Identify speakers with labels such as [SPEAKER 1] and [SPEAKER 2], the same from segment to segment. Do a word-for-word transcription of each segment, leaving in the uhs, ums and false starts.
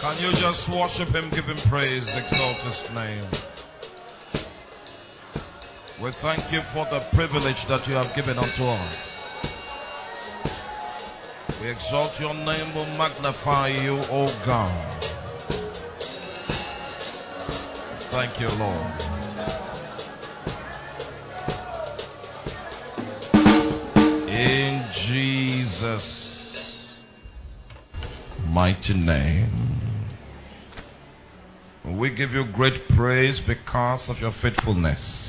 [SPEAKER 1] Can you just worship him, give him praise, exalt his name? We thank you for the privilege that you have given unto us. We exalt your name, we magnify you, O God. Thank you, Lord. In Jesus' mighty name, we give you great praise because of your faithfulness.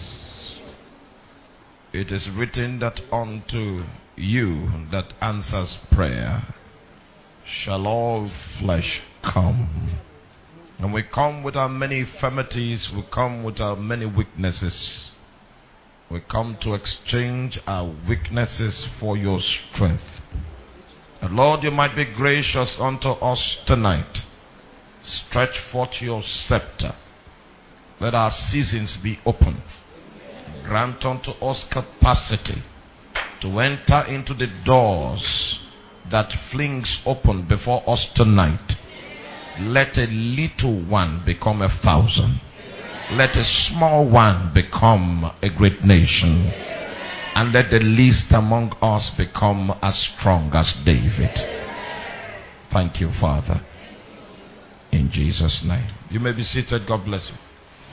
[SPEAKER 1] It is written that unto you that answers prayer shall all flesh come. And we come with our many infirmities, we come with our many weaknesses. We come to exchange our weaknesses for your strength. And Lord, you might be gracious unto us tonight. Stretch forth your scepter. Let our seasons be open. Grant unto us capacity to enter into the doors that flings open before us tonight. Let a little one become a thousand. Let a small one become a great nation. And let the least among us become as strong as David. Thank you, Father. In Jesus' name. You may be seated. God bless you.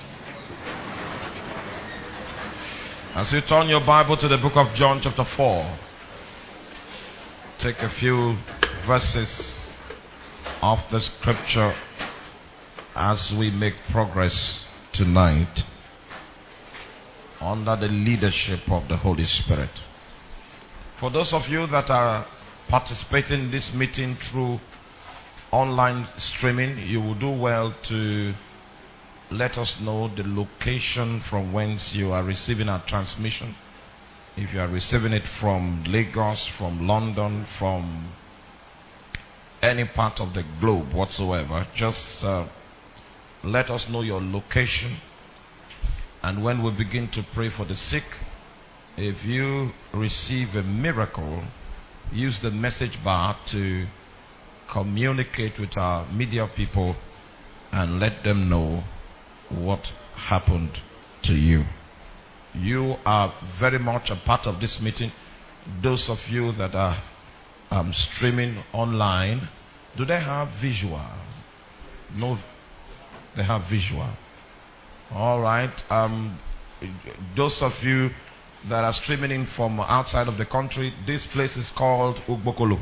[SPEAKER 1] As you turn your Bible to the book of John chapter four, take a few verses of the scripture as we make progress tonight under the leadership of the Holy Spirit. For those of you that are participating in this meeting through online streaming, you will do well to let us know the location from whence you are receiving our transmission. If you are receiving it from Lagos, from London, from any part of the globe whatsoever, just uh, let us know your location. And when we begin to pray for the sick, if you receive a miracle, use the message bar to communicate with our media people and let them know what happened to you. You are very much a part of this meeting. Those of you that are um, streaming online, do they have visual? No, they have visual. All right. Um, those of you that are streaming in from outside of the country, this place is called Ugbokolo.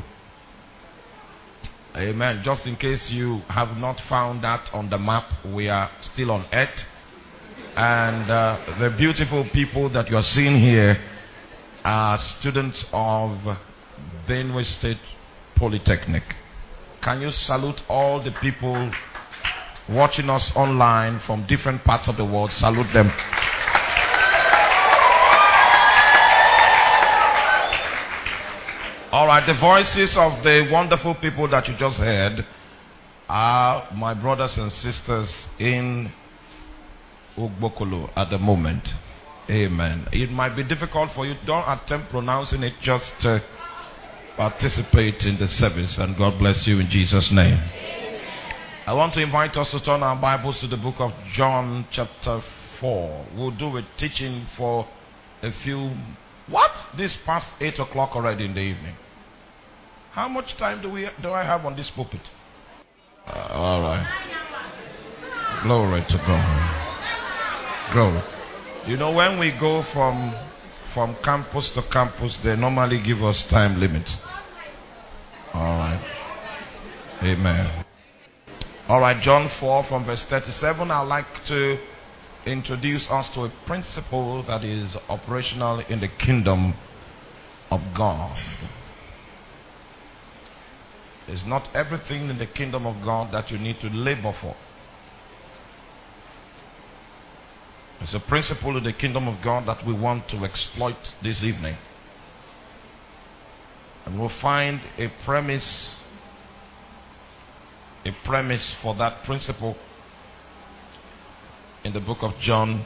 [SPEAKER 1] Amen. Just in case you have not found that on the map, we are still on Earth. And uh, the beautiful people that you are seeing here are students of Benue State Polytechnic. Can you salute all the people watching us online from different parts of the world? Salute them. All right, the voices of the wonderful people that you just heard are my brothers and sisters in Ugbokolo at the moment. Amen. It might be difficult for you. Don't attempt pronouncing it. Just uh, participate in the service, and God bless you in Jesus' name. I want to invite us to turn our Bibles to the book of John chapter four. We'll do a teaching for a few... What? This past eight o'clock already in the evening. How much time do we do I have on this pulpit? Uh, all right. Glory to God. Glory. You know, when we go from from campus to campus, they normally give us time limits. All right. Amen. All right, John four from verse thirty-seven. I'd like to introduce us to a principle that is operational in the kingdom of God. It's not everything in the kingdom of God that you need to labor for. It's a principle in the kingdom of God that we want to exploit this evening. And we'll find a premise, a premise for that principle in the book of John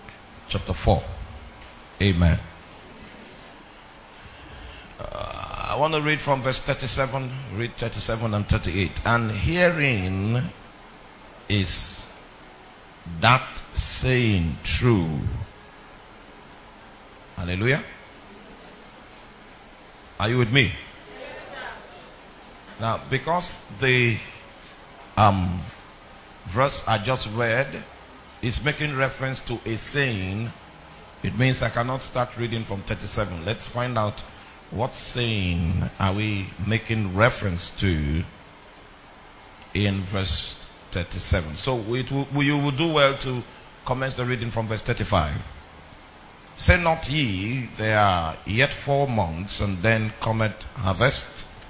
[SPEAKER 1] chapter four. Amen. Uh, I want to read from verse thirty-seven, read thirty-seven and thirty-eight. And herein is that saying true. Hallelujah. Are you with me? Now, because the um, verse I just read is making reference to a saying, it means I cannot start reading from thirty-seven. Let's find out what saying are we making reference to in verse thirty-seven. So it will, you will do well to commence the reading from verse thirty-five. Say not ye, there are yet four months, and then cometh harvest.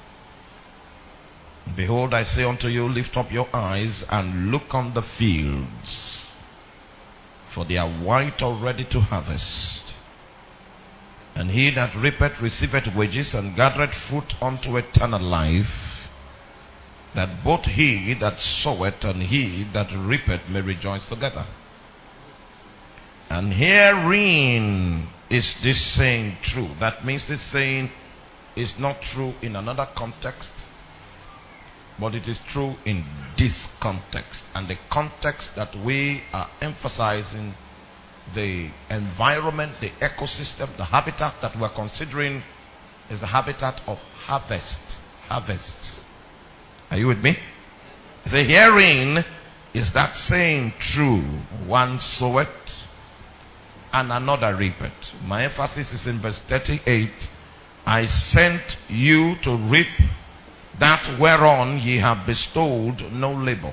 [SPEAKER 1] Behold, I say unto you, lift up your eyes and look on the fields, for they are white already to harvest. And he that reapeth receiveth wages, and gathereth fruit unto eternal life, that both he that soweth and he that reapeth may rejoice together. And herein is this saying true. That means this saying is not true in another context, but it is true in this context. And the context that we are emphasizing, the environment, the ecosystem, the habitat that we're considering, is the habitat of harvest. Harvest. Are you with me? So herein is that saying true. One soweth and another reapeth. My emphasis is in verse thirty-eight. I sent you to reap that whereon ye have bestowed no labor.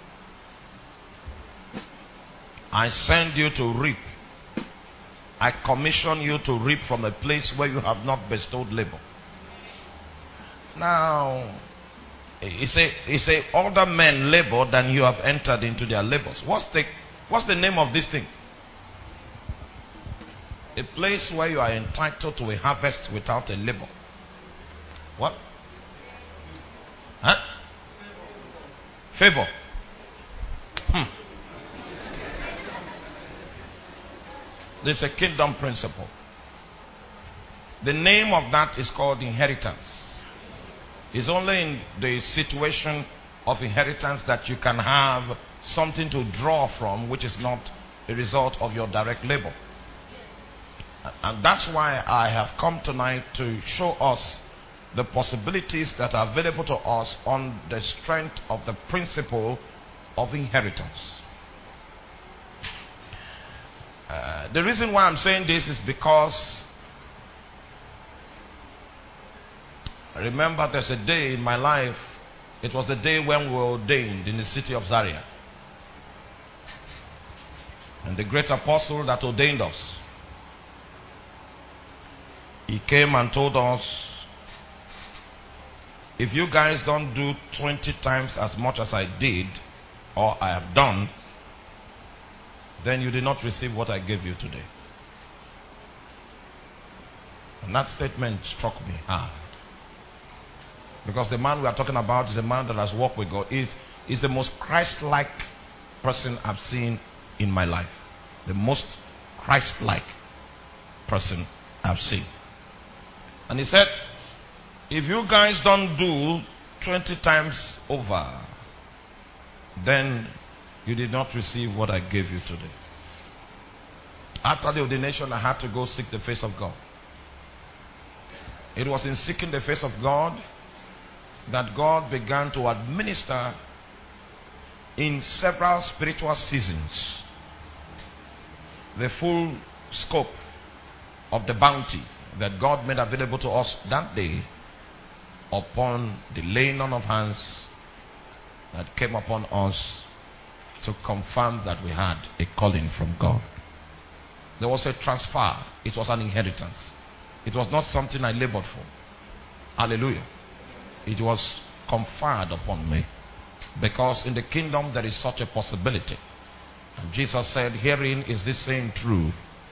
[SPEAKER 1] I send you to reap. I commission you to reap from a place where you have not bestowed labor. Now, he say, he say, other men labor than you have entered into their labors. What's the, what's the name of this thing? A place where you are entitled to a harvest without a labor. What? Huh? Favor. Hmm. There's a kingdom principle. The name of that is called inheritance. It's only in the situation of inheritance that you can have something to draw from, which is not a result of your direct labor. And that's why I have come tonight to show us the possibilities that are available to us on the strength of the principle of inheritance. Uh, the reason why I'm saying this is because I remember there's a day in my life, it was the day when we were ordained in the city of Zaria. And the great apostle that ordained us, he came and told us, if you guys don't do twenty times as much as I did, or I have done, then you did not receive what I gave you today. And that statement struck me hard. Because the man we are talking about is a man that has walked with God. Is is the most Christ-like person I've seen in my life. The most Christ-like person I've seen. And he said, if you guys don't do twenty times over, then you did not receive what I gave you today. After the ordination, I had to go seek the face of God. It was in seeking the face of God that God began to administer in several spiritual seasons the full scope of the bounty that God made available to us that day upon the laying on of hands that came upon us to confirm that we had a calling from God. There was a transfer. It was an inheritance. It was not something I labored for. Hallelujah. It was conferred upon me. Because in the kingdom there is such a possibility. And Jesus said, herein is this saying true.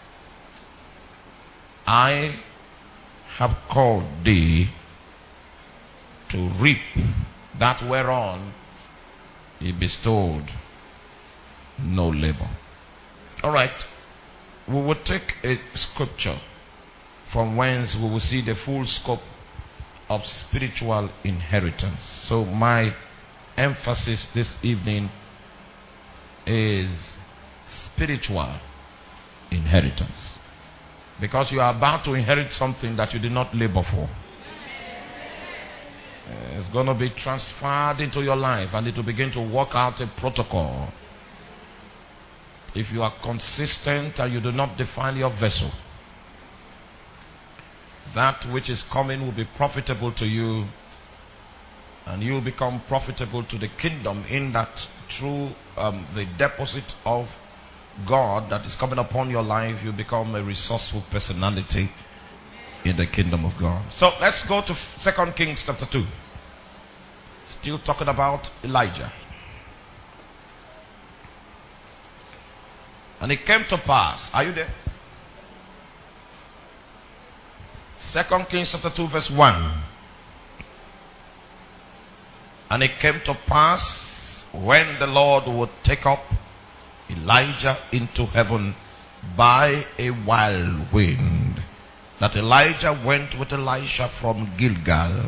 [SPEAKER 1] I have called thee to reap that whereon he bestowed no labor. Alright. We will take a scripture from whence we will see the full scope of spiritual inheritance. So my emphasis this evening is spiritual inheritance. Because you are about to inherit something that you did not labor for. It's going to be transferred into your life, and it will begin to work out a protocol. If you are consistent and you do not defile your vessel, that which is coming will be profitable to you, and you will become profitable to the kingdom, in that through um, the deposit of God that is coming upon your life, you become a resourceful personality in the kingdom of God. So let's go to Second Kings chapter two. Still talking about Elijah. And it came to pass. Are you there? Second Kings chapter two verse one. And it came to pass, when the Lord would take up Elijah into heaven by a wild wind, that Elijah went with Elisha from Gilgal.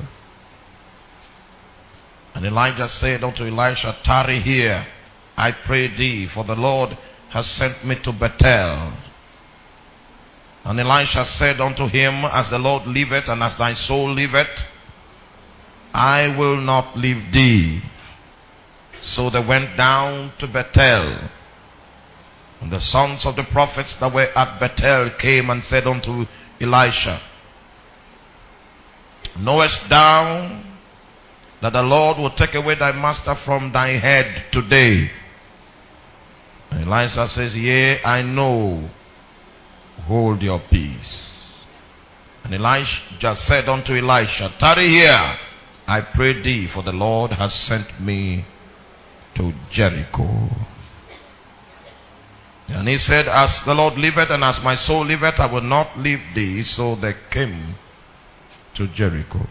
[SPEAKER 1] And Elijah said unto Elisha, tarry here, I pray thee, for the Lord has sent me to Bethel. And Elisha said unto him, as the Lord liveth, and as thy soul liveth, I will not leave thee. So they went down to Bethel. And the sons of the prophets that were at Bethel came and said unto Elisha, knowest thou that the Lord will take away thy master from thy head today? And Elisha says, yea, I know. Hold your peace. And Elijah said unto Elisha, tarry here, I pray thee, for the Lord has sent me to Jericho. And he said, as the Lord liveth, and as my soul liveth, I will not leave thee. So they came to Jericho.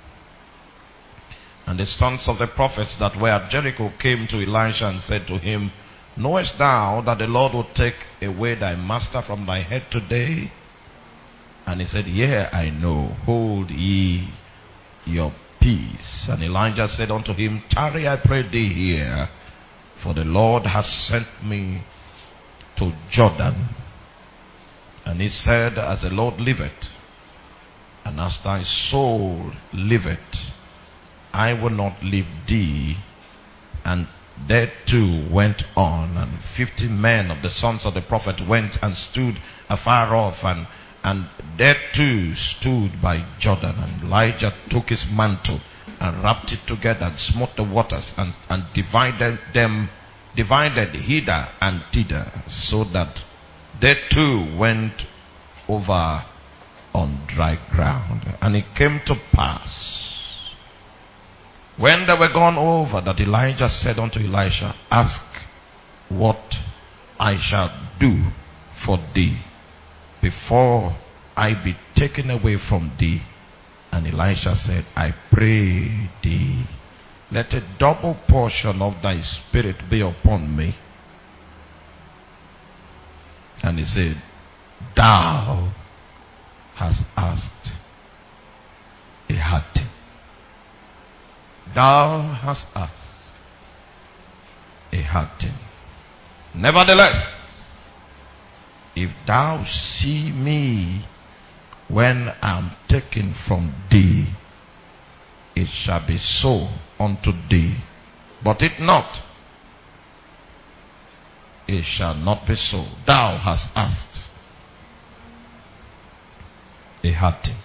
[SPEAKER 1] And the sons of the prophets that were at Jericho came to Elisha and said to him, knowest thou that the Lord will take away thy master from thy head today? And he said, yea, I know. Hold ye your peace. And Elijah said unto him, tarry, I pray thee here, for the Lord has sent me to Jordan. And he said, as the Lord liveth, and as thy soul liveth, I will not leave thee. And they too went on, and fifty men of the sons of the prophet went and stood afar off, and and they too stood by Jordan. And Elijah took his mantle and wrapped it together, and smote the waters, and, and divided them, divided hither and thither, so that they too went over on dry ground. And it came to pass, when they were gone over, that Elijah said unto Elisha, ask what I shall do for thee before I be taken away from thee. And Elisha said, I pray thee, let a double portion of thy spirit be upon me. And he said, thou hast asked a hard thing. Thou hast asked a hard thing. Nevertheless, if thou see me when I am taken from thee, it shall be so unto thee. But if not, it shall not be so. Thou hast asked a hard thing.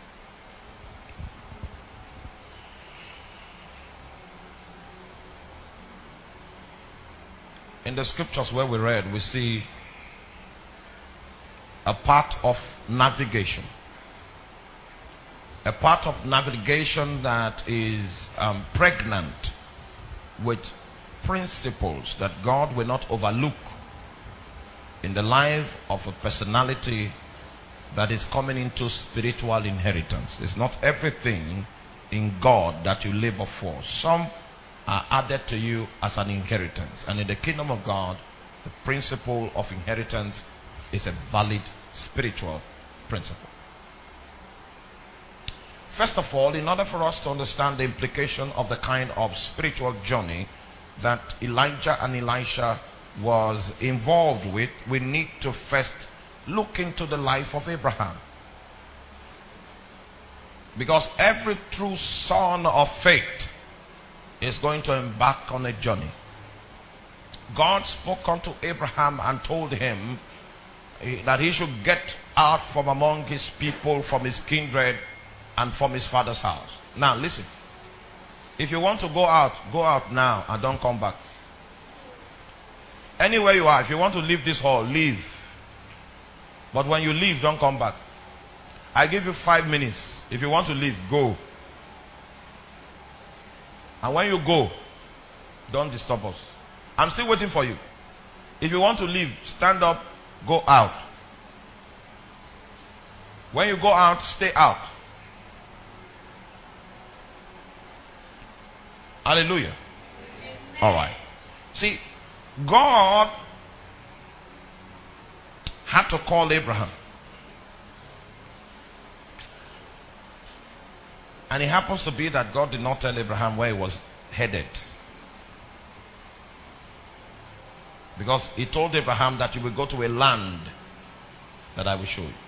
[SPEAKER 1] In the scriptures where we read, we see a part of navigation. A part of navigation that is um, pregnant with principles that God will not overlook in the life of a personality that is coming into spiritual inheritance. It's not everything in God that you labor for. Some are added to you as an inheritance. And in the kingdom of God, the principle of inheritance is a valid spiritual principle. First of all, in order for us to understand the implication of the kind of spiritual journey that Elijah and Elisha was involved with, we need to first look into the life of Abraham. Because every true son of faith is going to embark on a journey. God spoke unto Abraham and told him that he should get out from among his people, from his kindred, and from his father's house. Now listen. If you want to go out, go out now and don't come back. Anywhere you are, if you want to leave this hall, leave. But when you leave, don't come back. I give you five minutes. If you want to leave, go. And when you go, don't disturb us. I'm still waiting for you. If you want to leave, stand up, go out. When you go out, stay out. Hallelujah. All right. See, God had to call Abraham. And it happens to be that God did not tell Abraham where he was headed. Because he told Abraham that you will go to a land that I will show you.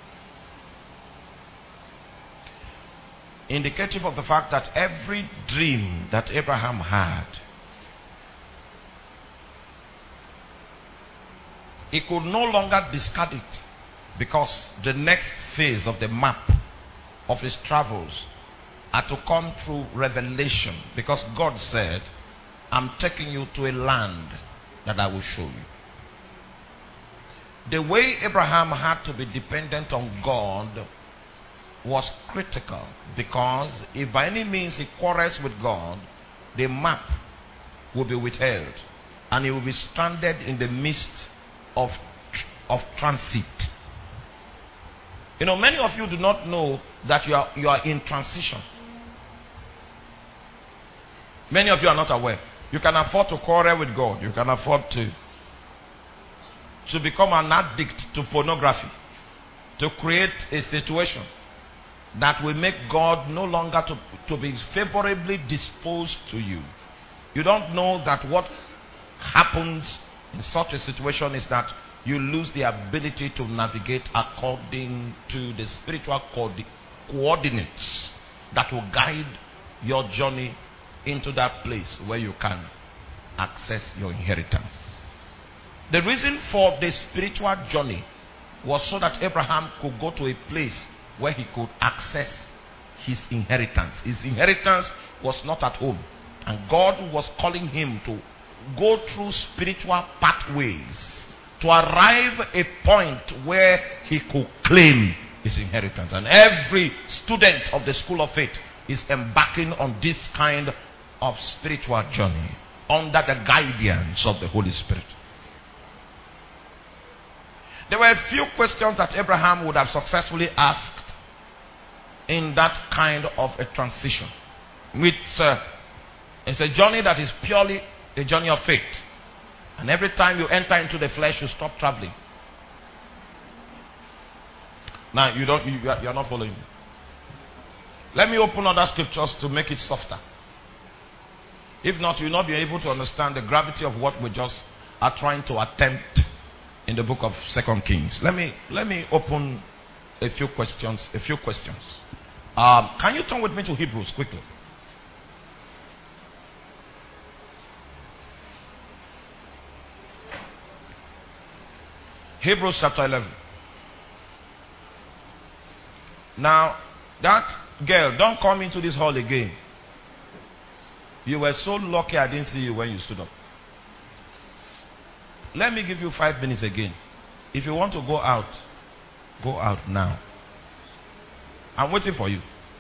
[SPEAKER 1] Indicative of the fact that every dream that Abraham had, he could no longer discard it, because the next phase of the map of his travels had to come through revelation. Because God said, I'm taking you to a land that I will show you. The way Abraham had to be dependent on God was critical, because if by any means he quarrels with God, the map will be withheld and he will be stranded in the midst of, of transit. You know, many of you do not know that you are, you are in transition. Many of you are not aware. You can afford to quarrel with God. You can afford to, to become an addict to pornography, to create a situation that will make God no longer to, to be favorably disposed to you. You don't know that what happens in such a situation is that you lose the ability to navigate according to the spiritual co- coordinates that will guide your journey into that place where you can access your inheritance. The reason for the spiritual journey was so that Abraham could go to a place where he could access his inheritance. His inheritance was not at home. And God was calling him to go through spiritual pathways to arrive at a point where he could claim his inheritance. And every student of the school of faith is embarking on this kind of spiritual journey under the guidance of the Holy Spirit. There were a few questions that Abraham would have successfully asked in that kind of a transition. It's a, it's a journey that is purely a journey of faith. And every time you enter into the flesh, you stop traveling. Now, you don't, you, you are not following me. Let me open other scriptures to make it softer. If not, you will not be able to understand the gravity of what we just are trying to attempt in the book of Second Kings. Let me let me open a few questions. A few questions. Um, can you turn with me to Hebrews quickly? Hebrews chapter eleven. Now, that girl, don't come into this hall again. You were so lucky I didn't see you when you stood up. Let me give you five minutes again. If you want to go out, go out now. I'm waiting for you.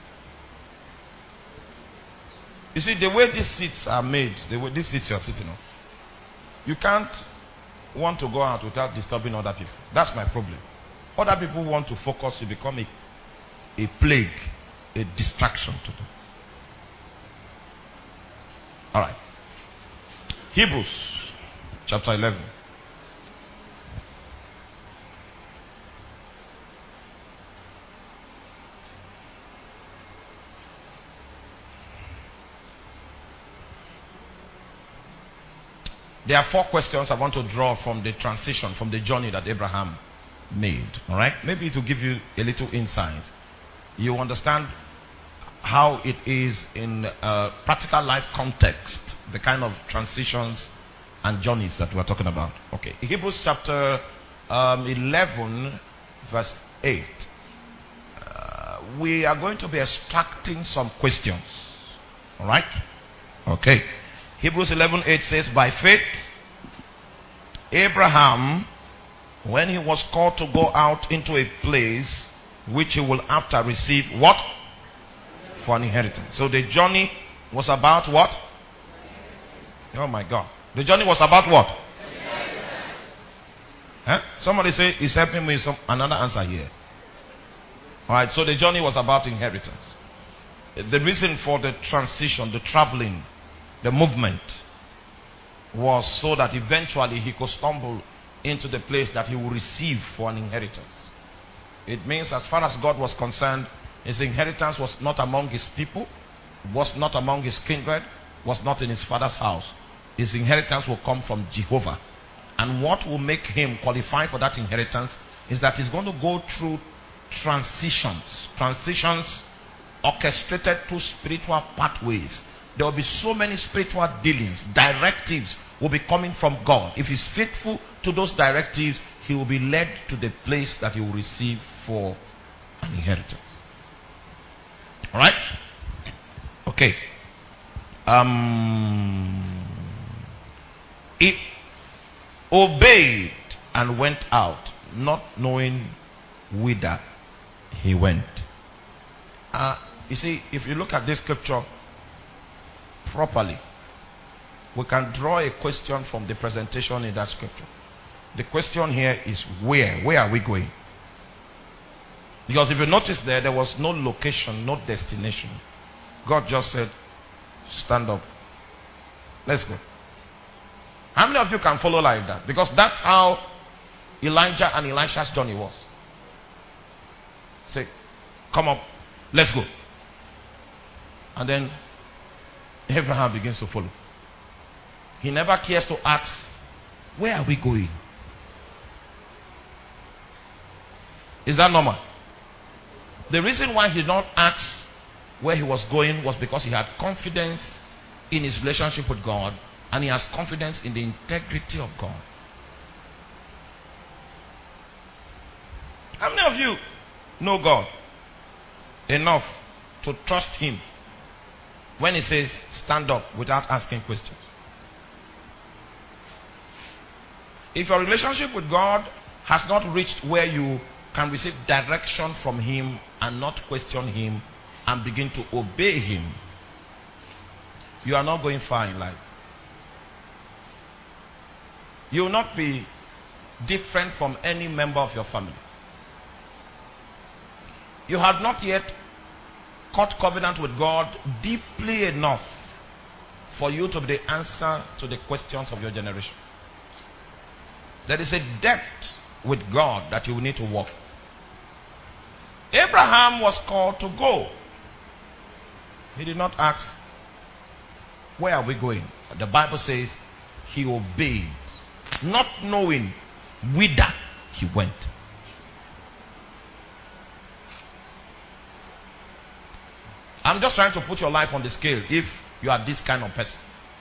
[SPEAKER 1] You see, the way these seats are made, the way these seats you are sitting on, you can't want to go out without disturbing other people. That's my problem. Other people want to focus, you become a, a plague, a distraction to them. Alright. Hebrews chapter eleven. There are four questions I want to draw from the transition, from the journey that Abraham made. All right? Maybe it will give you a little insight. You understand how it is in a practical life context, the kind of transitions and journeys that we're talking about. Okay. Hebrews chapter um, eleven, verse eight. Uh, we are going to be extracting some questions. All right? Okay. Hebrews eleven eight says, by faith, Abraham, when he was called to go out into a place which he will after receive what? For an inheritance. So the journey was about what? Oh my God. The journey was about what? Huh? Somebody say, he's helping me some another answer here. Alright, so the journey was about inheritance. The reason for the transition, the traveling, the movement was so that eventually he could stumble into the place that he will receive for an inheritance. It means as far as God was concerned, his inheritance was not among his people, was not among his kindred, was not in his father's house. His inheritance will come from Jehovah. And what will make him qualify for that inheritance is that he's going to go through transitions. Transitions orchestrated through spiritual pathways. There will be so many spiritual dealings, directives will be coming from God. If he's faithful to those directives, he will be led to the place that he will receive for an inheritance. Alright? Okay. Um, he obeyed and went out, not knowing whither he went. Uh, you see, if you look at this scripture properly, we can draw a question from the presentation in that scripture. The question here is where? Where are we going? Because if you notice there, there was no location, no destination. God just said, stand up. Let's go. How many of you can follow like that? Because that's how Elijah and Elisha's journey was. Say, come up, let's go. And then Abraham begins to follow. He never cares to ask, where are we going? Is that normal? The reason why he did not ask where he was going was because he had confidence in his relationship with God, and he has confidence in the integrity of God. How many of you know God enough to trust him when he says stand up without asking questions? If your relationship with God has not reached where you can receive direction from him and not question him and begin to obey him, you are not going far in life. You will not be different from any member of your family. You have not yet cut covenant with God deeply enough for you to be the answer to the questions of your generation. There is a depth with God that you will need to walk. Abraham was called to go. He did not ask, where are we going? The Bible says he obeyed, not knowing whither he went. I'm just trying to put your life on the scale if you are this kind of person.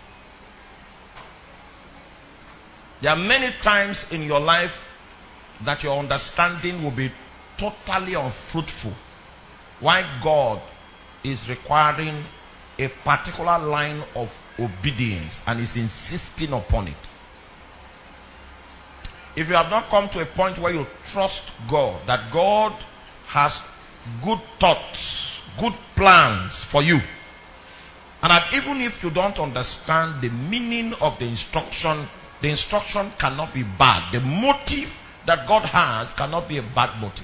[SPEAKER 1] There are many times in your life that your understanding will be totally unfruitful. Why God is requiring a particular line of obedience and is insisting upon it. If you have not come to a point where you trust God, that God has good thoughts, good plans for you, and that even if you don't understand the meaning of the instruction, the instruction cannot be bad. The motive that God has cannot be a bad motive.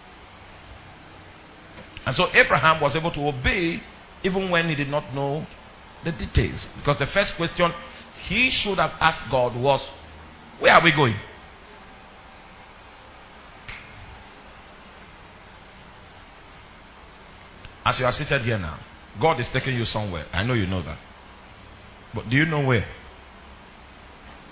[SPEAKER 1] And so Abraham was able to obey even when he did not know the details. Because the first question he should have asked God was, where are we going? As you are seated here now, God is taking you somewhere. I know you know that. But do you know where?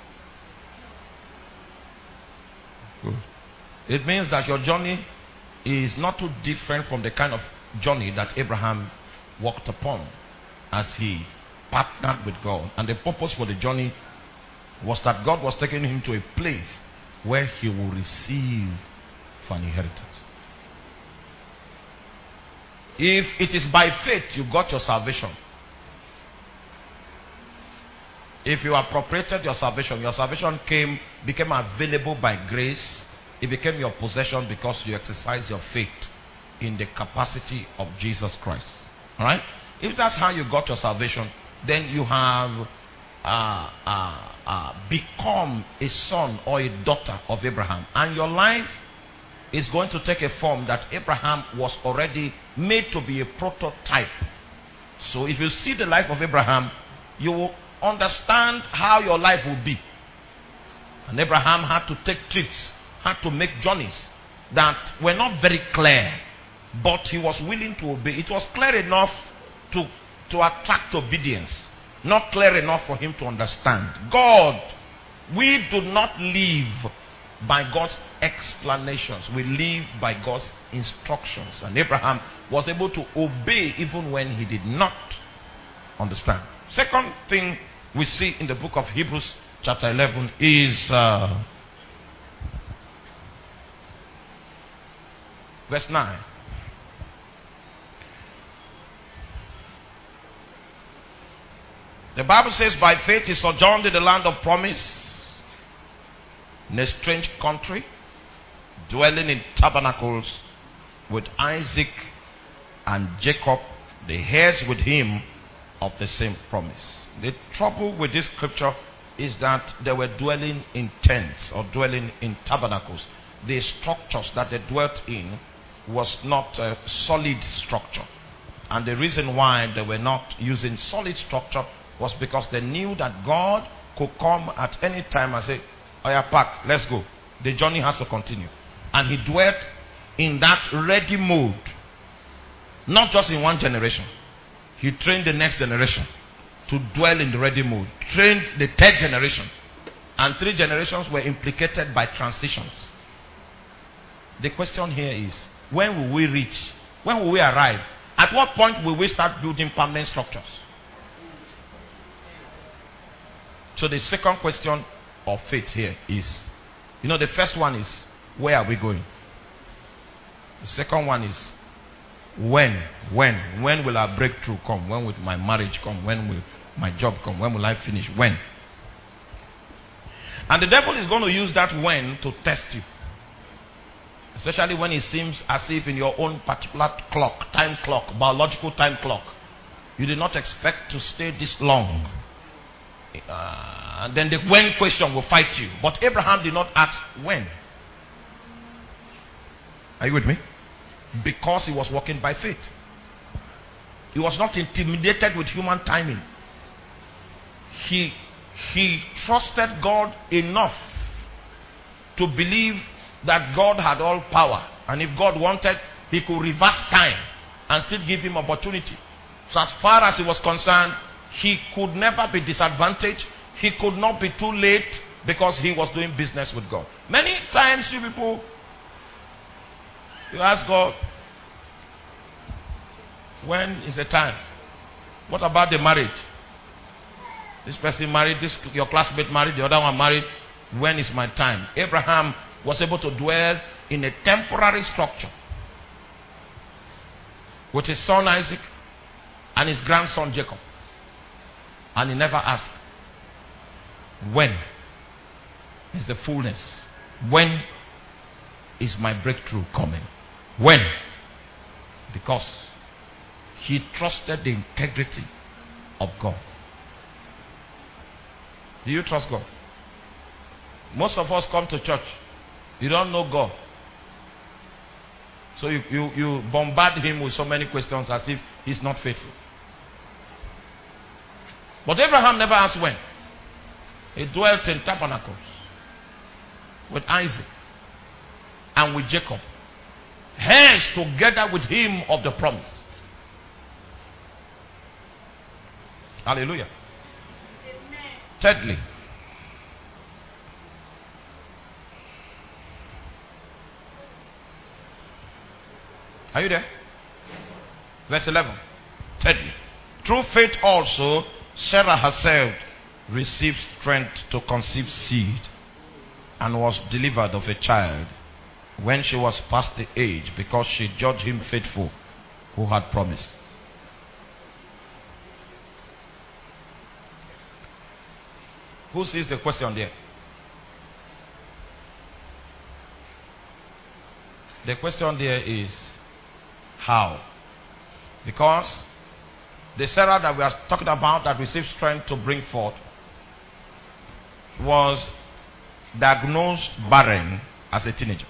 [SPEAKER 1] It means that your journey is not too different from the kind of journey that Abraham walked upon as he partnered with God. And the purpose for the journey was that God was taking him to a place where he will receive for an inheritance. If it is by faith you got your salvation, if you appropriated your salvation, your salvation came, became available by grace, it became your possession because you exercise your faith in the capacity of Jesus Christ. Alright? If that's how you got your salvation, then you have uh, uh, uh, become a son or a daughter of Abraham. And your life is going to take a form that Abraham was already made to be a prototype. So if you see the life of Abraham, you will understand how your life will be. And Abraham had to take trips, had to make journeys that were not very clear, but he was willing to obey. It was clear enough to, to attract obedience, not clear enough for him to understand. God, we do not live by God's explanations. We live by God's instructions. And Abraham was able to obey even when he did not understand. Second thing we see in the book of Hebrews chapter eleven is uh, verse nine. The Bible says, by faith he sojourned in the land of promise, in a strange country, dwelling in tabernacles with Isaac and Jacob, the heirs with him of the same promise. The trouble with this scripture is that they were dwelling in tents or dwelling in tabernacles. The structures that they dwelt in was not a solid structure. And the reason why they were not using solid structure was because they knew that God could come at any time and say, "Oh yeah, pack, let's go." The journey has to continue. And he dwelt in that ready mode, not just in one generation. He trained the next generation to dwell in the ready mode. Trained the third generation. And three generations were implicated by transitions. The question here is, when will we reach? When will we arrive? At what point will we start building permanent structures? So the second question of faith here is, you know, the first one is, where are we going? The second one is, when? When? When will our breakthrough come? When will my marriage come? When will my job come? When will I finish? When? And the devil is going to use that when to test you. Especially when it seems as if in your own particular clock, time clock, biological time clock, you did not expect to stay this long. Uh, and then the when question will fight you. But Abraham did not ask when. Are you with me? Because he was walking by faith. He was not intimidated with human timing. He, he trusted God enough to believe that God had all power. And if God wanted, he could reverse time and still give him opportunity. So as far as he was concerned, he could never be disadvantaged. He could not be too late because he was doing business with God. Many times you people, you ask God, when is the time? What about the marriage? This person married, this your classmate married, the other one married. When is my time? Abraham was able to dwell in a temporary structure with his son Isaac and his grandson Jacob. And he never asked, when is the fullness? When is my breakthrough coming? When? Because he trusted the integrity of God. Do you trust God? Most of us come to church. You don't know God. So you, you, you bombard him with so many questions as if he's not faithful. But Abraham never asked when. He dwelt in tabernacles with Isaac and with Jacob, heirs together with him of the promise. Hallelujah. Amen. Thirdly, Are you there? Verse eleven. Thirdly, through faith also, Sarah herself received strength to conceive seed and was delivered of a child when she was past the age, because she judged him faithful who had promised. Who sees the question there? The question there is how? Because the Sarah that we are talking about that received strength to bring forth was diagnosed barren as a teenager.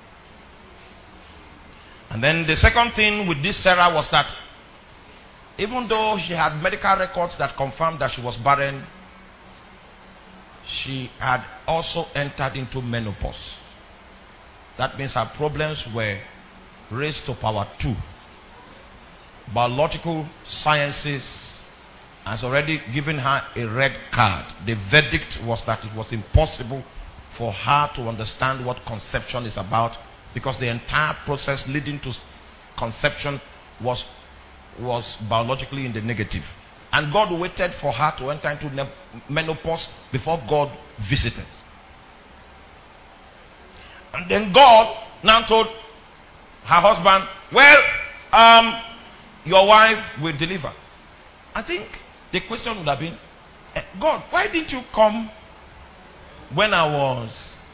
[SPEAKER 1] And then the second thing with this Sarah was that even though she had medical records that confirmed that she was barren, she had also entered into menopause. That means her problems were raised to power two. Biological sciences has already given her a red card. The verdict was that it was impossible for her to understand what conception is about, because the entire process leading to conception was, was biologically in the negative. And God waited for her to enter into menopause before God visited. And then God now told her husband, well, um, your wife will deliver. I think the question would have been, God, why didn't you come when I was...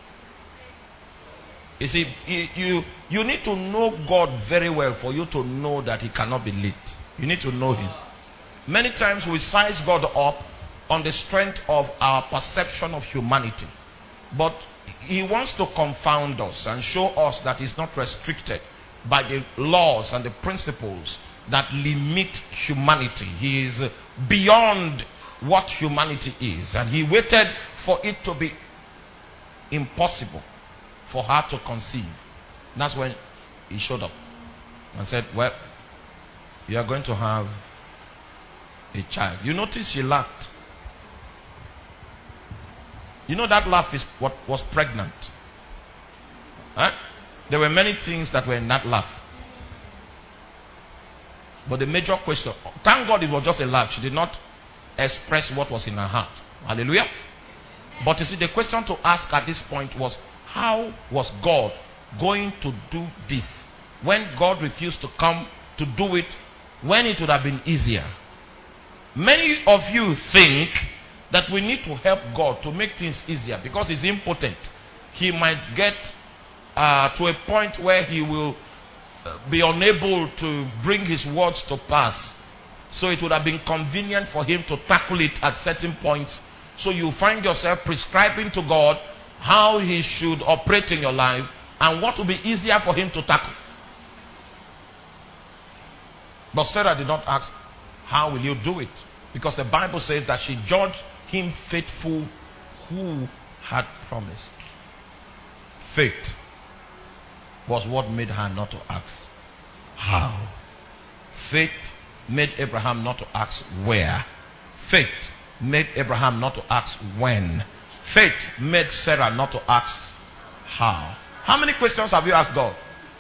[SPEAKER 1] You see, you, you need to know God very well for you to know that he cannot be late. You need to know him. Many times we size God up on the strength of our perception of humanity. But he wants to confound us and show us that he's not restricted by the laws and the principles that limit humanity. He is beyond what humanity is. And he waited for it to be impossible for her to conceive. That's when he showed up and said, well, you are going to have a child. You notice she laughed. You know that laugh is what was pregnant. Huh? There were many things that were in that laugh. But the major question, thank God it was just a laugh. She did not express what was in her heart. Hallelujah. But you see, the question to ask at this point was, how was God going to do this when God refused to come to do it when it would have been easier? Many of you think that we need to help God to make things easier because he's impotent. He might get uh, to a point where he will uh, be unable to bring his words to pass. So it would have been convenient for him to tackle it at certain points. So you find yourself prescribing to God how he should operate in your life and what will be easier for him to tackle. But Sarah did not ask, how will you do it? Because the Bible says that she judged him faithful who had promised. Faith was what made her not to ask how. Faith made Abraham not to ask where. Faith made Abraham not to ask when. Faith made Sarah not to ask how. How many questions have you asked God?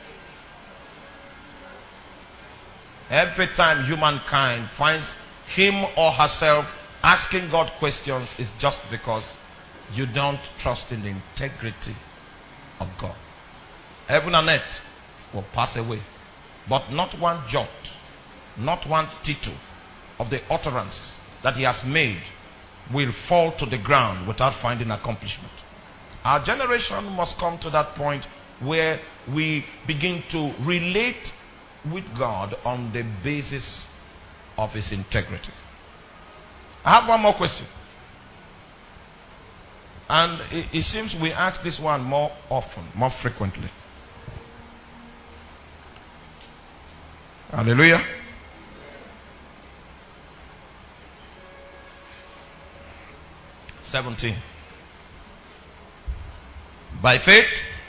[SPEAKER 1] Every time humankind finds him or herself asking God questions, is just because you don't trust in the integrity of God. Heaven and earth will pass away, but not one jot, not one tittle of the utterance that he has made will fall to the ground without finding accomplishment. Our generation must come to that point where we begin to relate with God on the basis of his integrity. I have one more question. And it, it seems we ask this one more often, more frequently. Hallelujah. seventeen. By faith,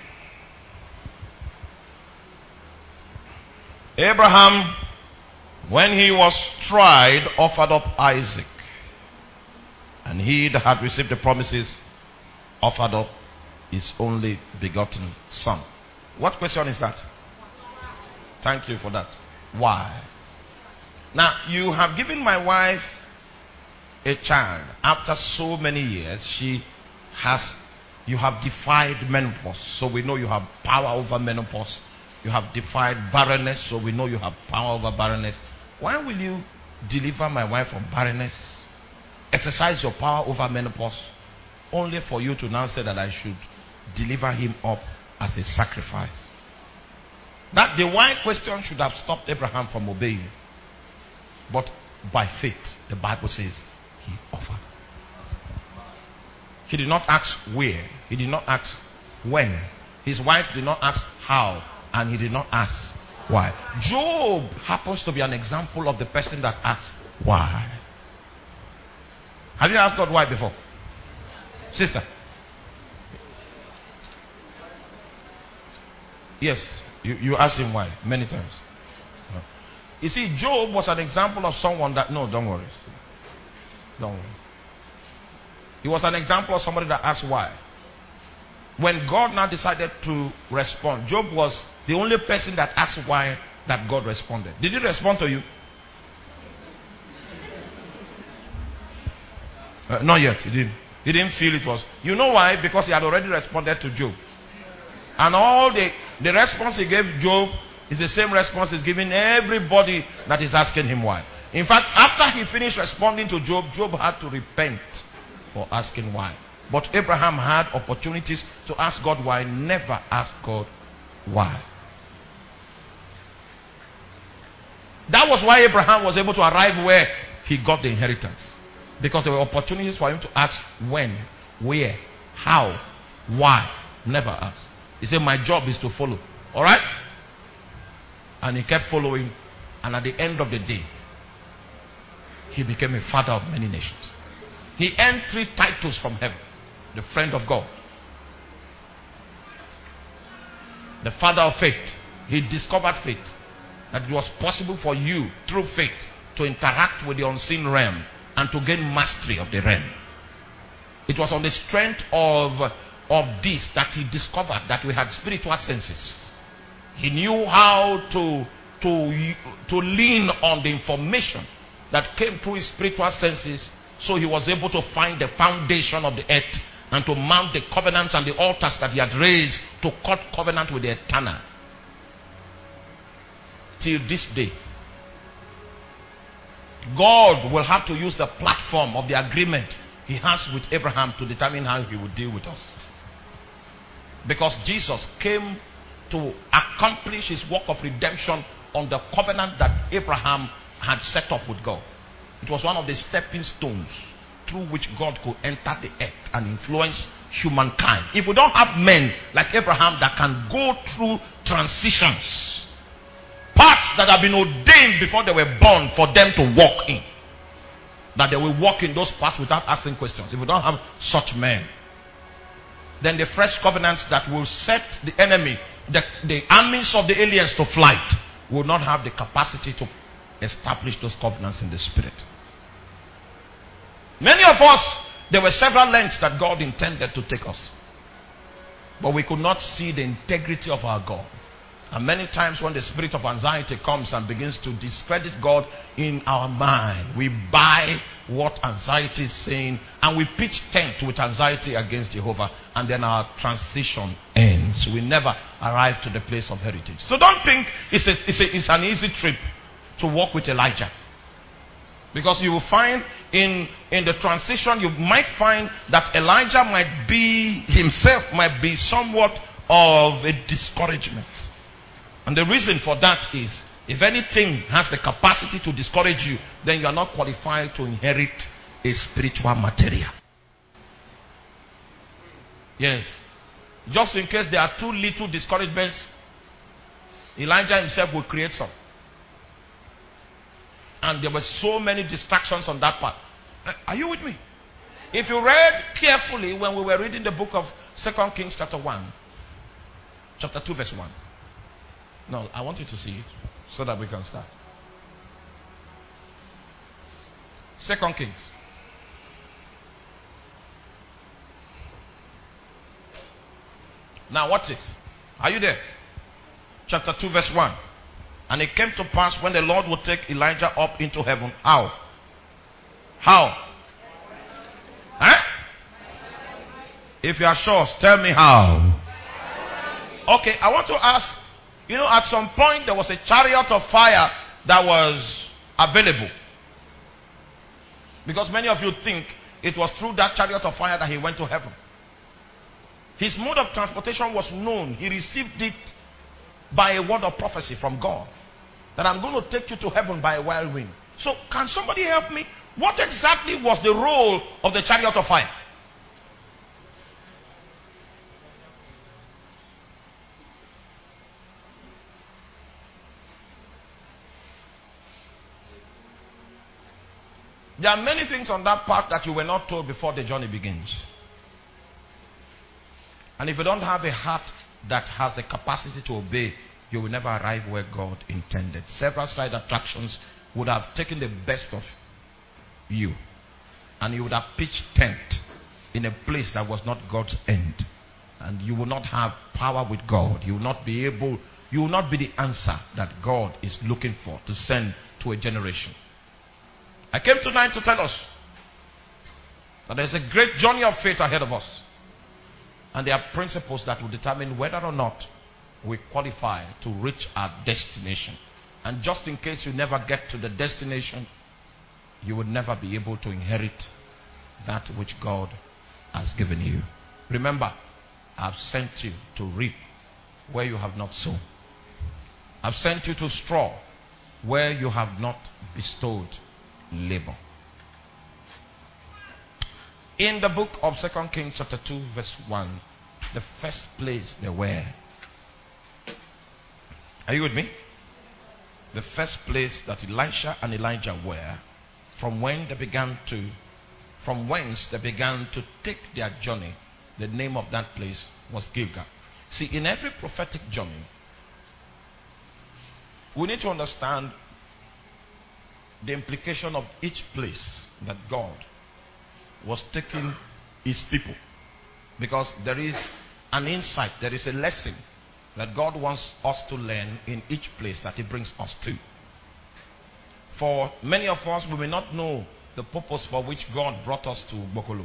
[SPEAKER 1] Abraham, when he was tried, offered up Isaac. And he that had received the promises offered up his only begotten son. What question is that? Thank you for that. Why? Now, you have given my wife a child. After so many years, she has, you have defied menopause. So we know you have power over menopause. You have defied barrenness. So we know you have power over barrenness. Why will you deliver my wife from barrenness? Exercise your power over menopause. Only for you to now say that I should deliver him up as a sacrifice. That the why question should have stopped Abraham from obeying. But by faith, the Bible says he offered. He did not ask where. He did not ask when. His wife did not ask how. And he did not ask why. Job happens to be an example of the person that asks why. Have you asked God why before? Sister? Yes, you, you asked him why many times. You see, Job was an example of someone that, no, don't worry. Don't worry. He was an example of somebody that asked why. When God now decided to respond, Job was the only person that asked why that God responded. Did he respond to you? Uh, not yet, he didn't. He didn't feel it was. You know why? Because he had already responded to Job. And all the, the response he gave Job is the same response he's giving everybody that is asking him why. In fact, after he finished responding to Job, Job had to repent for asking why. But Abraham had opportunities to ask God why, never asked God why. That was why Abraham was able to arrive where he got the inheritance. Because there were opportunities for him to ask when, where, how, why. Never asked. He said, my job is to follow. Alright? And he kept following. And at the end of the day, he became a father of many nations. He earned three titles from heaven. The friend of God. The father of faith. He discovered faith. That it was possible for you, through faith, to interact with the unseen realm and to gain mastery of the realm. It was on the strength of, of this that he discovered that we had spiritual senses. He knew how to, to, to lean on the information that came through his spiritual senses, so he was able to find the foundation of the earth and to mount the covenants and the altars that he had raised to cut covenant with the eternal. Till this day, God will have to use the platform of the agreement he has with Abraham to determine how he will deal with us. Because Jesus came to accomplish his work of redemption on the covenant that Abraham had set up with God. It was one of the stepping stones through which God could enter the earth and influence humankind. If we don't have men like Abraham that can go through transitions, paths that have been ordained before they were born for them to walk in, that they will walk in those paths without asking questions. If we don't have such men, then the fresh covenants that will set the enemy, the, the armies of the aliens to flight, will not have the capacity to establish those covenants in the spirit. Many of us, there were several lengths that God intended to take us, but we could not see the integrity of our God. And many times when the spirit of anxiety comes and begins to discredit God in our mind, we buy what anxiety is saying and we pitch tent with anxiety against Jehovah, and then our transition ends. We never arrive to the place of heritage. So don't think it's, a, it's, a, it's an easy trip to walk with Elijah. Because you will find in, in the transition, you might find that Elijah might be, himself might be somewhat of a discouragement. And the reason for that is, if anything has the capacity to discourage you, then you are not qualified to inherit a spiritual material. Yes. Just in case there are too little discouragements, Elijah himself will create some. And there were so many distractions on that part. Are you with me? If you read carefully when we were reading the book of Second Kings chapter one, chapter two verse one. No, I want you to see it so that we can start. Second Kings. Now watch this. Are you there? Chapter two verse one. And it came to pass when the Lord would take Elijah up into heaven. How? How? Huh? If you are sure, tell me how. Okay, I want to ask, you know, at some point there was a chariot of fire that was available. Because many of you think it was through that chariot of fire that he went to heaven. His mode of transportation was known. He received it by a word of prophecy from God. That I'm going to take you to heaven by a whirlwind. So can somebody help me? What exactly was the role of the chariot of fire? There are many things on that path that you were not told before the journey begins. And if you don't have a heart that has the capacity to obey, you will never arrive where God intended. Several side attractions would have taken the best of you. And you would have pitched tent in a place that was not God's end. And you will not have power with God. You will not be able, you will not be the answer that God is looking for to send to a generation. I came tonight to tell us that there's a great journey of faith ahead of us. And there are principles that will determine whether or not we qualify to reach our destination. And just in case you never get to the destination, you will never be able to inherit that which God has given you. Remember, I've sent you to reap where you have not sown. I've sent you to straw where you have not bestowed labor. In the book of Second Kings chapter two verse one, the first place they were. Are you with me? The first place that Elisha and Elijah were, from when they began to, from whence they began to take their journey, the name of that place was Gilgal. See, in every prophetic journey, we need to understand the implication of each place that God was taking his people. Because there is an insight, there is a lesson that God wants us to learn in each place that he brings us to. For many of us, we may not know the purpose for which God brought us to Bokolo.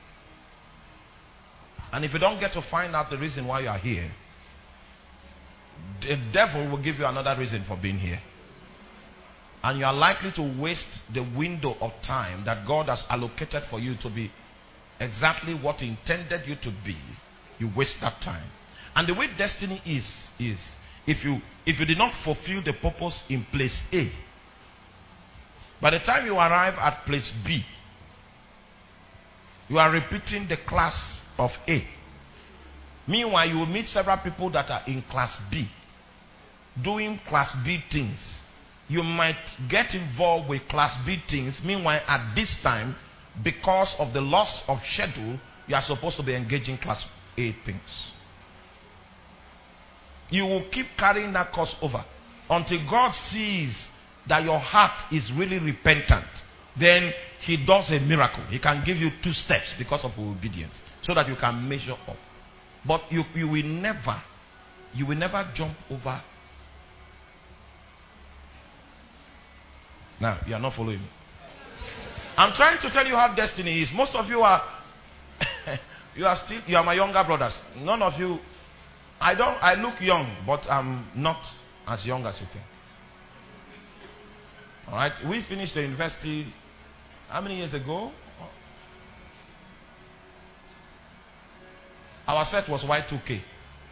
[SPEAKER 1] And if you don't get to find out the reason why you are here, the devil will give you another reason for being here. And you are likely to waste the window of time that God has allocated for you to be exactly what he intended you to be. You waste that time. And the way destiny is, is if you if you did not fulfill the purpose in place A, by the time you arrive at place B, you are repeating the class of A. Meanwhile, you will meet several people that are in class B, doing class B things. You might get involved with class B things. Meanwhile, at this time, because of the loss of schedule, you are supposed to be engaging class A things. You will keep carrying that course over until God sees that your heart is really repentant. Then he does a miracle. He can give you two steps because of obedience, so that you can measure up. But you, you will never, you will never jump over. Now, you are not following me. I'm trying to tell you how destiny is. Most of you are, you are still, you are my younger brothers. None of you, I don't, I look young, but I'm not as young as you think. All right, we finished the university, how many years ago? Our set was Y two K.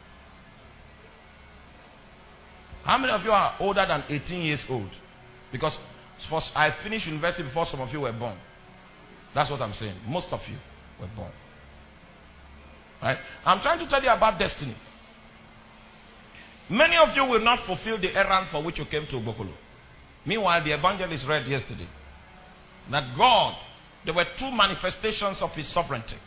[SPEAKER 1] How many of you are older than eighteen years old? Because first, I finished university before some of you were born. That's what I'm saying. Most of you were born. Right? I'm trying to tell you about destiny. Many of you will not fulfill the errand for which you came to Bokolo. Meanwhile, the evangelist read yesterday that God, there were two manifestations of his sovereignty.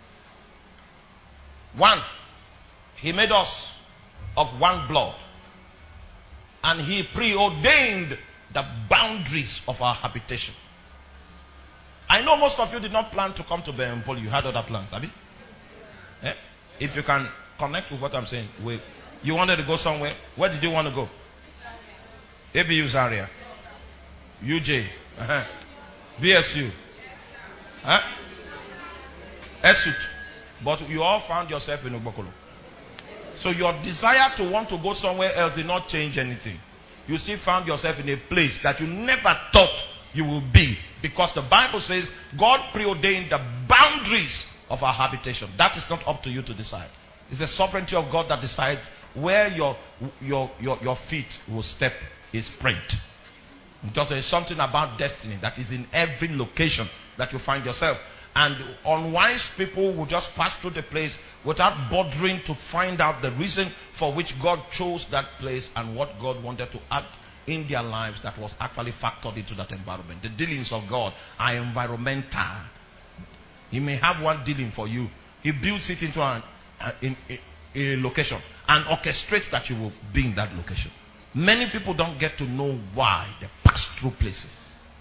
[SPEAKER 1] One, he made us of one blood. And he preordained the boundaries of our habitation. I know most of you did not plan to come to Bempoli. You had other plans, have you? Eh? If you can connect with what I'm saying. Wait. You wanted to go somewhere. Where did you want to go? A B U Zaria. U J. Uh-huh. B S U. Huh? Esut. But you all found yourself in Ubokolo. So your desire to want to go somewhere else did not change anything. You still found yourself in a place that you never thought you will be. Because the Bible says God preordained the boundaries of our habitation. That is not up to you to decide. It's the sovereignty of God that decides where your your your, your feet will step is print. Because there is something about destiny that is in every location that you find yourself. And unwise people will just pass through the place without bothering to find out the reason for which God chose that place and what God wanted to act in their lives that was actually factored into that environment. The dealings of God are environmental. He may have one dealing for you. He builds it into an, a, in, a, a location and orchestrates that you will be in that location. Many people don't get to know why they pass through places.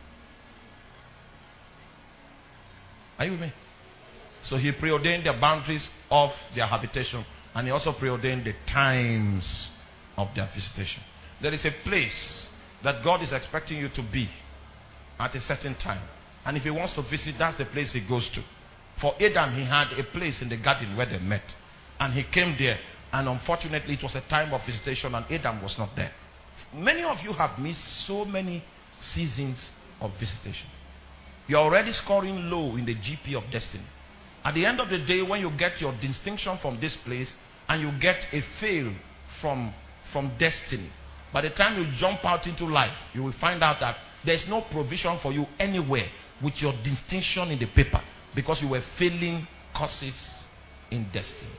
[SPEAKER 1] Are you with me? So he preordained the boundaries of their habitation, and he also preordained the times of their visitation. There is a place that God is expecting you to be at a certain time. And if he wants to visit, that's the place he goes to. For Adam, he had a place in the garden where they met. And he came there, and unfortunately it was a time of visitation and Adam was not there. Many of you have missed so many seasons of visitation. You're already scoring low in the G P of destiny. At the end of the day, when you get your distinction from this place and you get a fail from, from destiny, by the time you jump out into life, you will find out that there's no provision for you anywhere with your distinction in the paper because you were failing courses in destiny.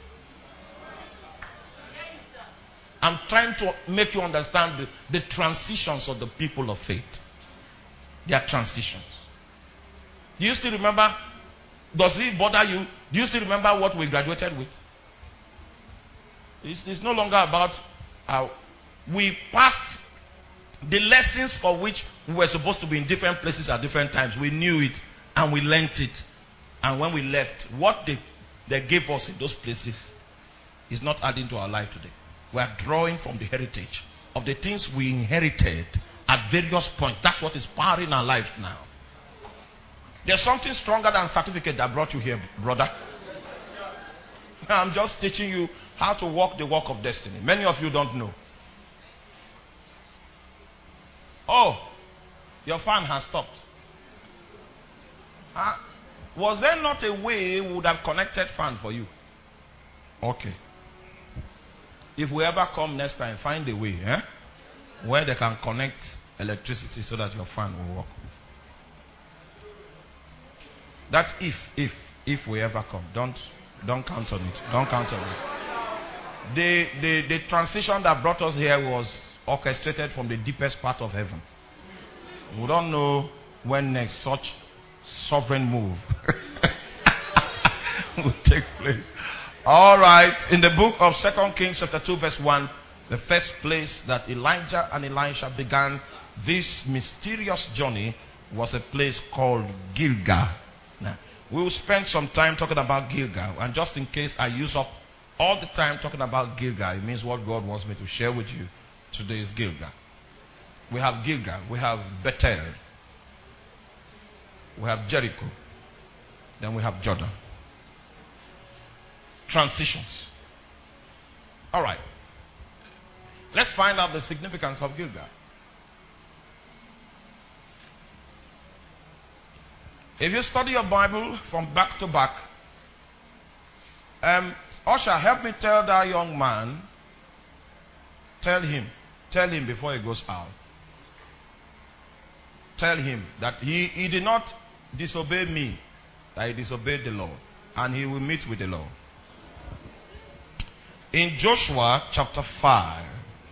[SPEAKER 1] I'm trying to make you understand the, the transitions of the people of faith. They are transitions. Do you still remember? Does it bother you? Do you still remember what we graduated with? It's, it's no longer about how we passed the lessons for which we were supposed to be in different places at different times. We knew it and we learnt it. And when we left, what they, they gave us in those places is not adding to our life today. We are drawing from the heritage of the things we inherited at various points. That's what is powering our lives now. There's something stronger than certificate that brought you here, brother. I'm just teaching you how to walk the walk of destiny. Many of you don't know. Oh, your fan has stopped. Uh, was there not a way we would have connected fan for you? Okay. If we ever come next time, find a way eh, where they can connect electricity so that your fan will work. That's if, if, if we ever come. Don't, don't count on it. Don't count on it. The, the, the transition that brought us here was orchestrated from the deepest part of heaven. We don't know when next such sovereign move will take place. All right. In the book of Second Kings chapter two verse one, the first place that Elijah and Elisha began this mysterious journey was a place called Gilgal. Now, we will spend some time talking about Gilgal. And just in case I use up all the time talking about Gilgal, it means what God wants me to share with you today is Gilgal. We have Gilgal. We have Bethel. We have Jericho. Then we have Jordan. Transitions. All right. Let's find out the significance of Gilgal. If you study your Bible from back to back, um, Usher, help me tell that young man, tell him, tell him before he goes out, tell him that he, he did not disobey me, that he disobeyed the Lord, and he will meet with the Lord. In Joshua chapter five,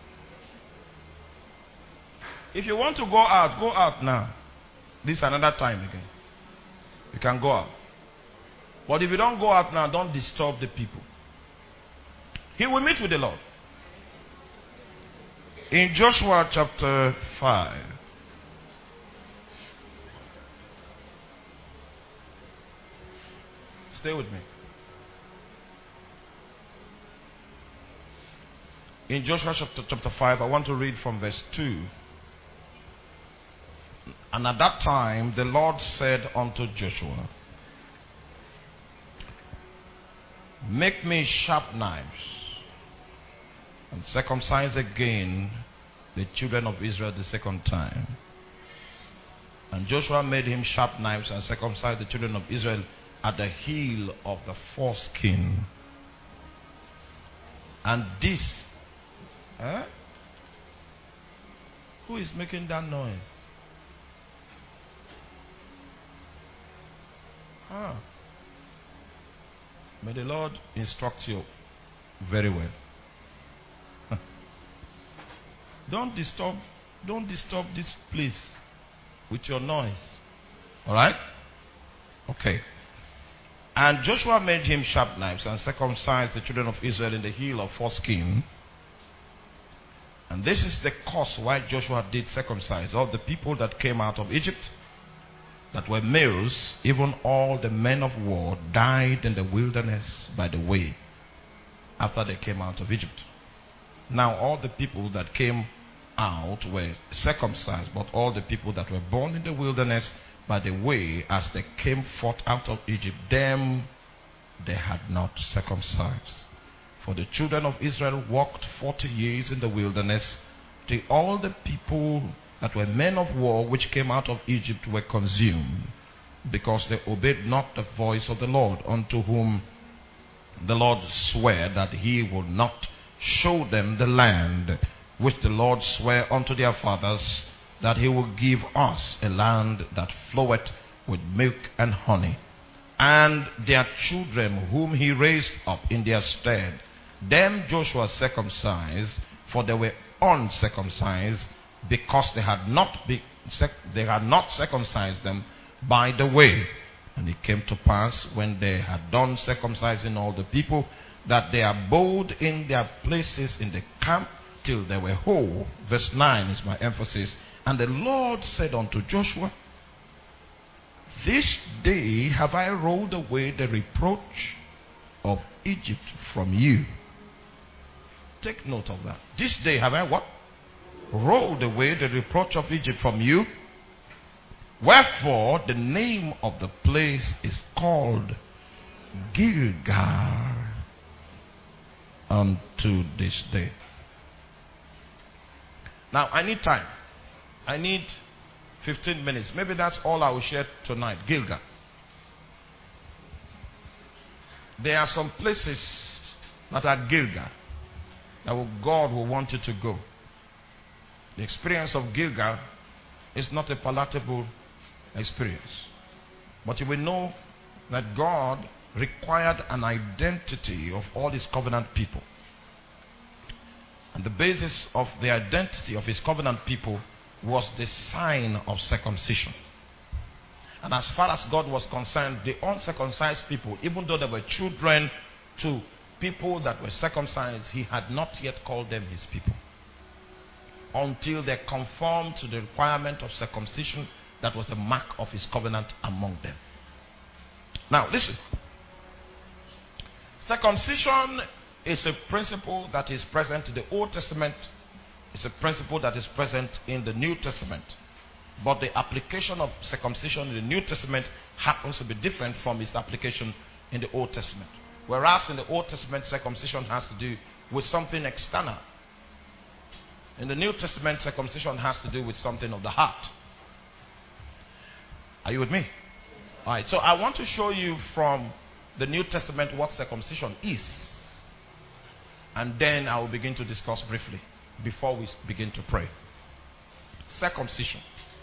[SPEAKER 1] if you want to go out, go out now. This is another time again. You can go out. But if you don't go out now, don't disturb the people. He will meet with the Lord. In Joshua chapter five. Stay with me. In Joshua chapter, chapter five, I want to read from verse two And at that time the Lord said unto Joshua, make me sharp knives, and circumcise again the children of Israel the second time. And Joshua made him sharp knives and circumcised the children of Israel at the heel of the foreskin. And this, eh? Who is making that noise? Ah. May the Lord instruct you very well. Don't disturb, don't disturb this place with your noise. Alright? Okay. And Joshua made him sharp knives and circumcised the children of Israel in the heel of foreskin. And this is the cause why Joshua did circumcise all the people that came out of Egypt, that were males, even all the men of war died in the wilderness by the way after they came out of Egypt. Now all the people that came out were circumcised, but all the people that were born in the wilderness by the way as they came forth out of Egypt, them they had not circumcised. For the children of Israel walked forty years in the wilderness, till all the people that were men of war which came out of Egypt were consumed, because they obeyed not the voice of the Lord, unto whom the Lord sware that he would not show them the land which the Lord sware unto their fathers, that he will give us a land that floweth with milk and honey. And their children whom he raised up in their stead, them Joshua circumcised, for they were uncircumcised, because they had not be, they had not circumcised them by the way. And it came to pass, when they had done circumcising all the people, that they abode in their places in the camp till they were whole. Verse nine is my emphasis. And the Lord said unto Joshua, this day have I rolled away the reproach of Egypt from you. Take note of that. This day have I what? Rolled away the reproach of Egypt from you. Wherefore the name of the place is called Gilgal unto this day. Now I need time. I need fifteen minutes. Maybe that's all I will share tonight. Gilgal. There are some places that are Gilgal that God will want you to go. The experience of Gilgal is not a palatable experience. But you will know that God required an identity of all his covenant people. And the basis of the identity of his covenant people was the sign of circumcision. And as far as God was concerned, the uncircumcised people, even though they were children to people that were circumcised, he had not yet called them his people, until they conformed to the requirement of circumcision that was the mark of his covenant among them. Now listen. Circumcision is a principle that is present in the Old Testament. It's a principle that is present in the New Testament. But the application of circumcision in the New Testament happens to be different from its application in the Old Testament. Whereas in the Old Testament, circumcision has to do with something external. In the New Testament, circumcision has to do with something of the heart. Are you with me? Alright, so I want to show you from the New Testament what circumcision is. And then I will begin to discuss briefly before we begin to pray. Circumcision.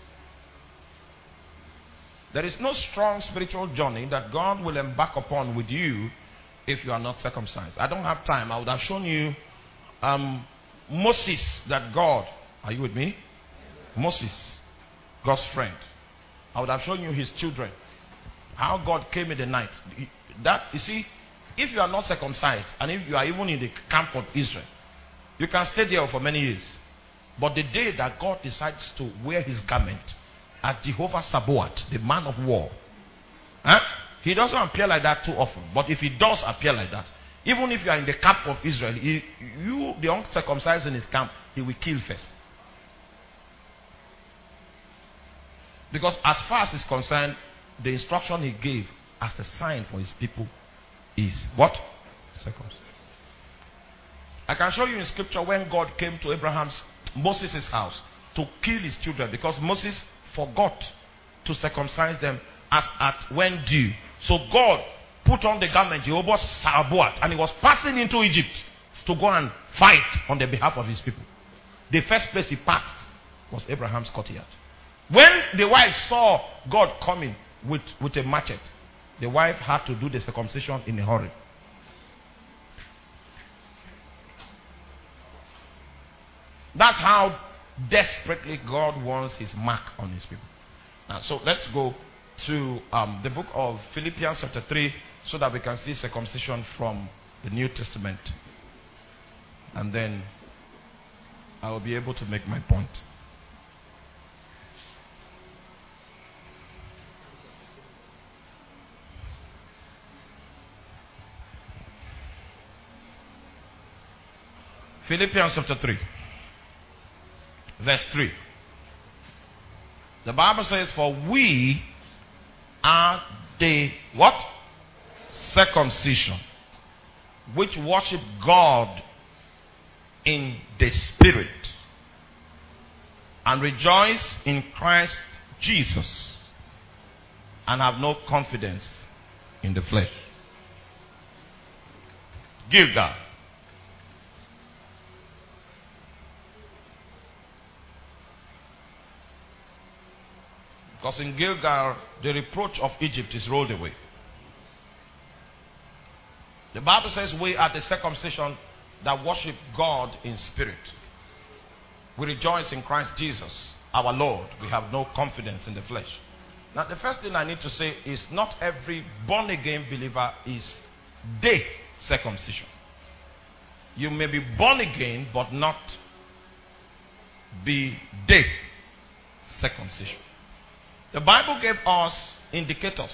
[SPEAKER 1] There is no strong spiritual journey that God will embark upon with you if you are not circumcised. I don't have time. I would have shown you um, Moses, that God, are you with me? Moses, God's friend. I would have shown you his children. How God came in the night. That, you see, if you are not circumcised, and if you are even in the camp of Israel, you can stay there for many years. But the day that God decides to wear his garment as Jehovah Sabaoth, the man of war, huh? He doesn't appear like that too often. But if he does appear like that, even if you are in the camp of Israel, he, you, the uncircumcised in his camp, he will kill first. Because as far as is concerned, the instruction he gave as the sign for his people is what? Circumcision. I can show you in scripture when God came to Abraham's, Moses' house to kill his children because Moses forgot to circumcise them as at when due. So God put on the garment, Jehovah Sabaoth, and he was passing into Egypt to go and fight on the behalf of his people. The first place he passed was Abraham's courtyard. When the wife saw God coming with, with a machete, the wife had to do the circumcision in a hurry. That's how desperately God wants his mark on his people. Now, so let's go to um, the book of Philippians chapter three so that we can see circumcision from the New Testament. And then I will be able to make my point. Philippians chapter three. Verse three. The Bible says, for we are the what? Circumcision, which worship God in the Spirit and rejoice in Christ Jesus and have no confidence in the flesh. Gilgal. Because in Gilgal, the reproach of Egypt is rolled away. The Bible says we are the circumcision that worship God in spirit. We rejoice in Christ Jesus, our Lord. We have no confidence in the flesh. Now, the first thing I need to say is not every born-again believer is the circumcision. You may be born again, but not be the circumcision. The Bible gave us indicators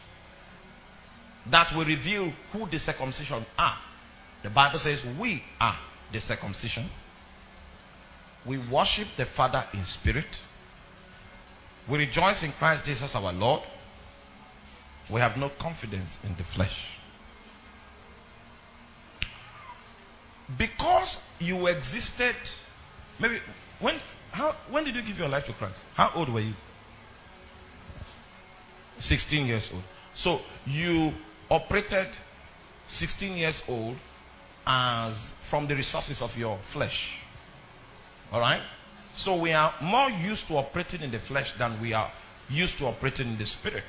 [SPEAKER 1] that will reveal who the circumcision are. The Bible says we are the circumcision. We worship the Father in spirit. We rejoice in Christ Jesus our Lord. We have no confidence in the flesh. Because you existed, maybe when how when did you give your life to Christ? How old were you? sixteen years old. So you operated sixteen years old as from the resources of your flesh. Alright? So we are more used to operating in the flesh than we are used to operating in the spirit.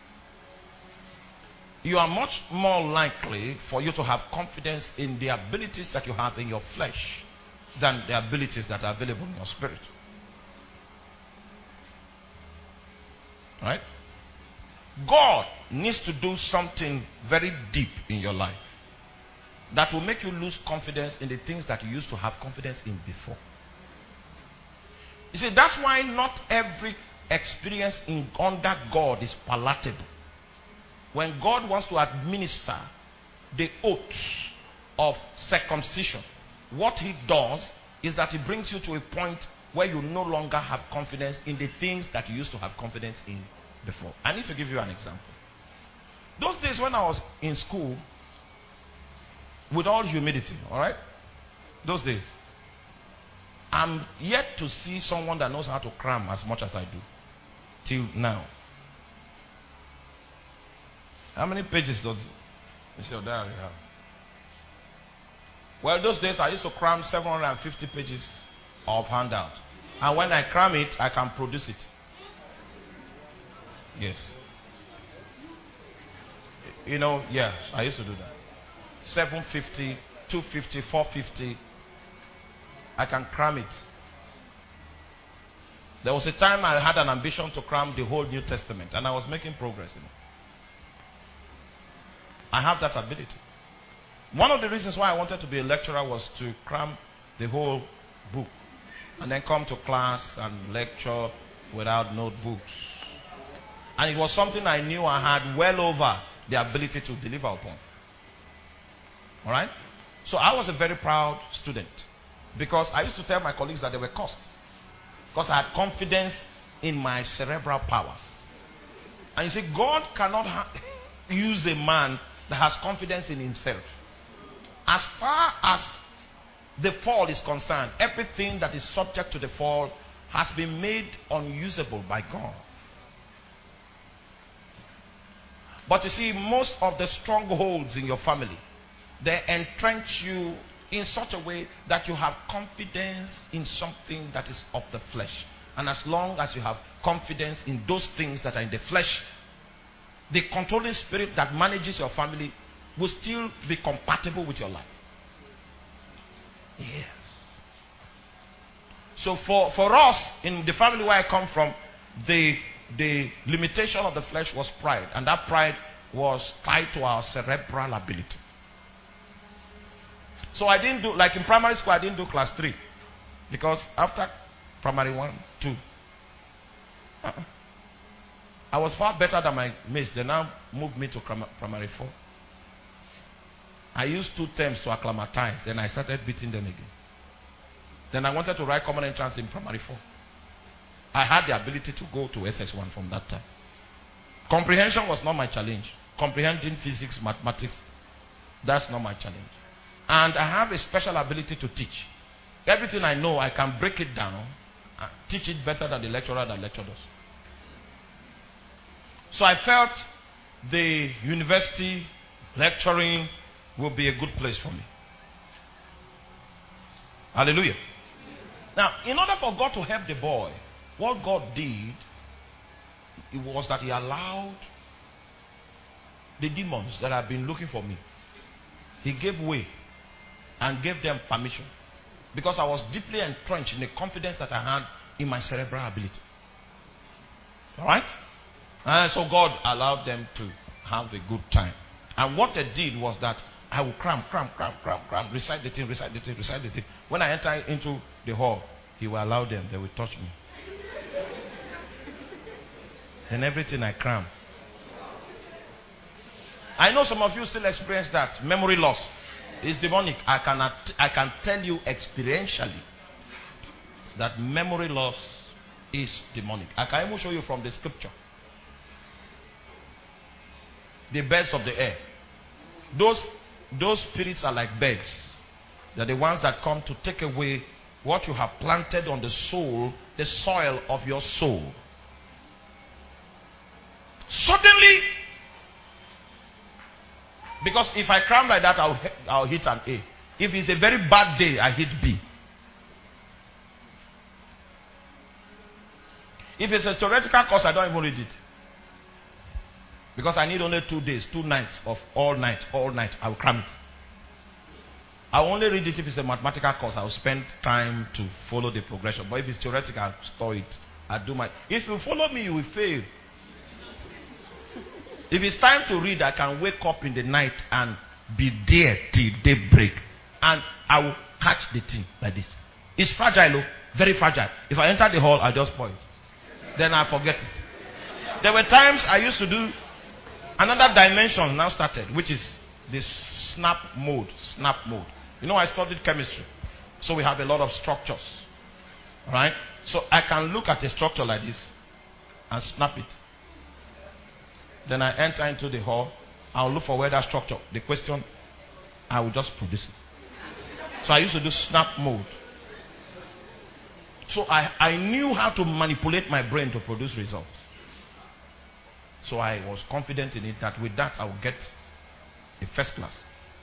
[SPEAKER 1] You are much more likely for you to have confidence in the abilities that you have in your flesh than the abilities that are available in your spirit. Right? God needs to do something very deep in your life that will make you lose confidence in the things that you used to have confidence in before. You see, that's why not every experience in under God is palatable. When God wants to administer the oath of circumcision, what he does is that he brings you to a point where you no longer have confidence in the things that you used to have confidence in before. I need to give you an example. Those days when I was in school, with all humility, all right? Those days, I'm yet to see someone that knows how to cram as much as I do. Till now. How many pages does this your diary have? Well, those days I used to cram seven hundred fifty pages of handout. And when I cram it, I can produce it. Yes. You know, yes, I used to do that. seven fifty, two fifty, four fifty. I can cram it. There was a time I had an ambition to cram the whole New Testament, and I was making progress in it. I have that ability. One of the reasons why I wanted to be a lecturer was to cram the whole book and then come to class and lecture without notebooks. And it was something I knew I had well over the ability to deliver upon. Alright? So I was a very proud student because I used to tell my colleagues that they were cursed. Because I had confidence in my cerebral powers. And you see, God cannot ha- use a man that has confidence in himself. As far as the fall is concerned, everything that is subject to the fall has been made unusable by God. But you see, most of the strongholds in your family, they entrench you in such a way that you have confidence in something that is of the flesh. And as long as you have confidence in those things that are in the flesh, the controlling spirit that manages your family will still be compatible with your life. Yes. So for, for us, in the family where I come from, the, the limitation of the flesh was pride. And that pride was tied to our cerebral ability. So I didn't do, like in primary school, I didn't do class three. Because after primary one, two, uh-uh. I was far better than my mates. They now moved me to primary four. I used two terms to acclimatize. Then I started beating them again. Then I wanted to write common entrance in primary four. I had the ability to go to S S one from that time. Comprehension was not my challenge. Comprehending physics, mathematics, that's not my challenge. And I have a special ability to teach. Everything I know, I can break it down and teach it better than the lecturer that lectured us. So I felt the university lecturing will be a good place for me. Hallelujah. Now, in order for God to help the boy, what God did, it was that He allowed the demons that have been looking for me. He gave way and gave them permission. Because I was deeply entrenched in the confidence that I had in my cerebral ability. Alright? And so God allowed them to have a good time. And what they did was that I will cram, cram, cram, cram, cram, recite the thing, recite the thing, recite the thing. When I enter into the hall, He will allow them, they will touch me. And everything I cram. I know some of you still experience that. Memory loss is demonic. I cannot, I can tell you experientially that memory loss is demonic. I can even show you from the scripture. The birds of the air. Those, those spirits are like birds. They're the ones that come to take away what you have planted on the soul, the soil of your soul. Suddenly, because if I cram like that, I'll, I'll hit an A. If it's a very bad day, I hit B. If it's a theoretical course, I don't even read it. Because I need only two days, two nights of all night, all night. I will cram it. I will only read it if it's a mathematical course. I will spend time to follow the progression. But if it's theoretical, I'll store it. I'll do my... If you follow me, you will fail. If it's time to read, I can wake up in the night and be there till daybreak. And I will catch the thing like this. It's fragile, oh, very fragile. If I enter the hall, I just pour it. Then I forget it. There were times I used to do... Another dimension now started, which is this snap mode. Snap mode. You know, I studied chemistry. So we have a lot of structures. Alright? So I can look at a structure like this and snap it. Then I enter into the hall. I'll look for where that structure. The question, I will just produce it. So I used to do snap mode. So I, I knew how to manipulate my brain to produce results. So I was confident in it that with that I would get a first class.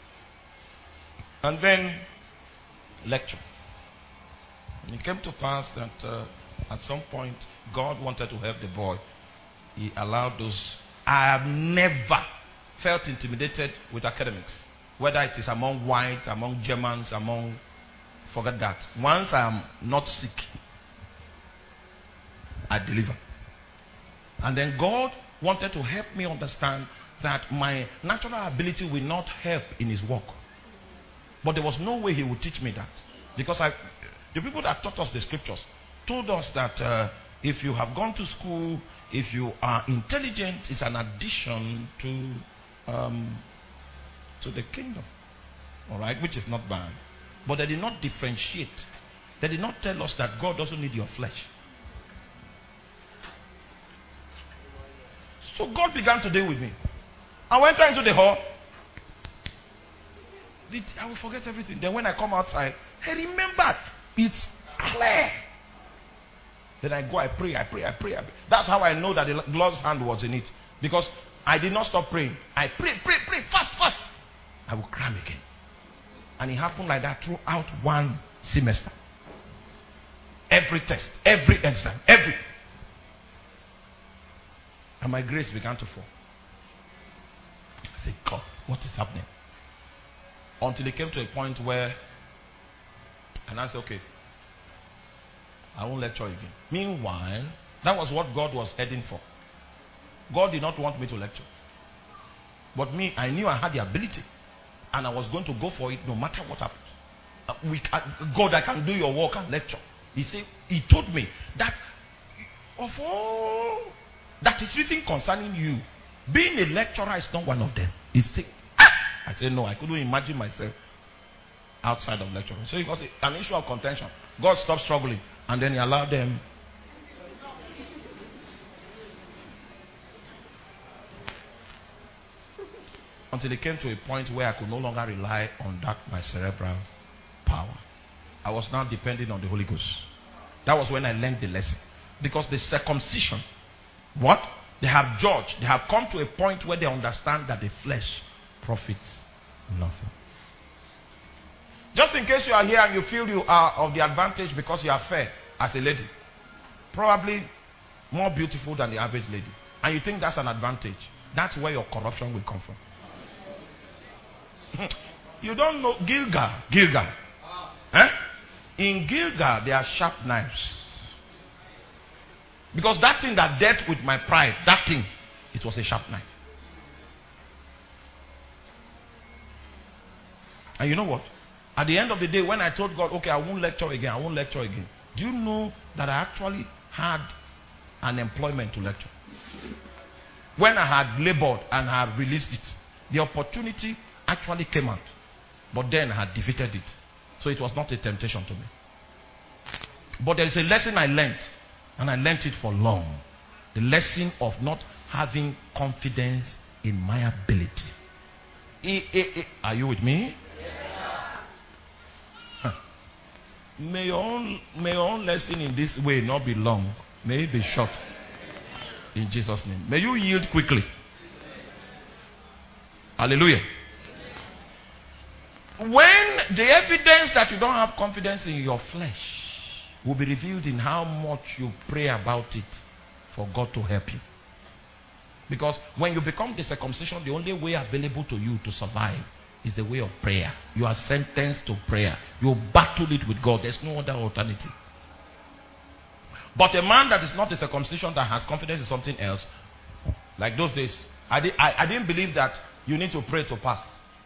[SPEAKER 1] And then lecture. And it came to pass that uh, at some point God wanted to help the boy. He allowed those. I have never felt intimidated with academics. Whether it is among whites, among Germans, among... Forget that. Once I am not sick, I deliver. And then God wanted to help me understand that my natural ability will not help in His work. But there was no way He would teach me that. Because I, the people that taught us the scriptures told us that uh, if you have gone to school, if you are intelligent, it's an addition to, um, to the kingdom. Alright, which is not bad. But they did not differentiate. They did not tell us that God doesn't need your flesh. So God began to deal with me. I went into the hall. I will forget everything. Then when I come outside, I remembered. It's clear. Then I go, I pray, I pray, I pray, I pray. That's how I know that the Lord's hand was in it. Because I did not stop praying. I pray, pray, pray, fast, fast. I will cram again. And it happened like that throughout one semester. Every test, every exam, every. And my grace began to fall. I said, God, what is happening? Until it came to a point where, and I said, okay, I won't lecture again. Meanwhile, that was what God was heading for. God did not want me to lecture. But me, I knew I had the ability. And I was going to go for it no matter what happened. Uh, we, uh, God, I can do your work and lecture. He said, he told me that of all that is written concerning you, being a lecturer is not one of them. He said, ah! I said, no, I couldn't imagine myself outside of lecturing. So it was an issue of contention. God stopped struggling and then he allowed them. Until it came to a point where I could no longer rely on that, my cerebral power. I was now depending on the Holy Ghost. That was when I learned the lesson. Because the circumcision, what? They have judged. They have come to a point where they understand that the flesh profits nothing. Just in case you are here and you feel you are of the advantage because you are fair as a lady. Probably more beautiful than the average lady. And you think that's an advantage. That's where your corruption will come from. You don't know Gilgal. Gilgal. Eh? In Gilgal, there are sharp knives. Because that thing that dealt with my pride, that thing, it was a sharp knife. And you know what? At the end of the day, when I told God, okay, I won't lecture again, I won't lecture again. Do you know that I actually had an employment to lecture? When I had labored and I had released it, the opportunity actually came out. But then I had defeated it. So it was not a temptation to me. But there is a lesson I learned. And I learned it for long. The lesson of not having confidence in my ability. E, e, e. Are you with me? Yeah. Huh. May your own, may your own lesson in this way not be long. May it be short. In Jesus' name. May you yield quickly. Hallelujah. When the evidence that you don't have confidence in your flesh will be revealed in how much you pray about it for God to help you. Because when you become the circumcision, the only way available to you to survive is the way of prayer. You are sentenced to prayer. You battle it with God. There's no other alternative. But a man that is not the circumcision, that has confidence in something else, like those days, I, di- I, I didn't believe that you need to pray to pass.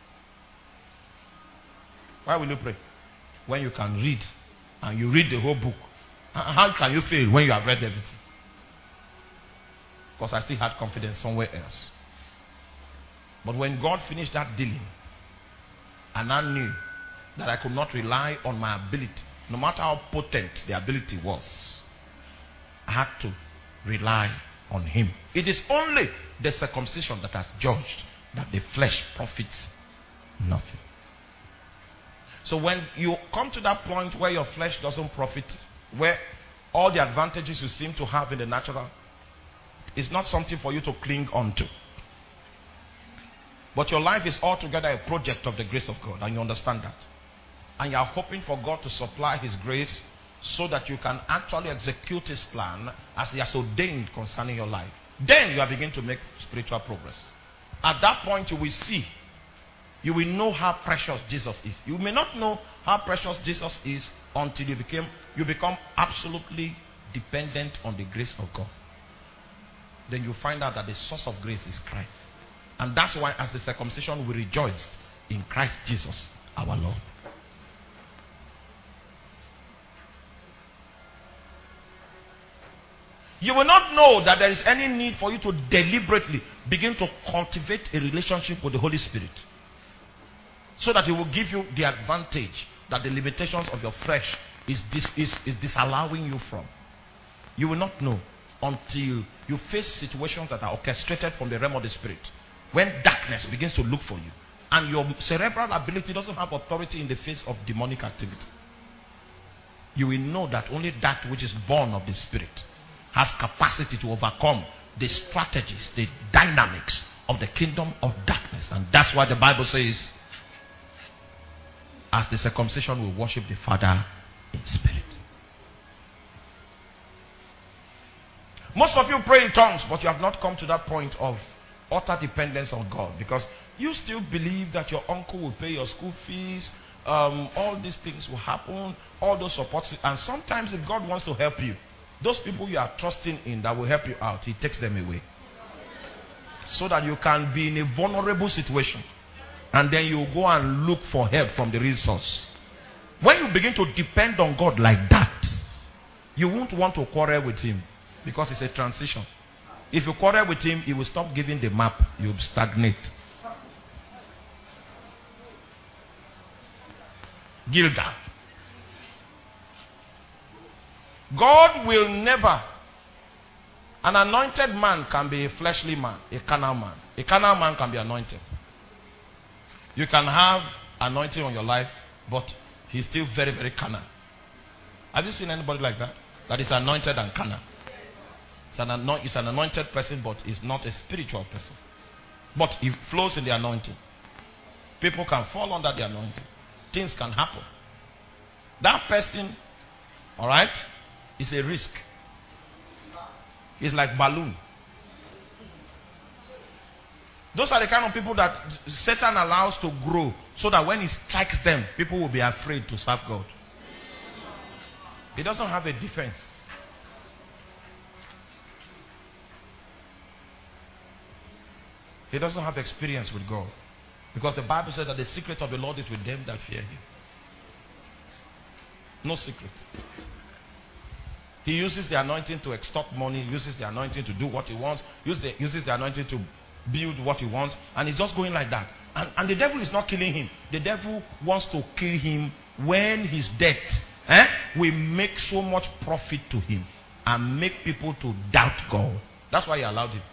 [SPEAKER 1] Why will you pray? When you can read and you read the whole book. How can you fail when you have read everything? Because I still had confidence somewhere else. But when God finished that dealing, and I knew that I could not rely on my ability, no matter how potent the ability was, I had to rely on Him. It is only the circumcision that has judged that the flesh profits nothing. So when you come to that point where your flesh doesn't profit, where all the advantages you seem to have in the natural is not something for you to cling on to. But your life is altogether a project of the grace of God, and you understand that. And you are hoping for God to supply His grace so that you can actually execute His plan as He has ordained concerning your life. Then you are beginning to make spiritual progress. At that point you will see, you will know how precious Jesus is. You may not know how precious Jesus is until you become, you become absolutely dependent on the grace of God. Then you find out that the source of grace is Christ. And that's why as the circumcision we rejoiced in Christ Jesus our Lord. You will not know that there is any need for you to deliberately begin to cultivate a relationship with the Holy Spirit, so that He will give you the advantage that the limitations of your flesh is, dis, is, is disallowing you from. You will not know until you face situations that are orchestrated from the realm of the spirit. When darkness begins to look for you, and your cerebral ability doesn't have authority in the face of demonic activity, you will know that only that which is born of the spirit has capacity to overcome the strategies, the dynamics of the kingdom of darkness. And that's why the Bible says, as the circumcision will worship the Father in spirit. Most of you pray in tongues, but you have not come to that point of utter dependence on God, because you still believe that your uncle will pay your school fees, um, all these things will happen, all those supports. And sometimes if God wants to help you, those people you are trusting in that will help you out, He takes them away. So that you can be in a vulnerable situation. And then you go and look for help from the real source. When you begin to depend on God like that, you won't want to quarrel with Him, because it's a transition. If you quarrel with Him, He will stop giving the map. You'll stagnate. Gilgal. God will never. An anointed man can be a fleshly man, a carnal man. A carnal man can be anointed. You can have anointing on your life, but he's still very, very carnal. Have you seen anybody like that? That is anointed and carnal. It's an, anoint, it's an anointed person, but it's not a spiritual person. But it flows in the anointing. People can fall under the anointing. Things can happen. That person, all right, is a risk. It's like balloon. Those are the kind of people that Satan allows to grow, so that when he strikes them, people will be afraid to serve God. He doesn't have a defense. He doesn't have experience with God. Because the Bible says that the secret of the Lord is with them that fear Him. No secret. He uses the anointing to extort money, uses the anointing to do what he wants, uses the, uses the anointing to build what he wants, and he's just going like that. And, and the devil is not killing him. The devil wants to kill him when his death eh, will make so much profit to him and make people to doubt God. That's why he allowed him.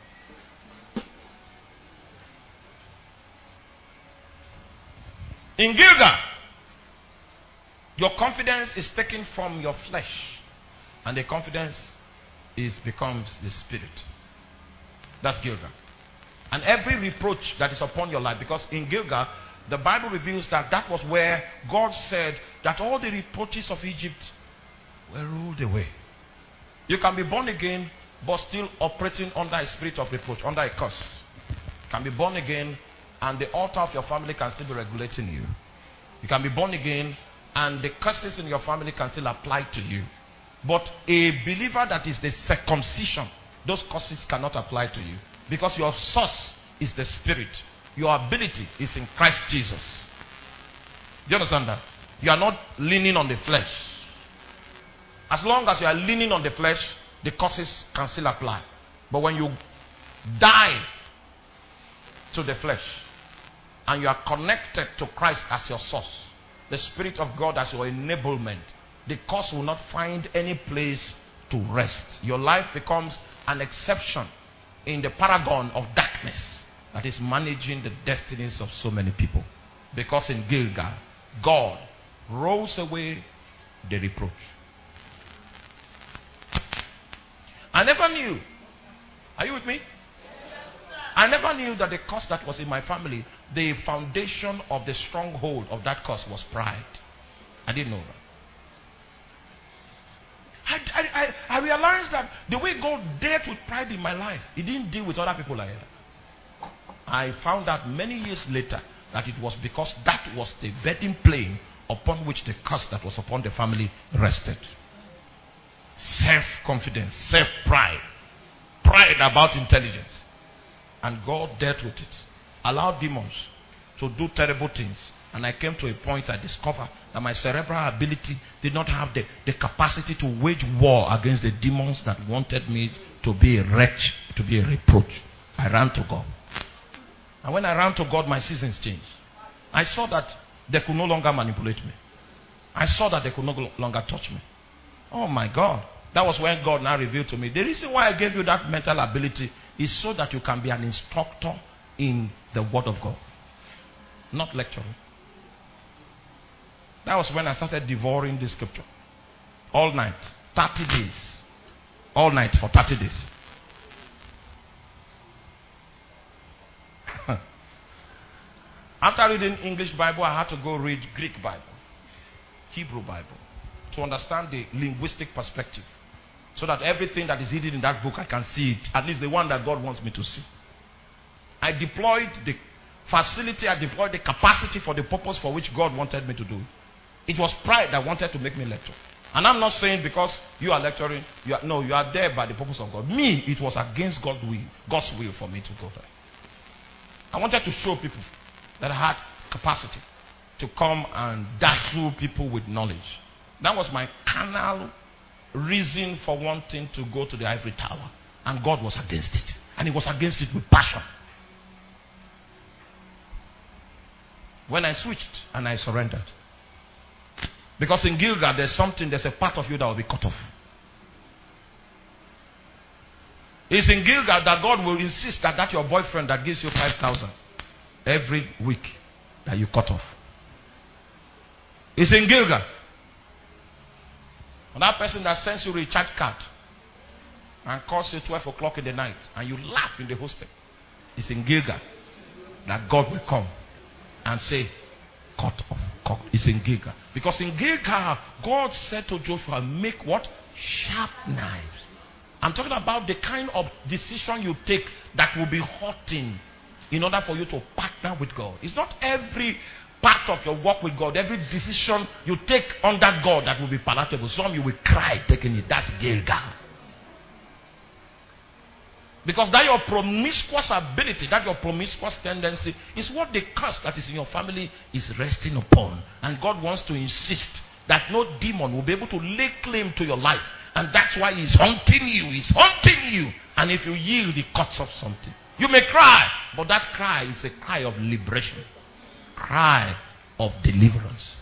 [SPEAKER 1] In Gilgal, your confidence is taken from your flesh, and the confidence is becomes the spirit. That's Gilgal. And every reproach that is upon your life, because in Gilgal, the Bible reveals that that was where God said that all the reproaches of Egypt were ruled away. You can be born again, but still operating under a spirit of reproach, under a curse. You can be born again, and the altar of your family can still be regulating you. You can be born again, and the curses in your family can still apply to you. But a believer that is the circumcision, those curses cannot apply to you. Because your source is the spirit. Your ability is in Christ Jesus. Do you understand that? You are not leaning on the flesh. As long as you are leaning on the flesh, the curses can still apply. But when you die to the flesh, and you are connected to Christ as your source, the Spirit of God as your enablement, the curse will not find any place to rest. Your life becomes an exception in the paragon of darkness that is managing the destinies of so many people. Because in Gilgal, God rolls away the reproach. I never knew. Are you with me? I never knew that the curse that was in my family, the foundation of the stronghold of that curse was pride. I didn't know that. I, I, I realized that the way God dealt with pride in my life, He didn't deal with other people like that. I found out many years later that it was because that was the bedding plane upon which the curse that was upon the family rested. Self-confidence, self-pride, pride about intelligence. And God dealt with it. Allowed demons to do terrible things. And I came to a point I discovered that my cerebral ability did not have the, the capacity to wage war against the demons that wanted me to be a wretch, to be a reproach. I ran to God. And when I ran to God, my seasons changed. I saw that they could no longer manipulate me. I saw that they could no longer touch me. Oh my God. That was when God now revealed to me. The reason why I gave you that mental ability is so that you can be an instructor in the Word of God. Not lecturing. That was when I started devouring the scripture. All night. thirty days. All night for thirty days. After reading English Bible, I had to go read Greek Bible. Hebrew Bible. To understand the linguistic perspective. So that everything that is hidden in that book, I can see it. At least the one that God wants me to see. I deployed the facility, I deployed the capacity for the purpose for which God wanted me to do it. It was pride that wanted to make me lecture. And I'm not saying because you are lecturing, you are, no, you are there by the purpose of God. Me, it was against God's will, God's will for me to go there. I wanted to show people that I had capacity to come and dazzle people with knowledge. That was my carnal reason for wanting to go to the ivory tower. And God was against it. And He was against it with passion. When I switched and I surrendered. Because in Gilgal, there's something, there's a part of you that will be cut off. It's in Gilgal that God will insist that that's your boyfriend that gives you five thousand every week that you cut off. It's in Gilgal. And that person that sends you a recharge card and calls you twelve o'clock in the night and you laugh in the hostel. It's in Gilgal that God will come and say, cut off. Cut. It's in Gilgal. Because in Gilgal, God said to Joshua, make what? Sharp knives. I'm talking about the kind of decision you take that will be hurting in order for you to partner with God. It's not every part of your work with God, every decision you take under God that will be palatable. Some you will cry taking it. That's Gilgal. Because that your promiscuous ability, that your promiscuous tendency is what the curse that is in your family is resting upon. And God wants to insist that no demon will be able to lay claim to your life. And that's why He's hunting you. He's hunting you. And if you yield, He cuts off something. You may cry, but that cry is a cry of liberation. Cry of deliverance.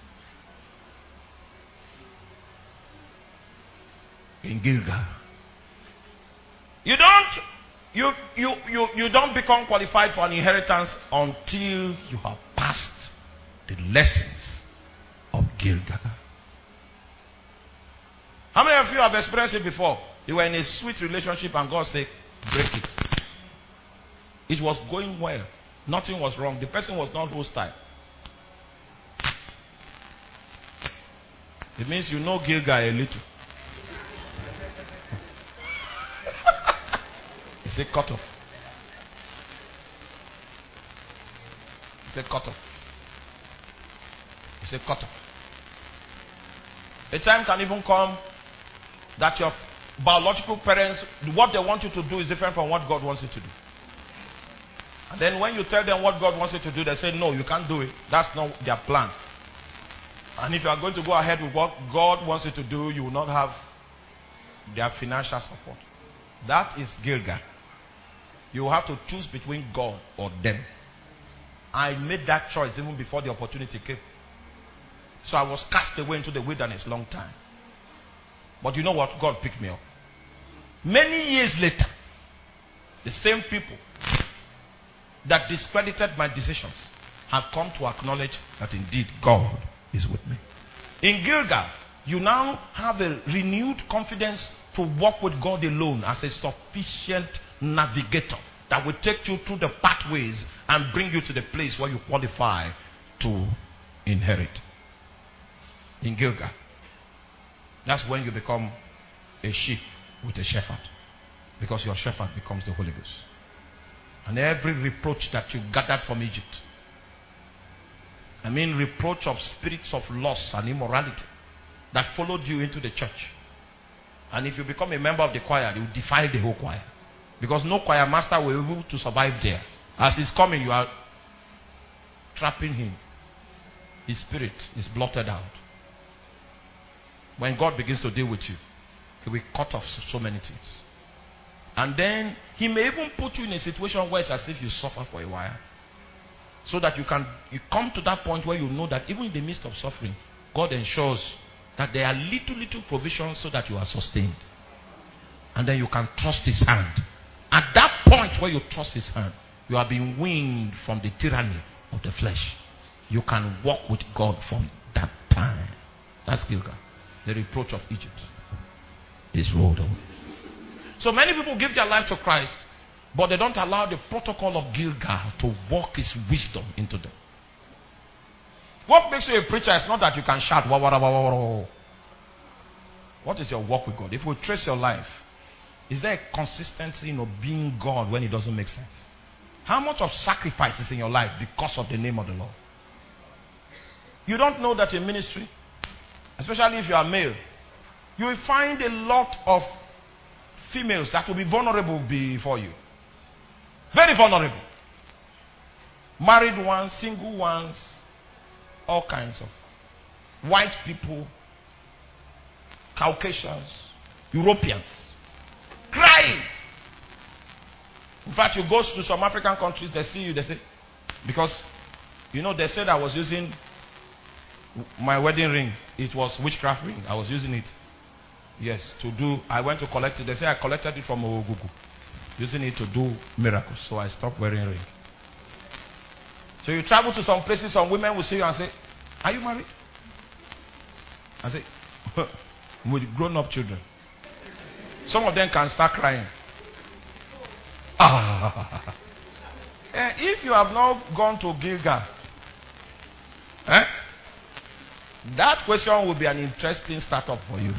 [SPEAKER 1] In Gilgal. You don't you, you, you, you don't become qualified for an inheritance until you have passed the lessons of Gilgal. How many of you have experienced it before? You were in a sweet relationship and God said, break it. It was going well. Nothing was wrong. The person was not hostile. It means you know Gilgal a little. It's a cut off. It's a cut off. It's a cut off. A time can even come that your biological parents, what they want you to do is different from what God wants you to do. And then when you tell them what God wants you to do, they say, no, you can't do it. That's not their plan. And if you are going to go ahead with what God wants you to do, you will not have their financial support. That is Gilgal. You will have to choose between God or them. I made that choice even before the opportunity came. So I was cast away into the wilderness long time. But you know what? God picked me up. Many years later, the same people that discredited my decisions have come to acknowledge that indeed God is with me. In Gilgal, you now have a renewed confidence to walk with God alone as a sufficient navigator that will take you through the pathways and bring you to the place where you qualify to inherit. In Gilgal, that's when you become a sheep with a shepherd, because your shepherd becomes the Holy Ghost. And every reproach that you gathered from Egypt, I mean reproach of spirits of loss and immorality that followed you into the church. And if you become a member of the choir, you defile the whole choir. Because no choir master will be able to survive there. As he's coming, you are trapping him. His spirit is blotted out. When God begins to deal with you, He will cut off so many things. And then He may even put you in a situation where it's as if you suffer for a while. So that you can you come to that point where you know that even in the midst of suffering, God ensures that there are little, little provisions so that you are sustained. And then you can trust his hand. At that point where you trust his hand, you are being weaned from the tyranny of the flesh. You can walk with God from that time. That's Gilgal. The reproach of Egypt is rolled away. So many people give their life to Christ, but they don't allow the protocol of Gilgal to walk his wisdom into them. What makes you a preacher is not that you can shout, wah, wah, wah, wah, wah. What is your walk with God? If we trace your life, is there a consistency in obeying God when it doesn't make sense? How much of sacrifice is in your life because of the name of the Lord? You don't know that in ministry, especially if you are male, you will find a lot of females that will be vulnerable before you. Very vulnerable. Married ones, single ones, all kinds of white people, Caucasians, Europeans, crying. In fact, you go to some African countries, they see you, they say, because, you know, they said I was using my wedding ring. It was witchcraft ring. I was using it. Yes, to do, I went to collect it. They say I collected it from Ogugu, using it to do miracles. So I stopped wearing ring. So you travel to some places, some women will see you and say, are you married? I say, with grown-up children. Some of them can start crying. Ah. And if you have not gone to Gilgal, eh, that question will be an interesting startup for you.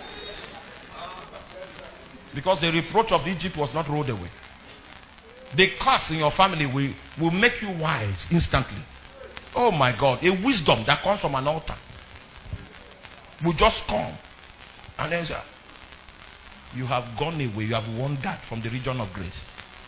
[SPEAKER 1] Because the reproach of Egypt was not rolled away. The curse in your family will, will make you wise instantly. Oh my God. A wisdom that comes from an altar will just come. And then say, you have gone away. You have wandered from the region of grace.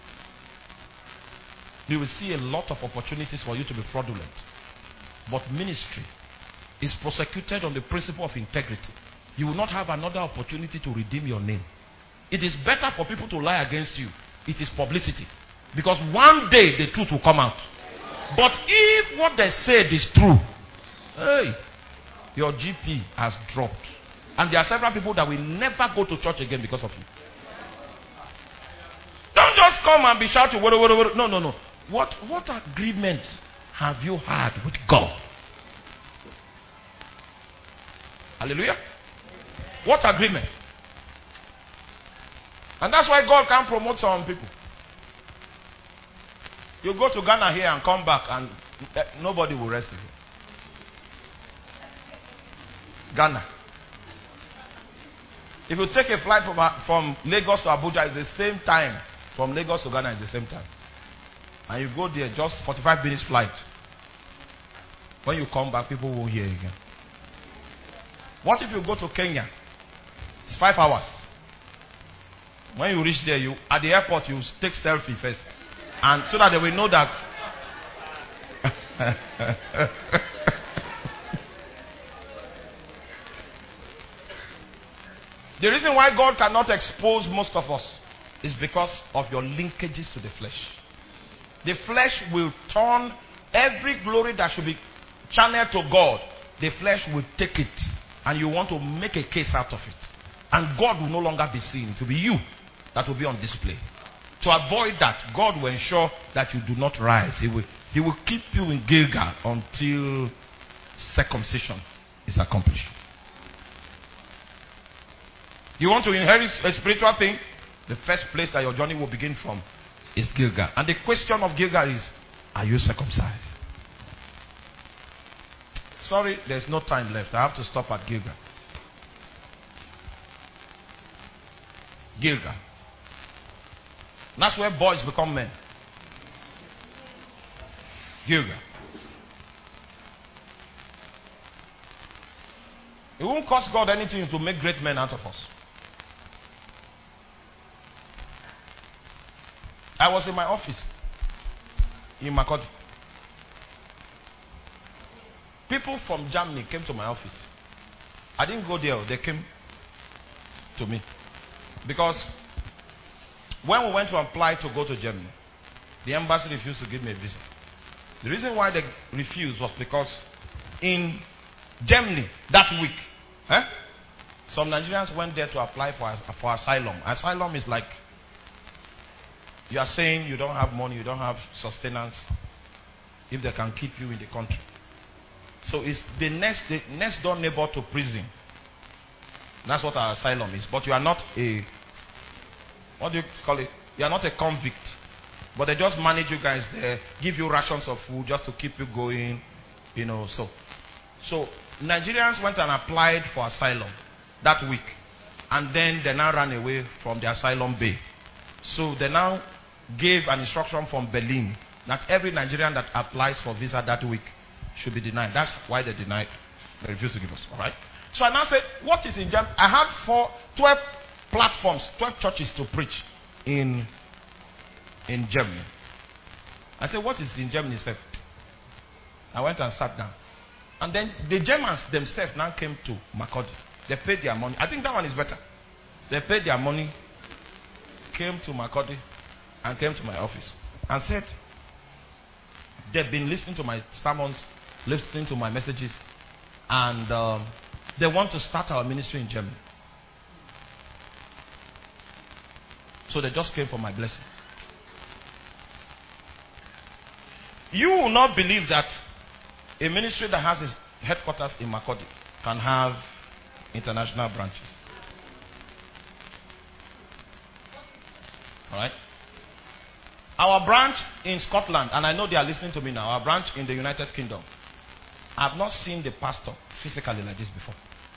[SPEAKER 1] You will see a lot of opportunities for you to be fraudulent. But ministry is prosecuted on the principle of integrity. You will not have another opportunity to redeem your name. It is better for people to lie against you. It is publicity. Because one day the truth will come out. But if what they said is true, hey, your G P has dropped. And there are several people that will never go to church again because of you. Don't just come and be shouting. Whoa, whoa, whoa. No, no, no. What, what agreement have you had with God? Hallelujah. What agreement? And that's why God can't promote some people. You go to Ghana here and come back and uh, nobody will rest you. Ghana. If you take a flight from, uh, from Lagos to Abuja, it's the same time. From Lagos to Ghana, it's the same time. And you go there, just forty-five minutes flight. When you come back, people won't hear again. What if you go to Kenya? It's five hours. When you reach there, you at the airport, you take selfie first. And so that they will know that. The reason why God cannot expose most of us is because of your linkages to the flesh. The flesh will turn every glory that should be channeled to God. The flesh will take it. And you want to make a case out of it. And God will no longer be seen. It will be you that will be on display. To avoid that, God will ensure that you do not rise. He will, he will keep you in Gilgal until circumcision is accomplished. You want to inherit a spiritual thing? The first place that your journey will begin from is Gilgal. And the question of Gilgal is, are you circumcised? Sorry, there's no time left. I have to stop at Gilgal. Gilgal. That's where boys become men. Gilgal. It won't cost God anything to make great men out of us. I was in my office in Makodi. People from Germany came to my office. I didn't go there, they came to me. Because when we went to apply to go to Germany, the embassy refused to give me a visa. The reason why they refused was because in Germany that week, Eh? Some Nigerians went there to apply for, for asylum. Asylum is like you are saying you don't have money, you don't have sustenance, if they can keep you in the country. So it's the next the next door neighbor to prison. That's what our asylum is. But you are not a, what do you call it? You are not a convict. But they just manage you guys there, give you rations of food just to keep you going, you know. So, so Nigerians went and applied for asylum that week. And then they now ran away from the asylum bay. So they now gave an instruction from Berlin that every Nigerian that applies for visa that week should be denied. That's why they denied. They refused to give us. All right. So I now said, what is in Germany? I had four, twelve platforms, twelve churches to preach in, in Germany. I said, what is in Germany, sir? I went and sat down. And then the Germans themselves now came to Makurdi. They paid their money. I think that one is better. They paid their money, came to Makurdi, and came to my office. And said, they've been listening to my sermons, listening to my messages, and um, they want to start our ministry in Germany. So they just came for my blessing. You will not believe that a ministry that has its headquarters in Makurdi can have international branches. Alright? Our branch in Scotland, and I know they are listening to me now, our branch in the United Kingdom, I have not seen the pastor physically like this before.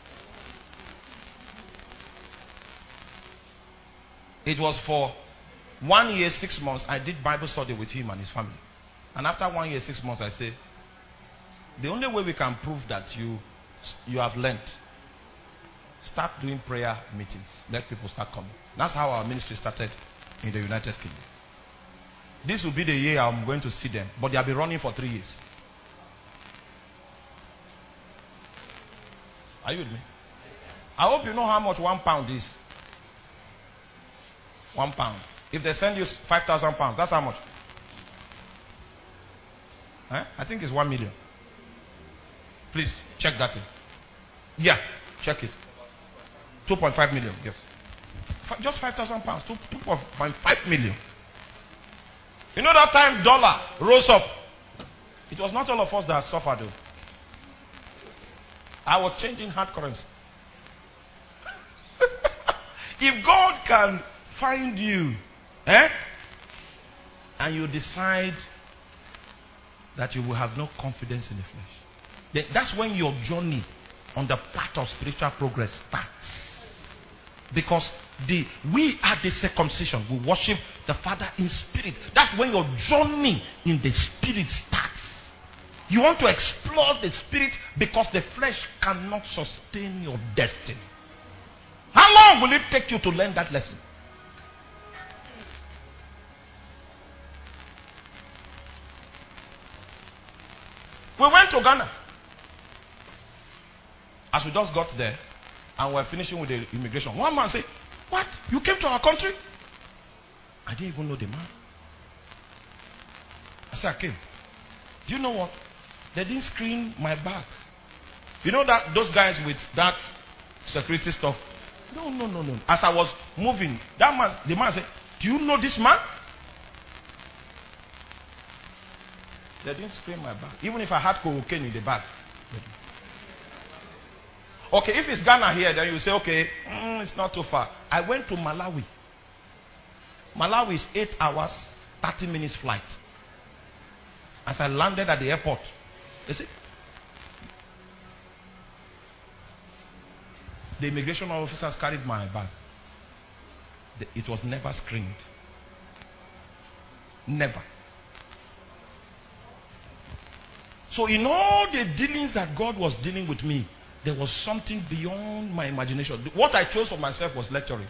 [SPEAKER 1] It was for one year, six months, I did Bible study with him and his family. And after one year, six months, I say, the only way we can prove that you, you have learned, start doing prayer meetings. Let people start coming. That's how our ministry started in the United Kingdom. This will be the year I'm going to see them, but they'll be running for three years. Are you with me? I hope you know how much one pound is. One pound. If they send you five thousand pounds, that's how much? Huh? I think it's one million. Please check that in. Yeah, check it. two point five million, yes. Just five thousand pounds, two point five million. You know that time dollar rose up. It was not all of us that suffered though. I was changing hard currency. If God can find you, eh, and you decide that you will have no confidence in the flesh, then that's when your journey on the path of spiritual progress starts. Because the we are the circumcision. We worship the Father in spirit. That's when your journey in the spirit starts. You want to explore the spirit because the flesh cannot sustain your destiny. How long will it take you to learn that lesson? We went to Ghana. As we just got there and we were finishing with the immigration, one man said, "What? You came to our country?" I didn't even know the man. I said, "I came." Do you know what? They didn't screen my bags. You know that those guys with that security stuff? No, no, no, no. As I was moving, that man, the man said, "Do you know this man?" They didn't screen my bag. Even if I had cocaine in the bag. Okay, if it's Ghana here, then you say, okay, mm, it's not too far. I went to Malawi. Malawi is eight hours, thirty minutes flight. As I landed at the airport, they said, the immigration officers carried my bag. It was never screened. Never. So in all the dealings that God was dealing with me, there was something beyond my imagination. What I chose for myself was lecturing.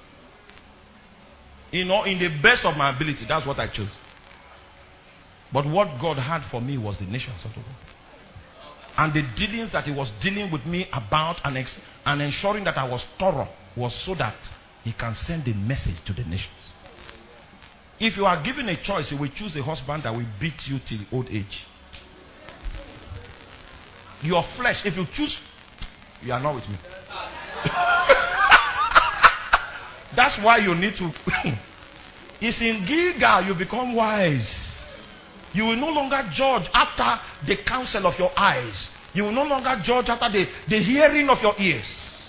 [SPEAKER 1] You know, in the best of my ability, that's what I chose. But what God had for me was the nations of the world. And the dealings that He was dealing with me about and, ex- and ensuring that I was thorough was so that He can send a message to the nations. If you are given a choice, you will choose a husband that will beat you till old age. Your flesh, if you choose, You are not with me. That's why you need to. It's in Gilgal you become wise. You will no longer judge after the counsel of your eyes. You will no longer judge after the, the hearing of your ears.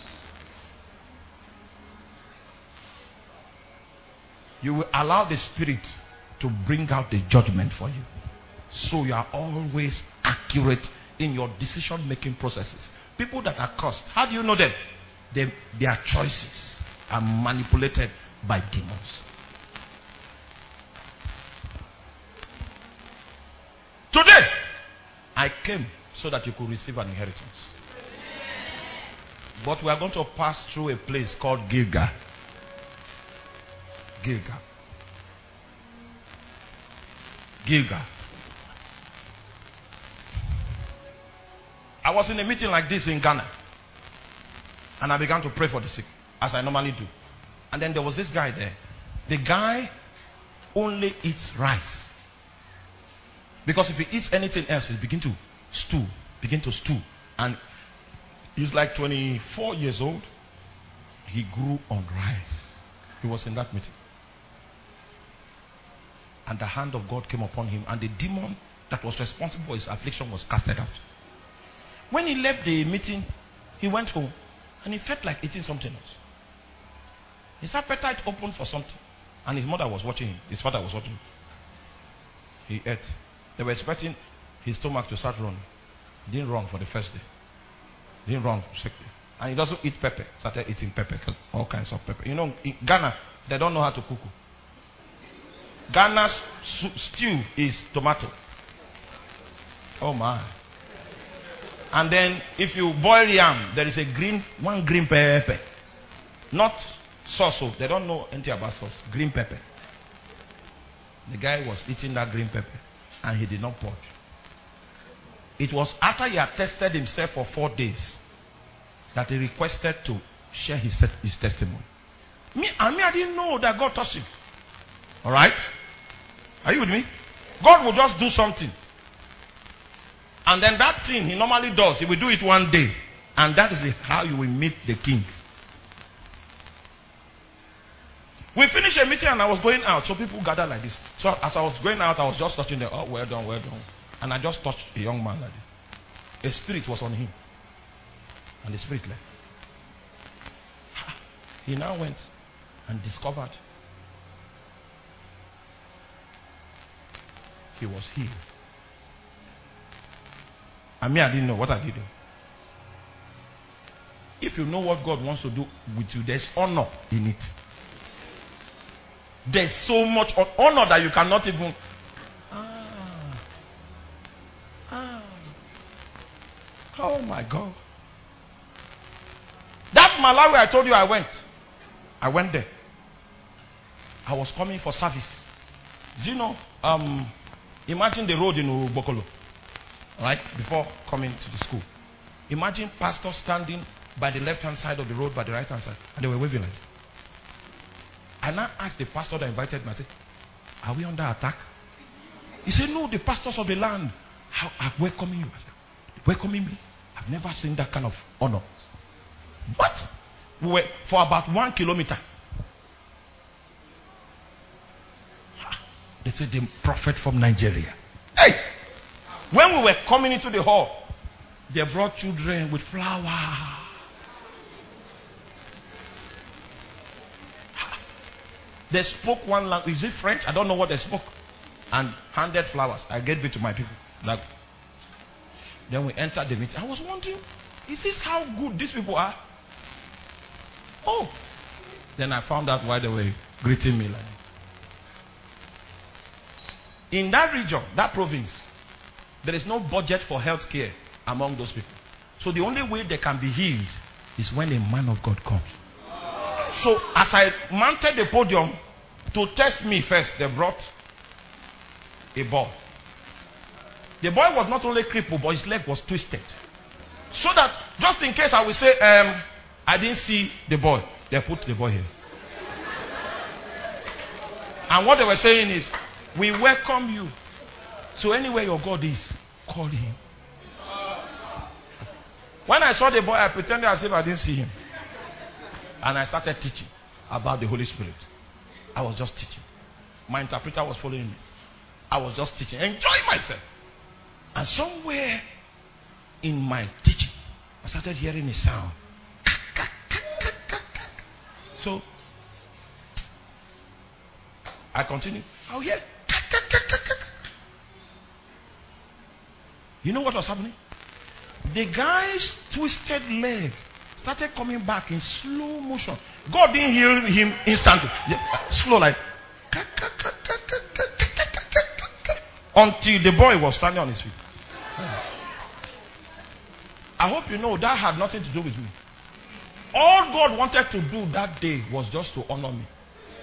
[SPEAKER 1] You will allow the Spirit to bring out the judgment for you. So you are always accurate in your decision-making processes. People that are cursed, how do you know them? They, their choices are manipulated by demons. Today, I came so that you could receive an inheritance. But we are going to pass through a place called Gilgal. Gilgal. Gilgal. I was in a meeting like this in Ghana. And I began to pray for the sick, as I normally do. And then there was this guy there. The guy only eats rice. Because if he eats anything else, he begin to stew. Begin to stew. And he's like twenty-four years old. He grew on rice. He was in that meeting. And the hand of God came upon him. And the demon that was responsible for his affliction was casted out. When he left the meeting, he went home. And he felt like eating something else. His appetite opened for something. And his mother was watching him. His father was watching him. He ate. They were expecting his stomach to start running. He didn't run for the first day. He didn't run for the second day. And he doesn't eat pepper. Started eating pepper. All kinds of pepper. You know, in Ghana, they don't know how to cook. Ghana's stew is tomato. Oh my. And then if you boil yam, there is a green, one green pepper. Not sauce. They don't know anything about sauce. Green pepper. The guy was eating that green pepper. And he did not purge. It was after he had tested himself for four days that he requested to share his, his testimony. Me, I mean, I didn't know that God touched him. Alright? Are you with me? God will just do something. And then that thing he normally does, he will do it one day. And that is how you will meet the king. We finished a meeting and I was going out. So people gathered like this. So as I was going out, I was just touching them. Oh, well done, well done. And I just touched a young man like this. A spirit was on him. And the spirit left. He now went and discovered he was healed. I mean, I didn't know what I did. If you know what God wants to do with you, there's honor in it. There's so much honor that you cannot even. Ah. Ah. Oh my God. That Malawi I told you I went. I went there. I was coming for service. Do you know? Um, imagine the road in Ubokolo. Right? Before coming to the school. Imagine pastor standing by the left hand side of the road, by the right hand side. And they were waving like it. I now asked the pastor that invited me, I said, are we under attack? He said, no, the pastors of the land are welcoming you. Said, welcoming me? I've never seen that kind of honor. But we were for about one kilometer. They said, the prophet from Nigeria. Hey! When we were coming into the hall, they brought children with flowers. They spoke one language. Is it French? I don't know what they spoke. And handed flowers. I gave it to my people. Like, then we entered the meeting. I was wondering, is this how good these people are? Oh. Then I found out why they were greeting me like that. In that region, that province, there is no budget for health care among those people. So the only way they can be healed is when a man of God comes. So as I mounted the podium to test me first, they brought a boy. The boy was not only crippled, but his leg was twisted. So that just in case I will say, um, I didn't see the boy, they put the boy here. And what they were saying is, we welcome you. So anywhere your God is, call him. When I saw the boy, I pretended as if I didn't see him. And I started teaching about the Holy Spirit. I was just teaching. My interpreter was following me. I was just teaching, enjoying myself. And somewhere in my teaching, I started hearing a sound. So, I continued. Oh, yeah. You know what was happening? The guy's twisted leg started coming back in slow motion. God didn't heal him instantly. Slow, like. Until the boy was standing on his feet. I hope you know that had nothing to do with me. All God wanted to do that day was just to honor me.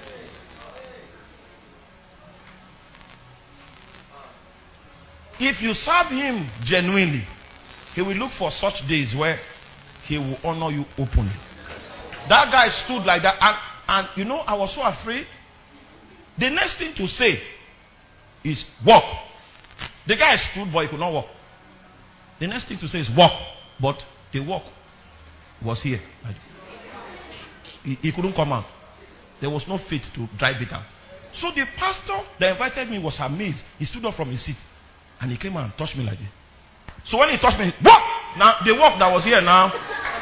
[SPEAKER 1] If you serve him genuinely, he will look for such days where he will honor you openly. That guy stood like that, and, and you know, I was so afraid. The next thing to say is walk. The guy stood, but he could not walk. The next thing to say is walk, but the walk was here. He, he couldn't come out. There was no faith to drive it out. So the pastor that invited me was amazed. He stood up from his seat and he came out and touched me like this. So when he touched me, walk! Now the walk that was here now,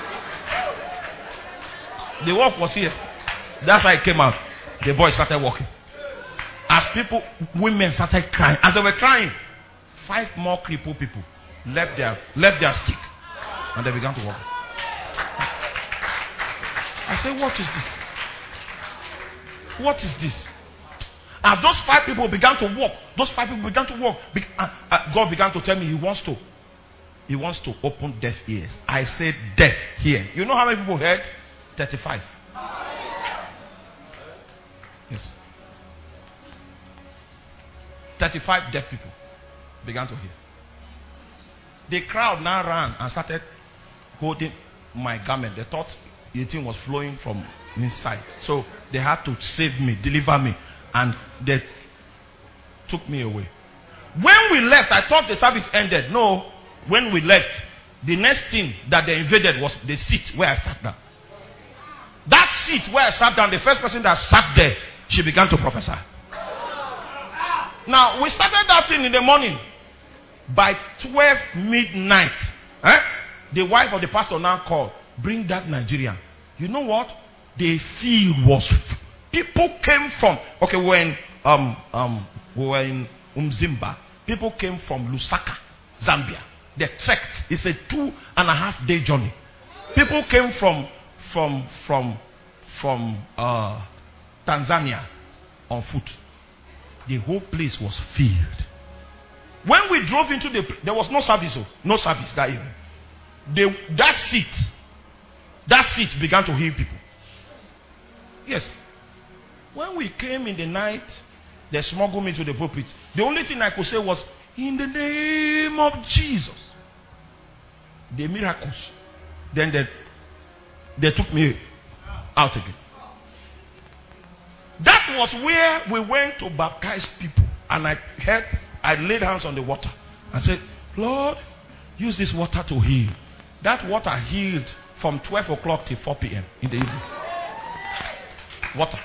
[SPEAKER 1] the walk was here. That's how it came out. The boy started walking. As people, women started crying. As they were crying, five more crippled people left their left their stick and they began to walk. I said, what is this? What is this? As those five people began to walk, those five people began to walk. Be- uh, uh, God began to tell me He wants to, He wants to open deaf ears. I said, deaf here. You know how many people heard? Thirty-five. Yes. Thirty-five deaf people began to hear. The crowd now ran and started holding my garment. They thought the thing was flowing from inside. So they had to save me, deliver me. And they took me away. When we left, I thought the service ended. No, when we left, the next thing that they invaded was the seat where I sat down. That seat where I sat down, the first person that sat there, she began to prophesy. Now, we started that thing in the morning. By twelve midnight, eh, the wife of the pastor now called, bring that Nigerian. You know what? The field was... People came from, okay, we were in, um, um, we were in Umzimba. People came from Lusaka, Zambia. They trekked. It's a two and a half day journey. People came from, from, from, from uh, Tanzania on foot. The whole place was filled. When we drove into the, there was no service, oh, no service that evening. The, that seat, that seat began to heal people. Yes. When we came in the night, they smuggled me to the pulpit. The only thing I could say was, in the name of Jesus. The miracles. Then they, they took me out again. That was where we went to baptize people. And I heard, I laid hands on the water and said, Lord, use this water to heal. That water healed from twelve o'clock till four p.m. in the evening. Water.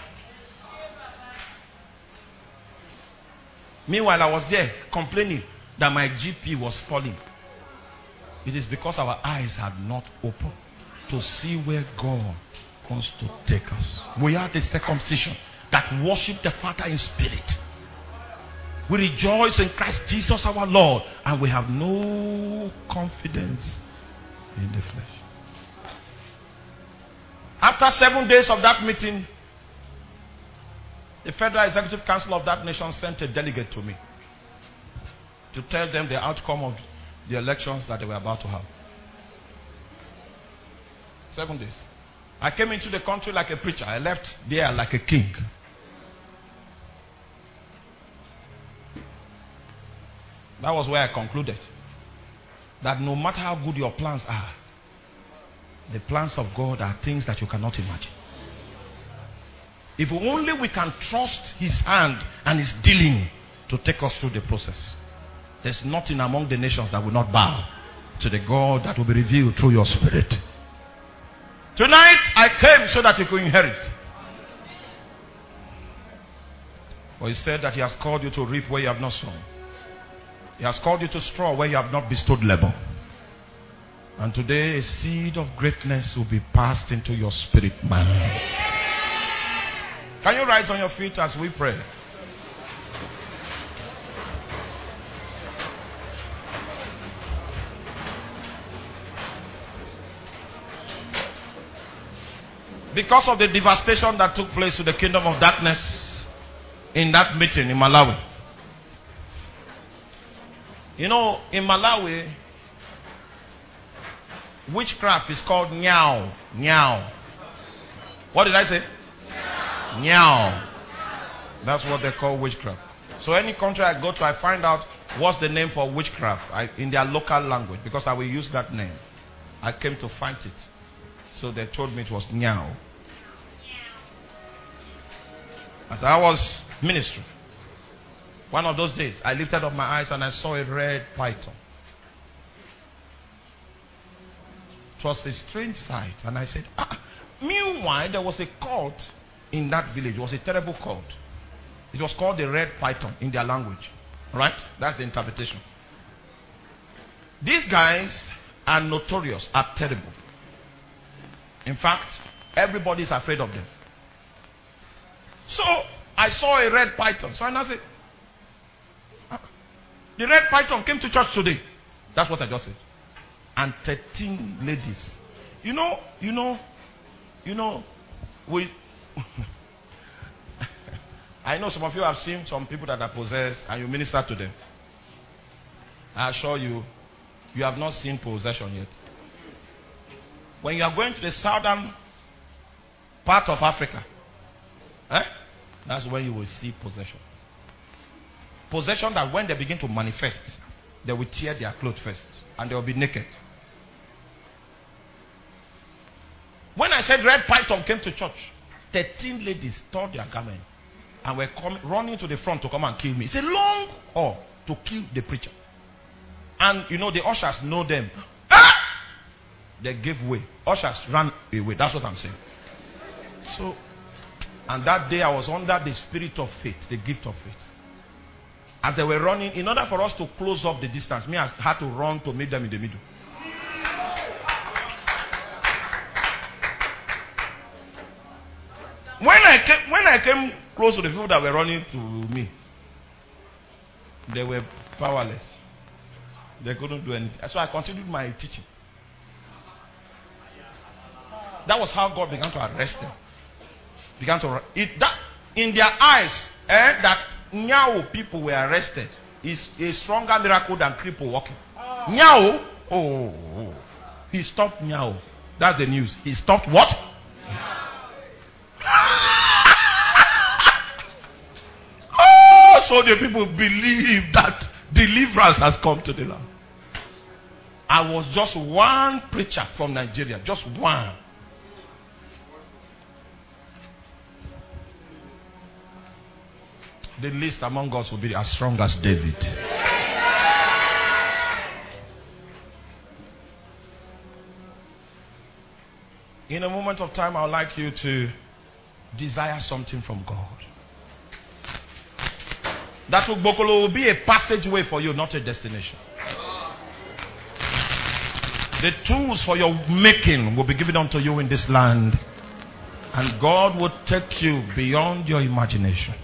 [SPEAKER 1] Meanwhile, I was there complaining that my G P was falling. It is because our eyes had not opened to see where God wants to take us. We are the circumcision that worship the Father in spirit. We rejoice in Christ Jesus our Lord, and we have no confidence in the flesh. After seven days of that meeting, the Federal Executive Council of that nation sent a delegate to me to tell them the outcome of the elections that they were about to have. Seven days. I came into the country like a preacher. I left there like a king. That was where I concluded that no matter how good your plans are, the plans of God are things that you cannot imagine. If only we can trust His hand and His dealing to take us through the process. There's nothing among the nations that will not bow to the God that will be revealed through your spirit. Tonight, I came so that you could inherit. For he said that he has called you to reap where you have not sown. He has called you to straw where you have not bestowed labor. And today, a seed of greatness will be passed into your spirit man. Can you rise on your feet as we pray? Because of the devastation that took place to the kingdom of darkness in that meeting in Malawi. You know, in Malawi, witchcraft is called Nyao. Nyao. What did I say? Nyao. That's what they call witchcraft. So any country I go to, I find out what's the name for witchcraft I, in their local language, because I will use that name. I came to find it. So they told me it was Nyao. As I was ministering, one of those days, I lifted up my eyes and I saw a red python. It was a strange sight. And I said, ah. Meanwhile, there was a cult in that village. It was a terrible cult. It was called the red python in their language. Right? That's the interpretation. These guys are notorious, are terrible. In fact, everybody is afraid of them. So, I saw a red python. So I said, ah, the red python came to church today. That's what I just said. And thirteen ladies. You know, you know, you know, we... I know some of you have seen some people that are possessed and you minister to them. I assure you, you have not seen possession yet. When you are going to the southern part of Africa, eh, that's when you will see possession. Possession that when they begin to manifest, they will tear their clothes first and they will be naked. When I said red python came to church, thirteen ladies tore their garment and were coming, running to the front to come and kill me. It's a long haul to kill the preacher. And you know the ushers know them. Ah! They gave way. Ushers ran away. That's what I'm saying. So, and that day I was under the spirit of faith, the gift of faith. As they were running, in order for us to close up the distance, me I had to run to meet them in the middle. When I came, when I came close to the people that were running to me, they were powerless. They couldn't do anything. So I continued my teaching. That was how God began to arrest them. Began to it that in their eyes, eh, that Nyao people were arrested is a stronger miracle than cripple walking. Nyao, oh, oh, oh, he stopped Nyao. That's the news. He stopped what? Oh, so the people believe that deliverance has come to the land. I was just one preacher from Nigeria, just one. The least among us will be as strong as David. In a moment of time, I would like you to desire something from God. That will be a passageway for you, not a destination. The tools for your making will be given unto you in this land. And God will take you beyond your imagination.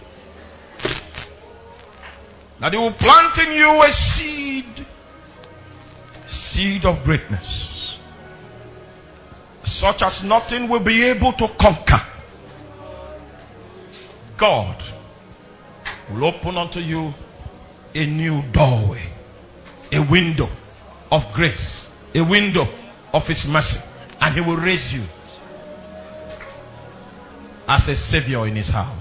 [SPEAKER 1] That He will plant in you a seed. Seed of greatness. Such as nothing will be able to conquer. God will open unto you a new doorway. A window of grace. A window of His mercy. And He will raise you as a savior in His house.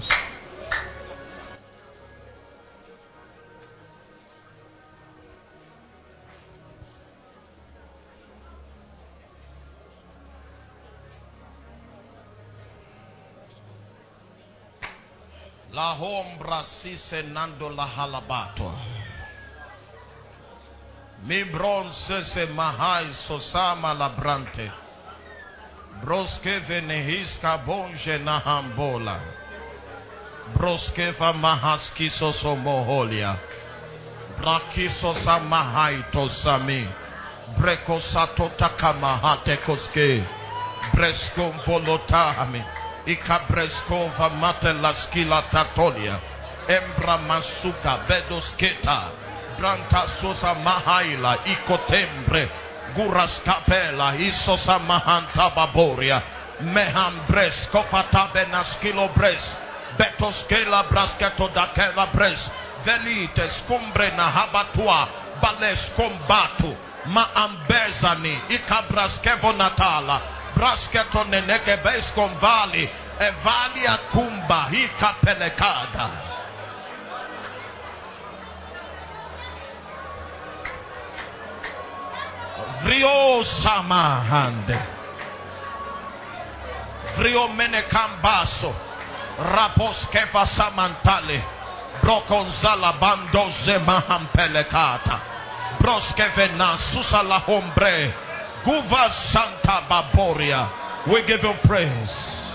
[SPEAKER 1] La hombra si senando la halabato. Mi bronze se mahai sosama labrante. Broske venehiska bonje nahambola. Broske va mahaski sosomoholia. Brakiso samahai tosami. Breko sato takamahate koske. Bresko volotahami. Ika bresko va mate laskila tatolia. Embra masuka bedosketa. Branta sosa mahaila ikotembre. Guras capella isosa mahanta baboria. Meham bres kofata benaskilo bres. Betoskela brasketo dakela bres. Velite scumbre na habatua. Bales combatu. Ma ambezani. Ikabraskevo natala. Brasketo neneke bes convali. Evalia kumba. Ika pelekada. Vrio samahande. Vrio menekambaso. Rapos kefa samantale. Brokonzala bando zemaham pelekata. Broskevena susala hombre. Guva santa baboria. We give you praise.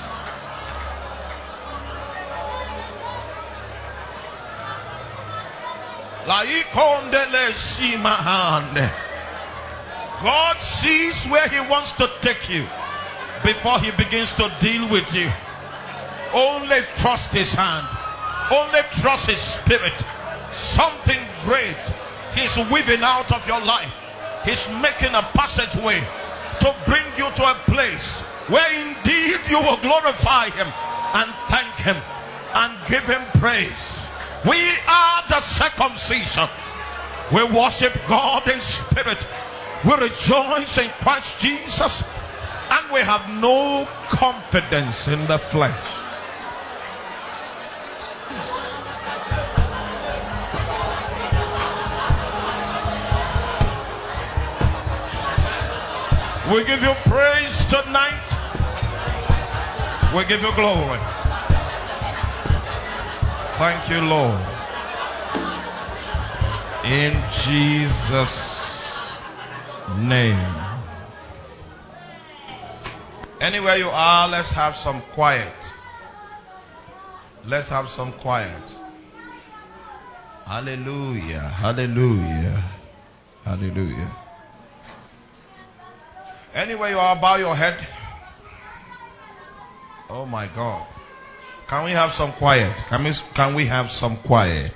[SPEAKER 1] La ikondele simahande. God sees where he wants to take you before he begins to deal with you. Only trust his hand. Only trust his spirit. Something great he's weaving out of your life. He's making a passageway to bring you to a place where indeed you will glorify him and thank him and give him praise. We are the circumcision. We worship God in spirit. We rejoice in Christ Jesus, and we have no confidence in the flesh. We give you praise tonight. We give you glory. Thank you, Lord. In Jesus' name. Anywhere you are, let's have some quiet. Let's have some quiet. Hallelujah. Hallelujah. Hallelujah. Anywhere you are, bow your head. Oh my God. Can we have some quiet? Can we, can we have some quiet?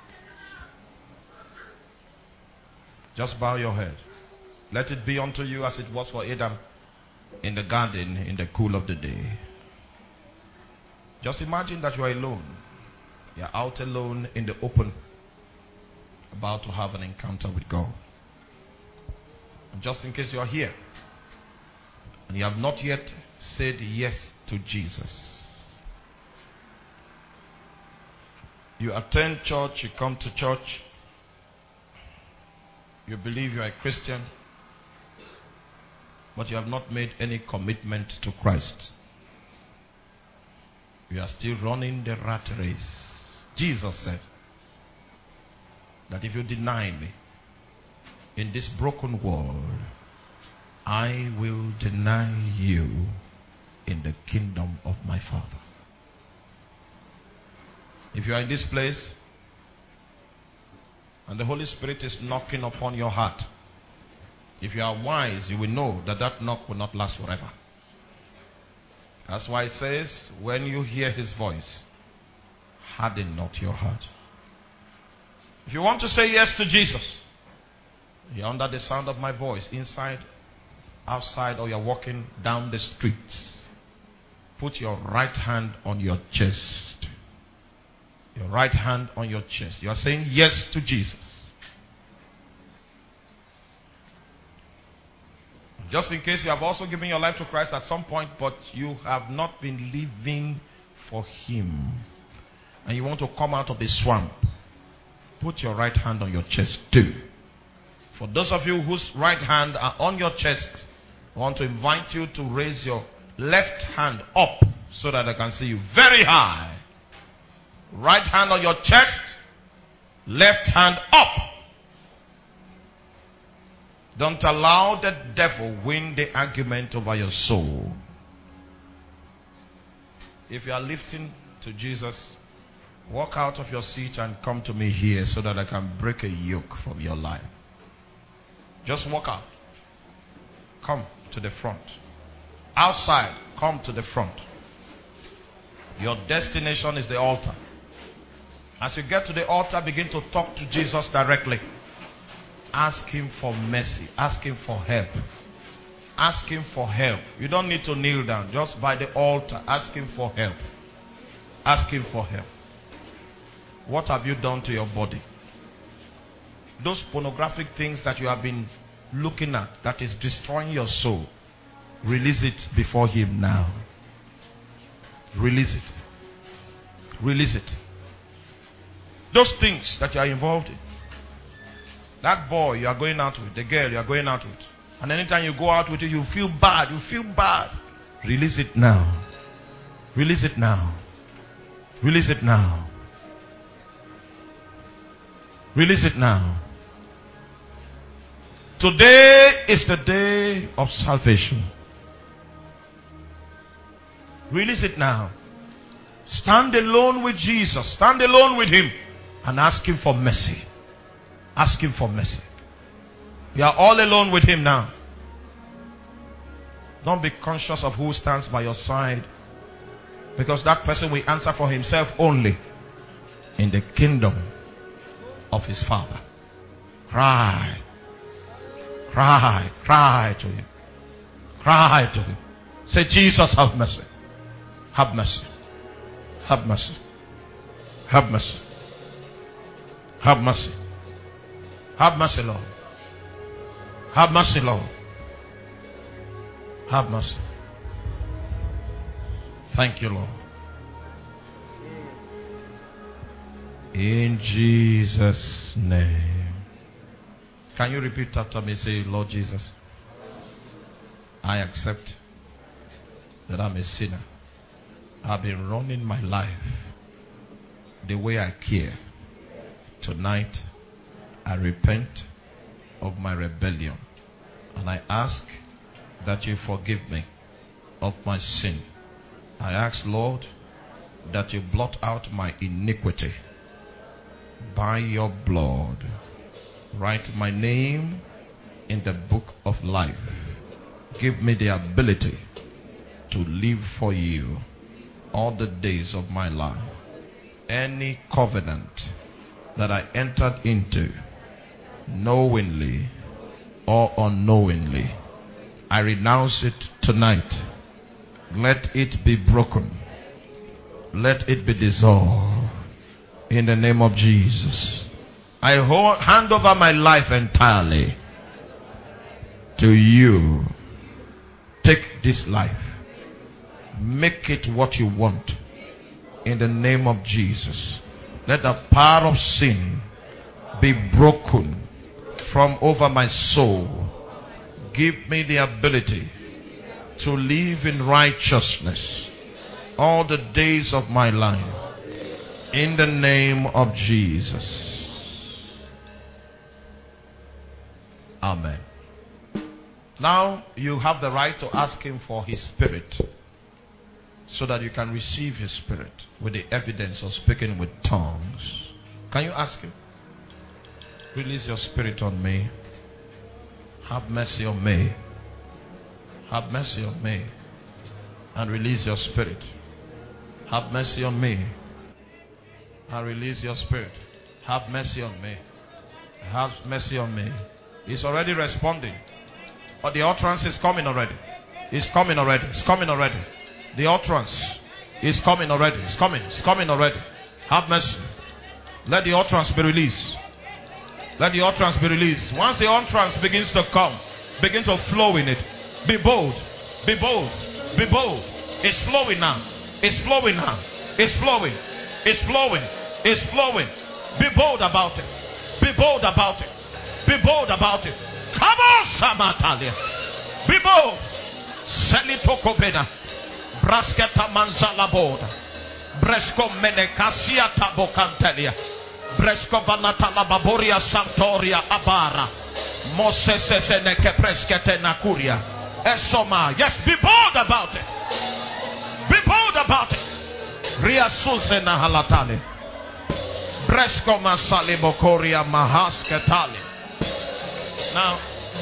[SPEAKER 1] Just bow your head. Let it be unto you as it was for Adam in the garden in the cool of the day. Just imagine that you are alone. You are out alone in the open, about to have an encounter with God. And just in case you are here and you have not yet said yes to Jesus. You attend church, you come to church, you believe you are a Christian, but you have not made any commitment to Christ. You are still running the rat race. Jesus said that if you deny me in this broken world, I will deny you in the kingdom of my Father. If you are in this place and the Holy Spirit is knocking upon your heart, if you are wise, you will know that that knock will not last forever. That's why it says, when you hear his voice, harden not your heart. If you want to say yes to Jesus, you're under the sound of my voice, inside, outside, or you're walking down the streets, put your right hand on your chest. Your right hand on your chest. You are saying yes to Jesus. Just in case you have also given your life to Christ at some point, but you have not been living for him, and you want to come out of the swamp, put your right hand on your chest too. For those of you whose right hand are on your chest, I want to invite you to raise your left hand up so that I can see you very high. Right hand on your chest, left hand up. Don't allow the devil win the argument over your soul. If you are lifting to Jesus, walk out of your seat and come to me here so that I can break a yoke from your life. Just walk out. Come to the front. Outside, come to the front. Your destination is the altar. As you get to the altar, begin to talk to Jesus directly. Ask him for mercy. Ask him for help. Ask him for help. You don't need to kneel down. Just by the altar, ask him for help. Ask him for help. What have you done to your body? Those pornographic things that you have been looking at that is destroying your soul, release it before him now. Release it. Release it. Those things that you are involved in. That boy you are going out with, the girl you are going out with, and anytime you go out with it, you feel bad. You feel bad. Release it now. Release it now. Release it now. Release it now. Today is the day of salvation. Release it now. Stand alone with Jesus. Stand alone with him and ask him for mercy. Ask him for mercy. You are all alone with him now. Don't be conscious of who stands by your side, because that person will answer for himself only in the kingdom of his Father. Cry. Cry. Cry to him. Cry to him. Say, Jesus, have mercy. Have mercy. Have mercy. Have mercy. Have mercy. Have mercy, Lord. Have mercy, Lord. Have mercy. Thank you, Lord. In Jesus' name. Can you repeat after me? Say, Lord Jesus, I accept that I'm a sinner. I've been running my life the way I care. Tonight, I repent of my rebellion, and I ask that you forgive me of my sin. I ask, Lord, that you blot out my iniquity by your blood. Write my name in the book of life. Give me the ability to live for you all the days of my life. Any covenant that I entered into, knowingly or unknowingly, I renounce it tonight. Let it be broken. Let it be dissolved in the name of Jesus. I hold, hand over my life entirely to you. Take this life. Make it what you want in the name of Jesus. Let the power of sin be broken from over my soul. Give me the ability to live in righteousness all the days of my life. In the name of Jesus. Amen. Now you have the right to ask him for his spirit, so that you can receive his spirit with the evidence of speaking with tongues. Can you ask him? Release your spirit on me. Have mercy on me. Have mercy on me. And release your spirit. Have mercy on me. And release your spirit. Have mercy on me. Have mercy on me. He's already responding. But the utterance is coming already. It's coming already. It's coming already. The utterance is coming already. It's coming. It's coming already. Have mercy. Let the utterance be released. Let the utterance be released. Once the utterance begins to come, begin to flow in it. Be bold. Be bold. Be bold. It's flowing now. It's flowing now. It's flowing. It's flowing. It's flowing. Be bold about it. Be bold about it. Be bold about it. Come on, Samatalia. Be bold. Selitokopena. Brasketa manzala boda. Bresco menekasia tabocantelia. Bresco vanata la baboria santoria abara. Yes, be bold about it. Be bold about it. Riasuse na halatale. Bresko masale bokoria mahasketale. Now,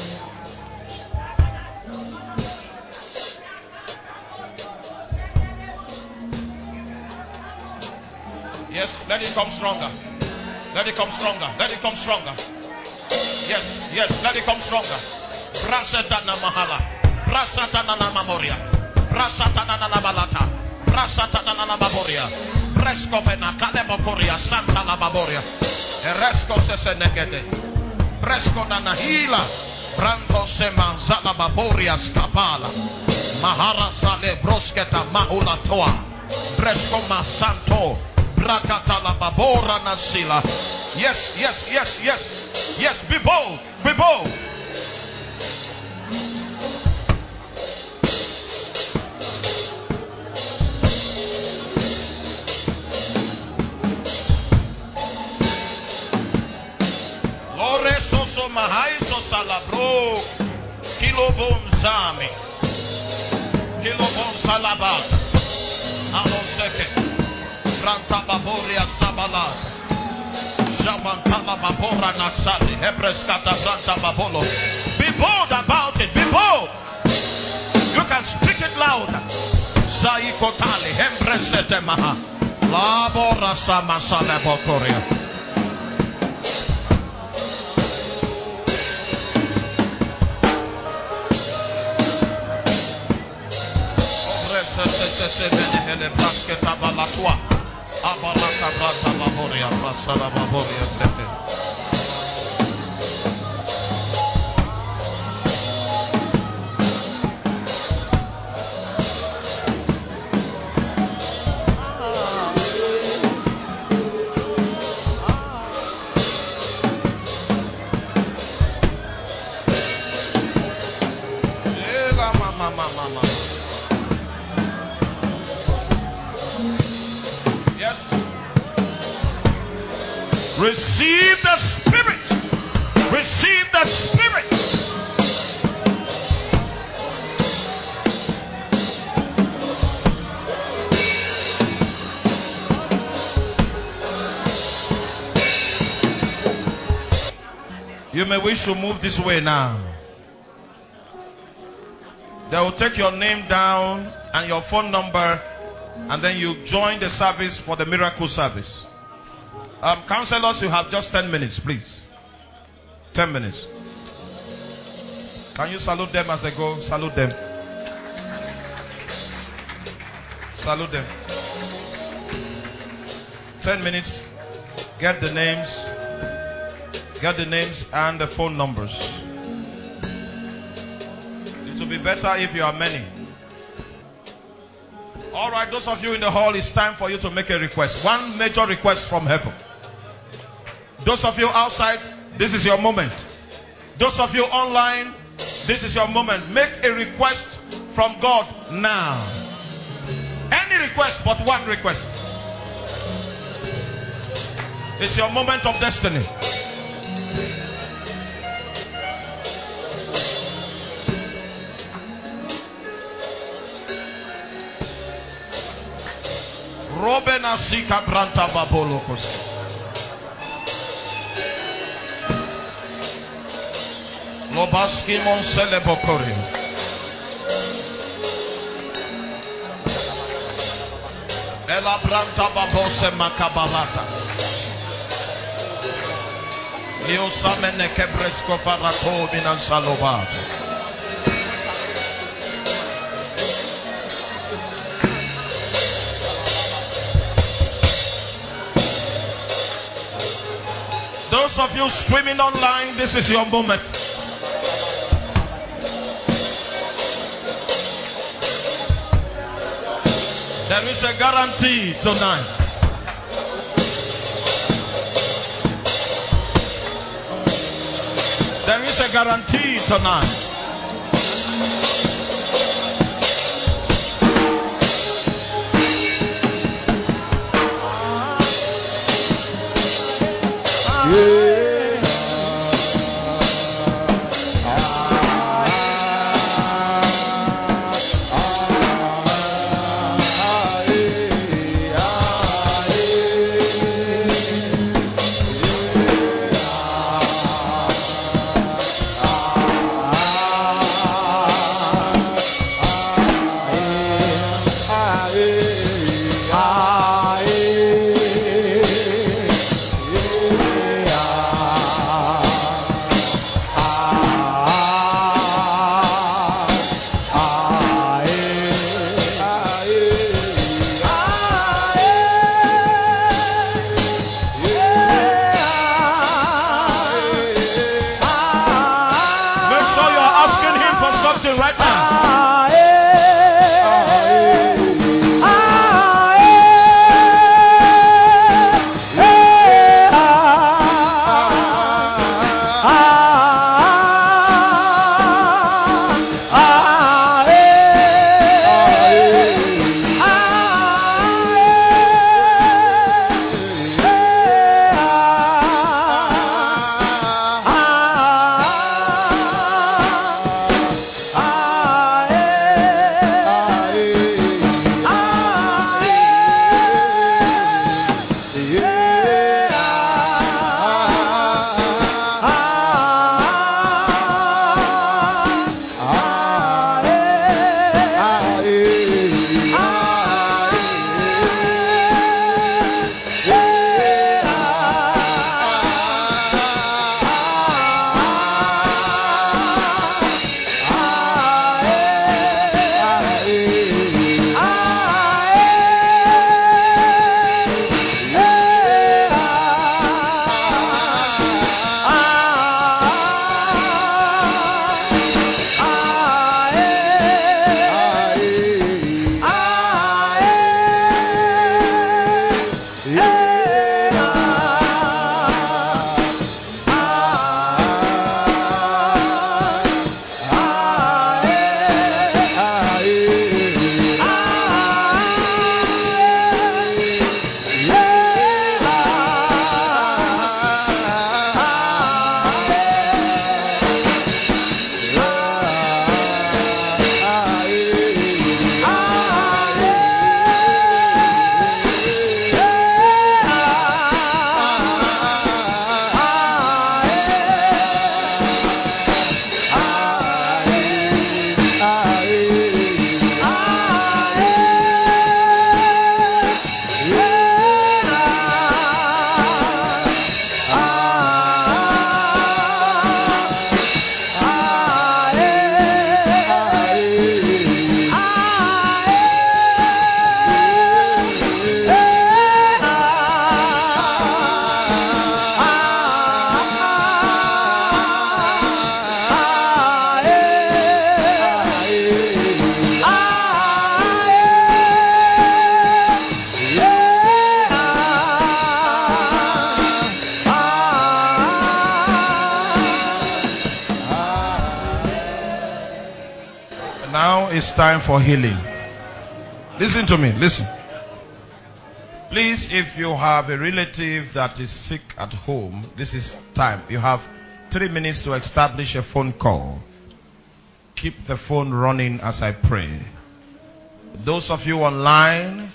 [SPEAKER 1] yes, let it come stronger. Let it come stronger. Let it come stronger. Yes, yes, let it come stronger. Brasata na mahala. Brasata na na memoria. Brasata na na balata. Brasata na na baboria. Bresco vena kalebokoria santa la baboria. Eresco se negede. Bresco na nahila. Branco se manzala baboria scapala. Mahara sale brosketa mahula toa. Bresco masanto. Brakata la babora nasila. Yes, yes, yes, yes. Yes, be bold. Be bold. Lore soso mahai so salabro. Kilo bon zami. Kilo bon salabat. Aloseke. Branta baboria sabalat. Jamantala babora nasali. Hebreskata branta babolo. Be bold about it. Be bold. You can speak it loud. Saikotali. Hembresete maha. Labora samasale bokoria. Se hele brasketa balatwa abalaka brata baboria pasala baboria tete ela mama mama mama. Receive the Spirit. Receive the Spirit. You may wish to move this way now. They will take your name down and your phone number, and then you join the service for the miracle service. Um, counselors, you have just ten minutes, please. ten minutes. Can you salute them as they go? Salute them. Salute them. ten minutes. Get the names. Get the names and the phone numbers. It will be better if you are many. Alright, those of you in the hall, it's time for you to make a request. One major request from heaven. Those of you outside, this is your moment. Those of you online, this is your moment. Make a request from God now. Any request but one request. It's your moment of destiny. Robena Sika Branta Babolokos. Lobaski Monsele Bokori. Ela Branta Babose Makabalata. Liosamene Kebresko Farato Minan Salobat. Those of you streaming online, this is your moment. There is a guarantee tonight. There is a guarantee tonight. Yeah. It's time for healing. Listen to me, listen. Please, if you have a relative that is sick at home, this is time. You have three minutes to establish a phone call. Keep the phone running as I pray. Those of you online,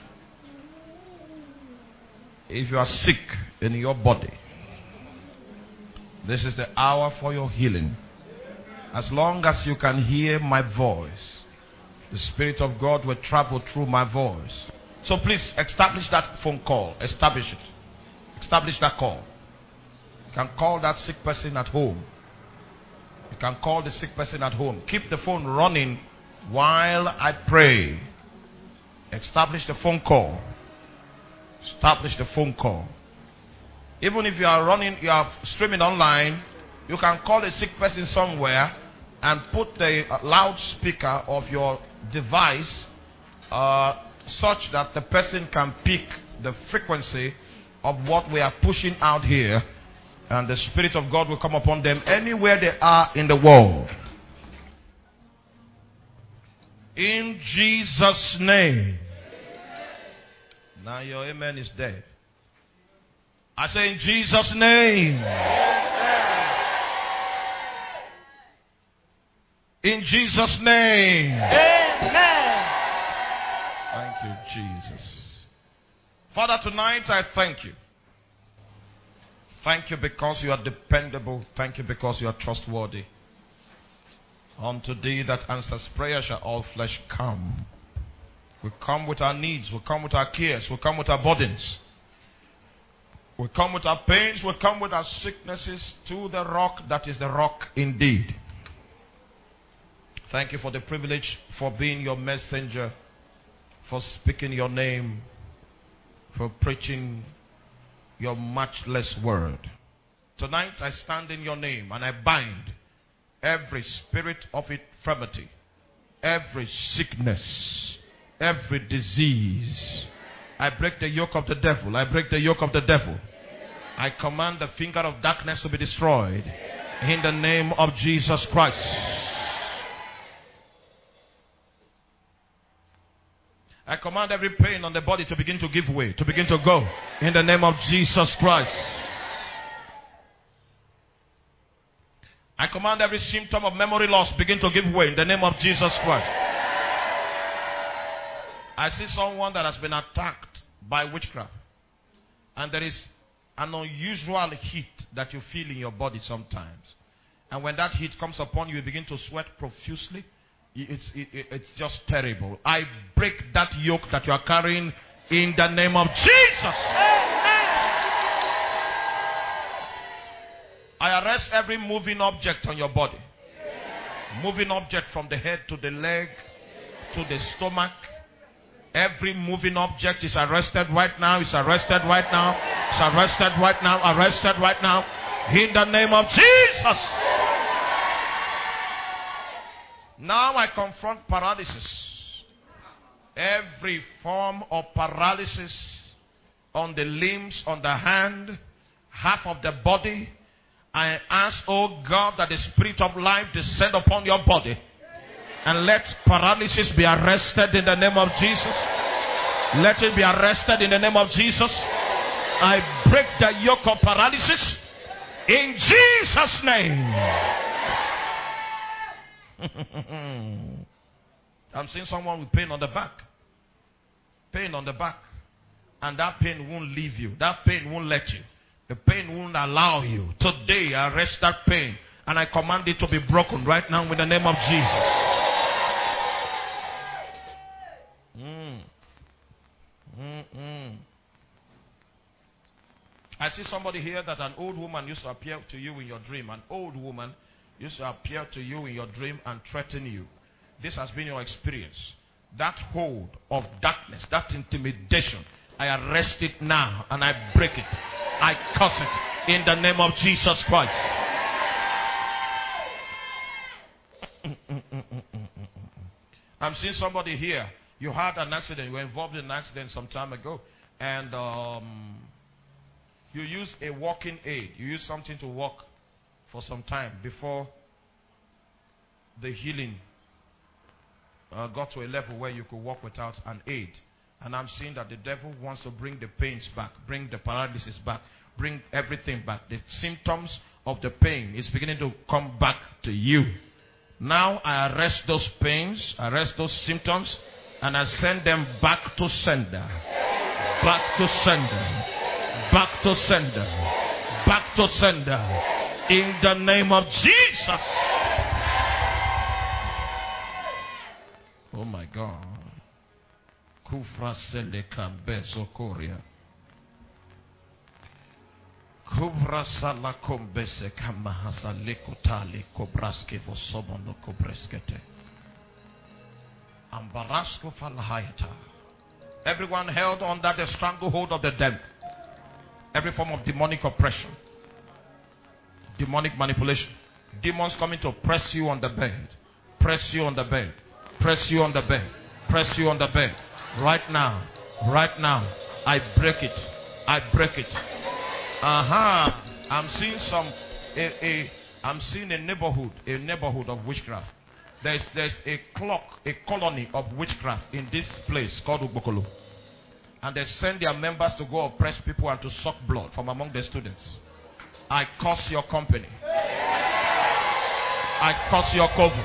[SPEAKER 1] if you are sick in your body, this is the hour for your healing. As long as you can hear my voice, the Spirit of God will travel through my voice. So please establish that phone call. Establish it. Establish that call. You can call that sick person at home. You can call the sick person at home. Keep the phone running while I pray. Establish the phone call. Establish the phone call. Even if you are running, you are streaming online, you can call a sick person somewhere and put the loudspeaker of your device uh, such that the person can pick the frequency of what we are pushing out here, and the Spirit of God will come upon them anywhere they are in the world. In Jesus' name. Now your amen is dead. I say in Jesus' name. In Jesus' name. Amen. Thank you, Jesus. Father, tonight I thank you. Thank you because you are dependable. Thank you because you are trustworthy. Unto thee that answers prayer shall all flesh come. We come with our needs. We come with our cares. We come with our burdens. We come with our pains. We come with our sicknesses to the rock that is the rock indeed. Thank you for the privilege for being your messenger, for speaking your name, for preaching your matchless word. Tonight I stand in your name and I bind every spirit of infirmity, every sickness, every disease. I break the yoke of the devil. I break the yoke of the devil. I command the finger of darkness to be destroyed in the name of Jesus Christ. I command every pain on the body to begin to give way, to begin to go in the name of Jesus Christ. I command every symptom of memory loss begin to give way in the name of Jesus Christ. I see someone that has been attacked by witchcraft, and there is an unusual heat that you feel in your body sometimes. And when that heat comes upon you, you begin to sweat profusely. It's, it, it's just terrible. I break that yoke that you are carrying in the name of Jesus. I arrest every moving object on your body. Moving object from the head to the leg to the stomach. Every moving object is arrested right now. It's arrested right now. It's arrested right now. Arrested right now. In the name of Jesus. Now I confront paralysis. Every form of paralysis on the limbs, on the hand, half of the body. I ask, oh God, that the spirit of life descend upon your body. And let paralysis be arrested in the name of Jesus. Let it be arrested in the name of Jesus. I break the yoke of paralysis in Jesus' name. I'm seeing someone with pain on the back. Pain on the back. And that pain won't leave you. That pain won't let you. The pain won't allow you. Today, I arrest that pain. And I command it to be broken right now in the name of Jesus. Mm. Mm-mm. I see somebody here that an old woman used to appear to you in your dream. An old woman used to appear to you in your dream and threaten you. This has been your experience. That hold of darkness, that intimidation, I arrest it now and I break it. I curse it in the name of Jesus Christ. I'm seeing somebody here. You had an accident. You were involved in an accident some time ago. And um, you used a walking aid. You used something to walk for some time before the healing uh, got to a level where you could walk without an aid. And I'm seeing that the devil wants to bring the pains back, bring the paralysis back, bring everything back. The symptoms of the pain is beginning to come back to you. Now I arrest those pains, arrest those symptoms, and I send them back to sender. Back to sender. Back to sender. Back to sender. In the name of Jesus. Oh my God. Kufra sele kambezo koria. Kubra sala kombese kamahasa lekutali kobraske vosobono kobreskete. Ambarasko falahayata. Everyone held under the stranglehold of the devil. Every form of demonic oppression. Demonic manipulation. Demons coming to press you on the bed. Press you on the bed. Press you on the bed. Press you on the bed. Right now. Right now. I break it. I break it. Aha. Uh-huh. I'm seeing some a, a I'm seeing a neighborhood, a neighborhood of witchcraft. There's there's a clock, a colony of witchcraft in this place called Ubokolo. And they send their members to go oppress people and to suck blood from among the students. I curse your company. I curse your coven.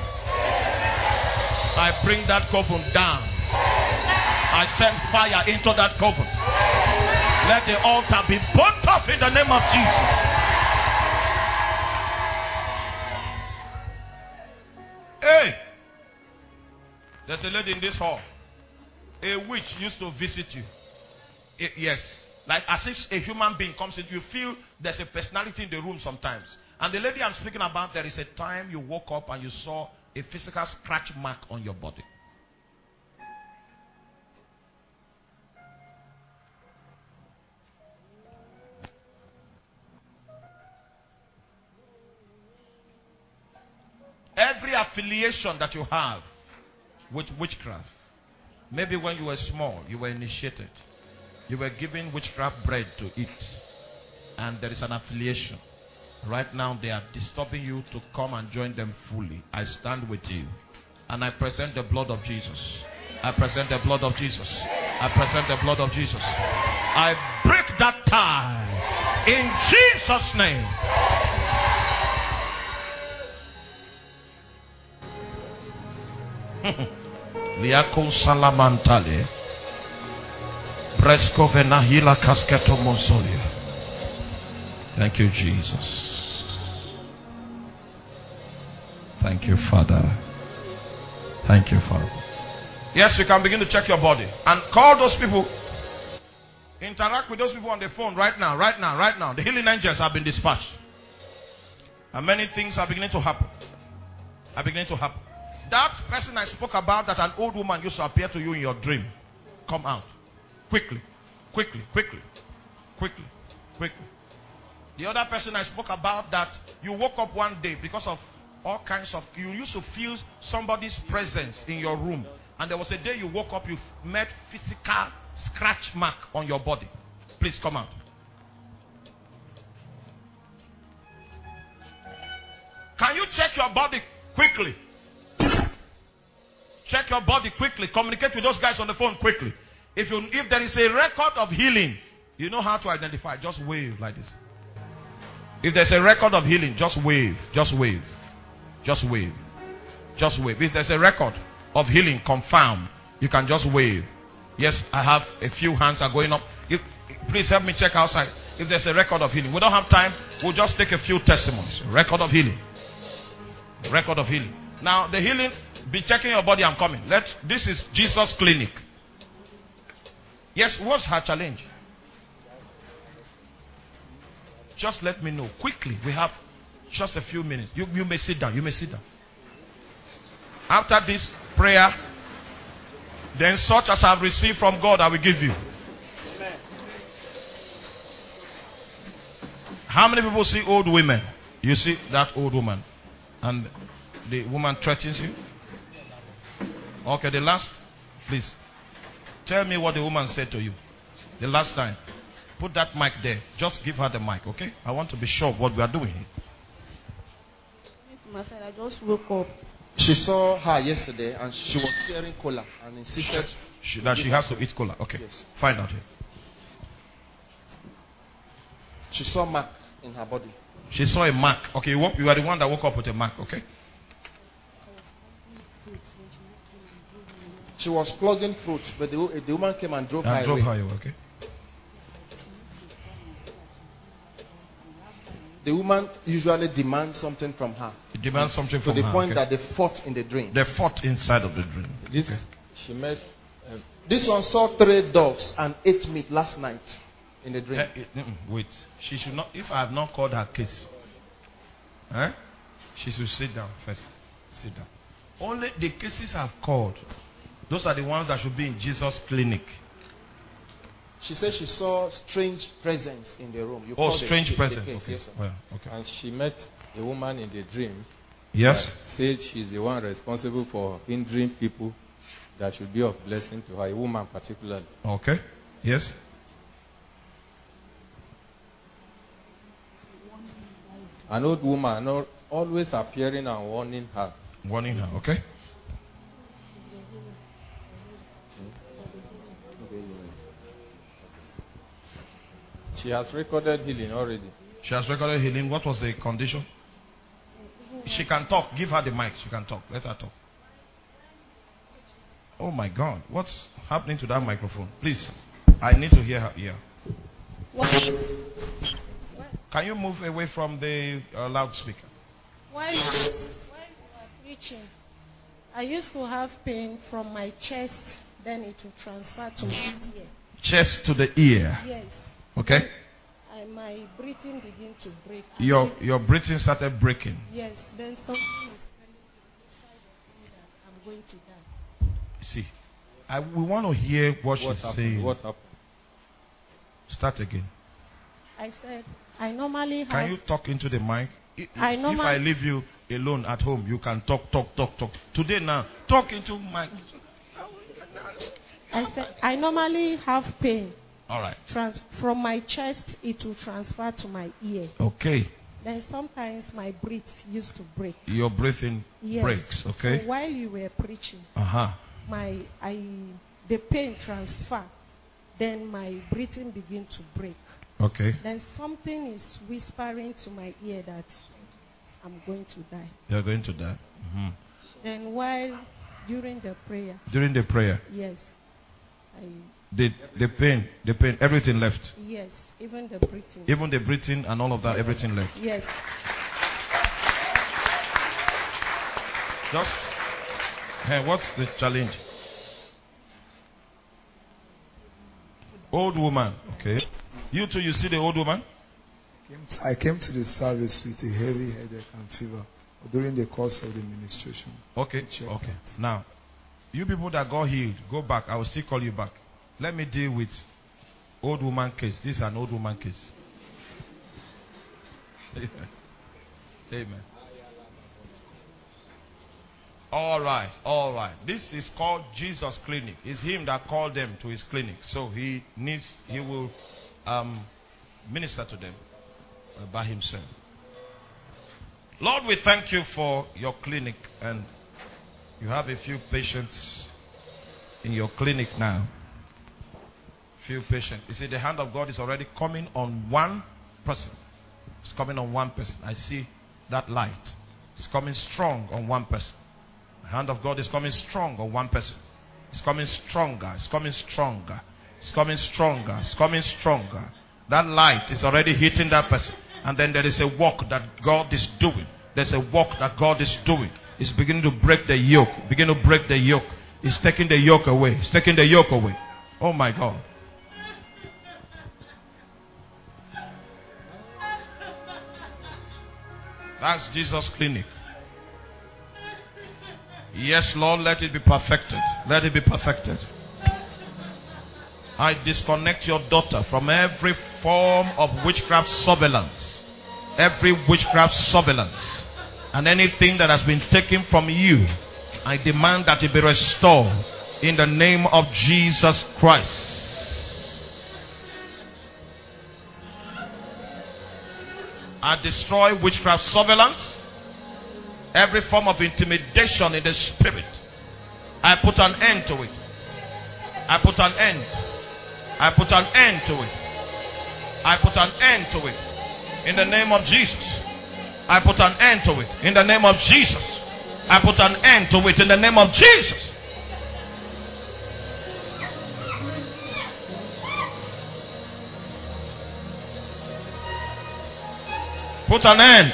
[SPEAKER 1] I bring that coven down. I send fire into that coven. Let the altar be burnt up in the name of Jesus. Hey, there's a lady in this hall. A witch used to visit you. It, yes, like as if a human being comes in, you feel there's a personality in the room sometimes. And the lady I'm speaking about, there is a time you woke up and you saw a physical scratch mark on your body. Every affiliation that you have with witchcraft. Maybe when you were small, you were initiated. You were given witchcraft bread to eat. And there is an affiliation. Right now, they are disturbing you to come and join them fully. I stand with you. And I present the blood of Jesus. I present the blood of Jesus. I present the blood of Jesus. I break that tie. In Jesus' name. Liako salamantale. Bresco venahila casketo monsolia. Thank you, Jesus. Thank you, Father. Thank you, Father. Yes, you can begin to check your body. And call those people. Interact with those people on the phone right now, right now, right now. The healing angels have been dispatched. And many things are beginning to happen. Are beginning to happen. That person I spoke about, that an old woman used to appear to you in your dream. Come out. Quickly. Quickly. Quickly. Quickly. Quickly. The other person I spoke about, that you woke up one day because of all kinds of, you used to feel somebody's presence in your room. And there was a day you woke up, you met physical scratch mark on your body. Please come out. Can you check your body quickly? Check your body quickly. Communicate with those guys on the phone quickly. If you, if there is a record of healing, you know how to identify. Just wave like this. If there's a record of healing, just wave. Just wave. Just wave. Just wave. If there's a record of healing confirmed, you can just wave. Yes, I have a few hands are going up. If, please help me check outside. If there's a record of healing. We don't have time. We'll just take a few testimonies. Record of healing. Record of healing. Now, the healing, be checking your body. I'm coming. Let This is Jesus Clinic. Yes, what's her challenge? Just let me know. Quickly. We have just a few minutes. You, you may sit down. You may sit down. After this prayer, then such as I have received from God, I will give you. Amen. How many people see old women? You see that old woman, and the woman threatens you? Okay, the last, please. Tell me what the woman said to you. The last time. Put that mic there. Just give her the mic, okay? I want to be sure of what we are doing here.
[SPEAKER 2] I just woke up.
[SPEAKER 3] She saw her yesterday and she was hearing cola and insisted
[SPEAKER 1] she, that she has to eat cola. Okay.
[SPEAKER 3] Yes.
[SPEAKER 1] Find out here.
[SPEAKER 3] She saw a mark in her body.
[SPEAKER 1] She saw a mark. Okay, you, woke, you are the one that woke up with a mark, okay?
[SPEAKER 3] She was plugging fruit, but the, the woman came and drove
[SPEAKER 1] and
[SPEAKER 3] her
[SPEAKER 1] drove
[SPEAKER 3] away.
[SPEAKER 1] her away, okay?
[SPEAKER 3] The woman usually demands something from her.
[SPEAKER 1] It demands something from her.
[SPEAKER 3] To the point
[SPEAKER 1] okay.
[SPEAKER 3] that they fought in the dream.
[SPEAKER 1] They fought inside of the dream.
[SPEAKER 3] This,
[SPEAKER 1] okay.
[SPEAKER 3] She met. Uh, this one saw three dogs and ate meat last night in the dream.
[SPEAKER 1] Uh, uh, wait, she should not. If I have not called her case, eh? She should sit down first. Sit down. Only the cases I've called, those are the ones that should be in Jesus Clinic.
[SPEAKER 3] She said she saw strange presence in the room. You
[SPEAKER 1] oh, strange the, presence. The case,
[SPEAKER 3] okay.
[SPEAKER 1] Yes, well, okay.
[SPEAKER 4] And she met a woman in the dream.
[SPEAKER 1] Yes.
[SPEAKER 4] Said she's the one responsible for hindering people that should be of blessing to her, a woman particularly.
[SPEAKER 1] Okay. Yes.
[SPEAKER 4] An old woman always appearing and warning her.
[SPEAKER 1] Warning her, okay.
[SPEAKER 4] She has recorded healing already.
[SPEAKER 1] She has recorded healing. What was the condition? She can talk. Give her the mic. She can talk. Let her talk. Oh my God. What's happening to that microphone? Please. I need to hear her. Yeah.
[SPEAKER 2] What?
[SPEAKER 1] Can you move away from the uh, loudspeaker?
[SPEAKER 2] While, while you are preaching, I used to have pain from my chest. Then it will transfer to my ear.
[SPEAKER 1] Chest to the ear.
[SPEAKER 2] Yes.
[SPEAKER 1] Okay.
[SPEAKER 2] And my breathing began to break.
[SPEAKER 1] Your your breathing started breaking.
[SPEAKER 2] Yes. Then something is inside of me that I'm going to die.
[SPEAKER 1] See, I, we want to hear what, what she's
[SPEAKER 4] happened?
[SPEAKER 1] saying.
[SPEAKER 4] What happened?
[SPEAKER 1] Start again.
[SPEAKER 2] I said, I normally have...
[SPEAKER 1] Can you talk into the mic? If,
[SPEAKER 2] I
[SPEAKER 1] if
[SPEAKER 2] normal-
[SPEAKER 1] I leave you alone at home, you can talk, talk, talk, talk. Today now, talk into my...
[SPEAKER 2] I said I normally have pain.
[SPEAKER 1] All right.
[SPEAKER 2] Trans- from my chest, it will transfer to my ear.
[SPEAKER 1] Okay.
[SPEAKER 2] Then sometimes my breath used to break.
[SPEAKER 1] Your breathing
[SPEAKER 2] Yes.
[SPEAKER 1] breaks, okay?
[SPEAKER 2] So while you were preaching,
[SPEAKER 1] Uh-huh.
[SPEAKER 2] my I the pain transfer. Then my breathing begin to break.
[SPEAKER 1] Okay.
[SPEAKER 2] Then something is whispering to my ear that I'm going to die.
[SPEAKER 1] You're going to die. Mhm.
[SPEAKER 2] Then while during the prayer,
[SPEAKER 1] During the prayer,
[SPEAKER 2] yes, I
[SPEAKER 1] the, the pain, the pain, everything left.
[SPEAKER 2] yes, even the breathing.
[SPEAKER 1] Even the breathing and all of that, everything left.
[SPEAKER 2] Yes.
[SPEAKER 1] Just, hey, what's the challenge? Old woman, okay. You too, you see the old woman?
[SPEAKER 5] I came to the service with a heavy headache and fever during the course of the ministration.
[SPEAKER 1] Okay,
[SPEAKER 5] Check
[SPEAKER 1] okay.
[SPEAKER 5] that.
[SPEAKER 1] Now, you people that got healed, go back. I will still call you back. Let me deal with old woman case. This is an old woman case. Amen. All right, all right. This is called Jesus Clinic. It's him that called them to his clinic. So he needs, he will um, minister to them uh, by himself. Lord, we thank you for your clinic, and you have a few patients in your clinic now. Few patients. You see, the hand of God is already coming on one person. It's coming on one person. I see that light. It's coming strong on one person. The hand of God is coming strong on one person. It's coming stronger. It's coming stronger. It's coming stronger. It's coming stronger. That light is already hitting that person. And then there is a work that God is doing. There's a work that God is doing. It's beginning to break the yoke. Begin to break the yoke. It's taking the yoke away. It's taking the yoke away. Oh my God. That's Jesus Clinic. Yes, Lord, let it be perfected. Let it be perfected. I disconnect your daughter from every form of witchcraft surveillance. Every witchcraft surveillance. And anything that has been taken from you, I demand that it be restored in the name of Jesus Christ. I destroy witchcraft surveillance. Every form of intimidation in the spirit. I put an end to it. I put an end. I put an end to it. I put an end to it. In the name of Jesus. I put an end to it. In the name of Jesus. I put an end to it. In the name of Jesus. Put an end.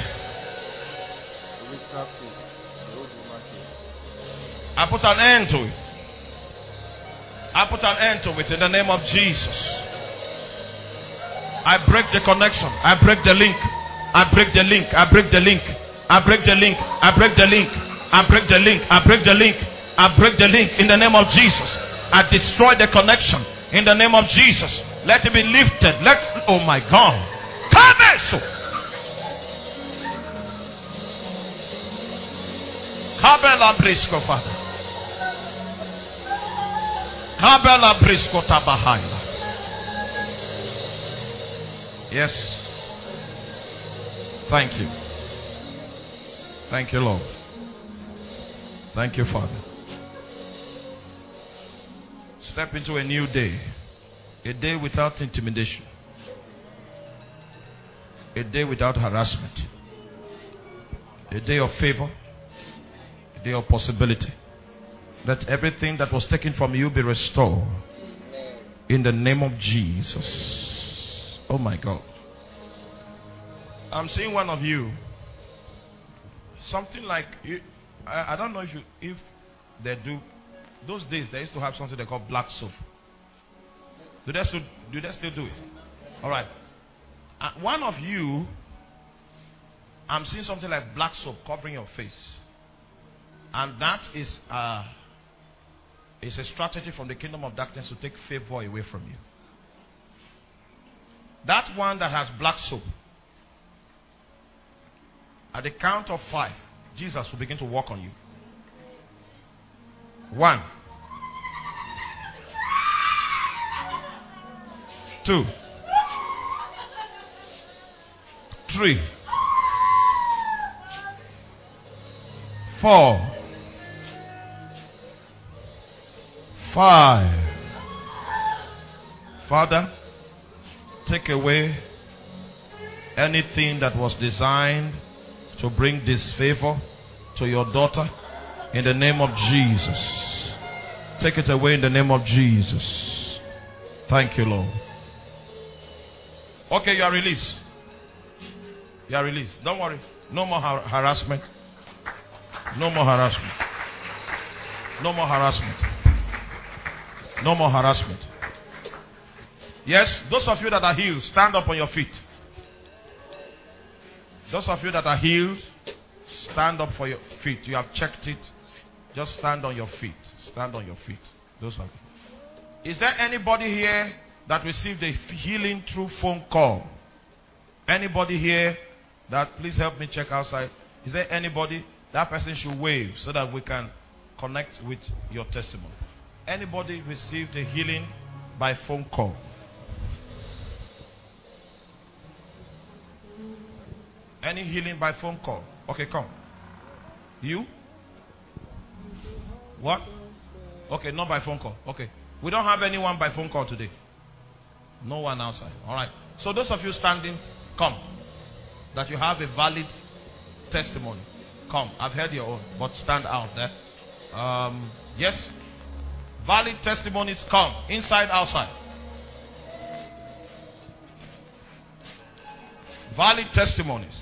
[SPEAKER 1] I put an end to it. I put an end to it in the name of Jesus. I break the connection. I break the link. I break the link. I break the link. I break the link. I break the link. I break the link. I break the link. I break the link in the name of Jesus. I destroy the connection in the name of Jesus. Let it be lifted. Let, oh my God. Kabeso. Kabela Brisco, Father. Kabela Brisco Tabahaila. Yes. Thank you. Thank you, Lord. Thank you, Father. Step into a new day. A day without intimidation. A day without harassment. A day of favor. A day of possibility. Let everything that was taken from you be restored. In the name of Jesus. Oh my God. I'm seeing one of you. Something like you, I, I don't know if you if they do. Those days they used to have something they call black soap. Do they still do they still do it? All right. Uh, one of you, I'm seeing something like black soap covering your face, and that is uh, is a strategy from the kingdom of darkness to take favor away from you. That one that has black soap, At the count of five, Jesus will begin to work on you. One. Two. Three. Four. Five. Father, take away anything that was designed to bring disfavor to your daughter in the name of Jesus. Take it away in the name of Jesus. Thank you, Lord. Okay, you are released. You are released. Don't worry. No more har- harassment. No more harassment. No more harassment. No more harassment. Yes, those of you that are healed, stand up on your feet. Those of you that are healed, stand up for your feet. You have checked it. Just stand on your feet. Stand on your feet. Those of you. Is there anybody here that received a healing through phone call? Anybody here that, please help me check outside. Is there anybody? That person should wave so that we can connect with your testimony. Anybody received a healing by phone call? Any healing by phone call? Okay, come. You? What? Okay, not by phone call. Okay. We don't have anyone by phone call today. No one outside. Alright. So those of you standing, come. That you have a valid testimony. Come. I've heard your own, but stand out there. Um, yes? Valid testimonies, come. Inside, outside. Valid testimonies.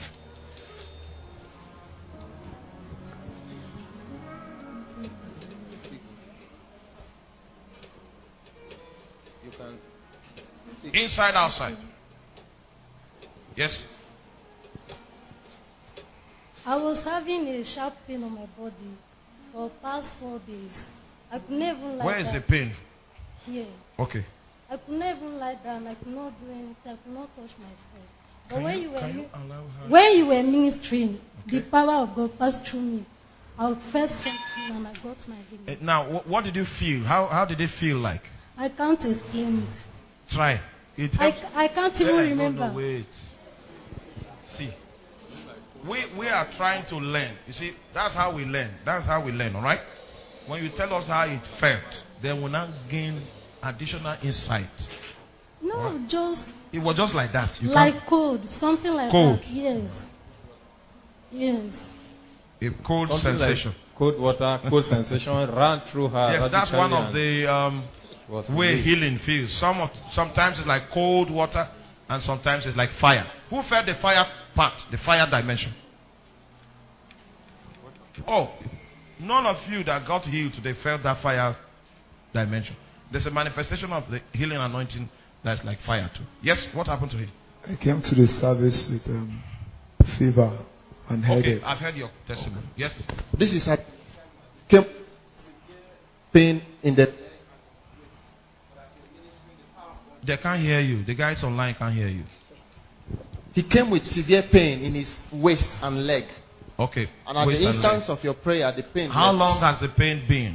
[SPEAKER 4] You can.
[SPEAKER 1] Inside, outside. Yes.
[SPEAKER 2] I was having a sharp pain on my body for past four days. I could never lie
[SPEAKER 1] Where is
[SPEAKER 2] down.
[SPEAKER 1] the pain?
[SPEAKER 2] Here.
[SPEAKER 1] Okay.
[SPEAKER 2] I could never lie down. I could not do anything. I could not touch myself. But
[SPEAKER 1] Can
[SPEAKER 2] when
[SPEAKER 1] you,
[SPEAKER 2] you, were
[SPEAKER 1] can you
[SPEAKER 2] mi-
[SPEAKER 1] allow her?
[SPEAKER 2] when you were ministering,
[SPEAKER 1] Okay.
[SPEAKER 2] the power of God passed through me. I first something and I got my healing.
[SPEAKER 1] Eh, Now, wh- what did you feel? How how did it feel like?
[SPEAKER 2] I can't explain it.
[SPEAKER 1] Try. It
[SPEAKER 2] I,
[SPEAKER 1] helps.
[SPEAKER 2] I can't even
[SPEAKER 1] Eh,
[SPEAKER 2] remember.
[SPEAKER 1] No, no, wait. See, we we are trying to learn. You see, that's how we learn. That's how we learn. All right. When you tell us how it felt, then we now gain additional insight.
[SPEAKER 2] No,
[SPEAKER 1] Alright.
[SPEAKER 2] just
[SPEAKER 1] It was just like that. You
[SPEAKER 2] like
[SPEAKER 1] can't-
[SPEAKER 2] cold, something like
[SPEAKER 1] Cold.
[SPEAKER 2] that. Yes. Yes.
[SPEAKER 1] a cold
[SPEAKER 4] Something
[SPEAKER 1] sensation.
[SPEAKER 4] like cold water, cold sensation ran through her.
[SPEAKER 1] Yes, that's one of the um,
[SPEAKER 4] was
[SPEAKER 1] way
[SPEAKER 4] released.
[SPEAKER 1] healing feels. Some of, sometimes it's like cold water, and sometimes it's like fire. Who felt the fire part, the fire dimension? Oh, none of you that got healed today felt that fire dimension. There's a manifestation of the healing anointing that's like fire too. Yes, what happened to him?
[SPEAKER 5] I came to the service with um, fever and
[SPEAKER 1] Okay,
[SPEAKER 5] headache.
[SPEAKER 1] I've heard your testimony. Yes.
[SPEAKER 3] This is a came pain in the
[SPEAKER 1] They can't hear you. The guys online can't hear you.
[SPEAKER 3] he came with severe pain in his waist and leg.
[SPEAKER 1] Okay.
[SPEAKER 3] And at
[SPEAKER 1] waist
[SPEAKER 3] the
[SPEAKER 1] and
[SPEAKER 3] instance
[SPEAKER 1] leg.
[SPEAKER 3] of your prayer, the pain.
[SPEAKER 1] How
[SPEAKER 3] left.
[SPEAKER 1] long has the pain been?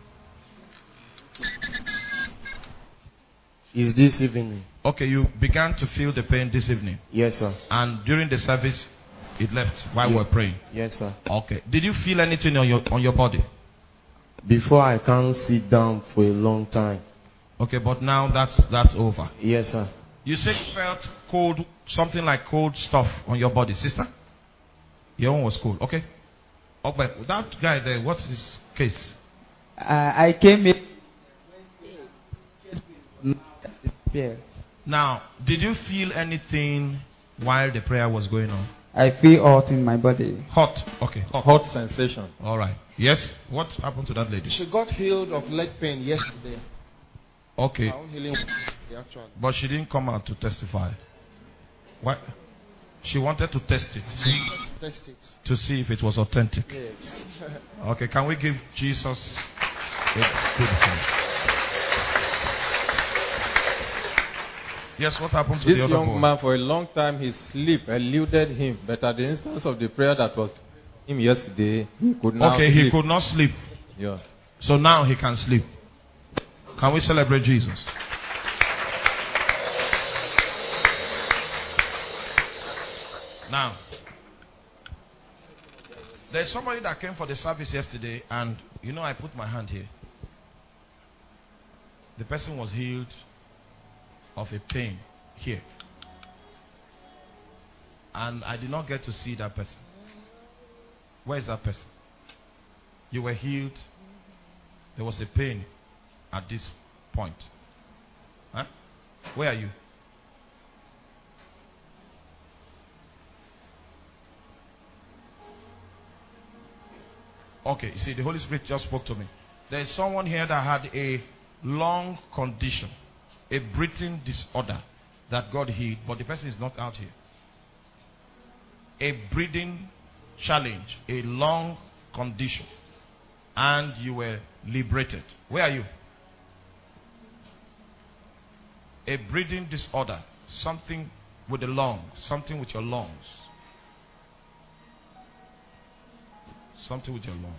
[SPEAKER 6] Is this evening?
[SPEAKER 1] Okay, you began to feel the pain this evening.
[SPEAKER 6] Yes, sir.
[SPEAKER 1] And during the service, it left while we
[SPEAKER 6] Yeah.
[SPEAKER 1] were praying.
[SPEAKER 6] Yes, sir.
[SPEAKER 1] Okay. Did you feel anything on your on your body?
[SPEAKER 6] Before I can't sit down for a long time.
[SPEAKER 1] Okay, but now that's that's over.
[SPEAKER 6] Yes, sir.
[SPEAKER 1] You said you felt cold, something like cold stuff on your body, sister? Your own was cold. Okay. Okay, that guy there, what's his case?
[SPEAKER 7] Uh, I came in. Yeah.
[SPEAKER 1] Now, did you feel anything while the prayer was going on?
[SPEAKER 7] I feel hot in my body.
[SPEAKER 1] Hot. Okay. Hot.
[SPEAKER 4] Hot sensation.
[SPEAKER 1] All right. Yes. What happened to that lady?
[SPEAKER 3] She got healed of leg pain yesterday.
[SPEAKER 1] Okay.
[SPEAKER 3] Her own healing was yesterday, actually.
[SPEAKER 1] But she didn't come out to testify. What? She wanted to test it
[SPEAKER 3] Test it.
[SPEAKER 1] to see if it was authentic.
[SPEAKER 3] Yes.
[SPEAKER 1] Okay. Can we give Jesus a good hand? Yes, what happened to
[SPEAKER 4] This
[SPEAKER 1] the other
[SPEAKER 4] young
[SPEAKER 1] boy?
[SPEAKER 4] man, for a long time, his sleep eluded him. But at the instance of the prayer that was him yesterday, he could now
[SPEAKER 1] Okay,
[SPEAKER 4] sleep.
[SPEAKER 1] he could not sleep.
[SPEAKER 4] Yeah.
[SPEAKER 1] So now he can sleep. Can we celebrate Jesus? Now, there's somebody that came for the service yesterday, and you know, I put my hand here. The person was healed of a pain here. And I did not get to see that person. Where is that person? You were healed. There was a pain at this point. Huh? Where are you? Okay, you see, the Holy Spirit just spoke to me. There is someone here that had a long condition, a breathing disorder that God healed, but the person is not out here. A breathing challenge, a long condition, and you were liberated. Where are you? A breathing disorder, something with the lungs, something with your lungs. Something with your lungs.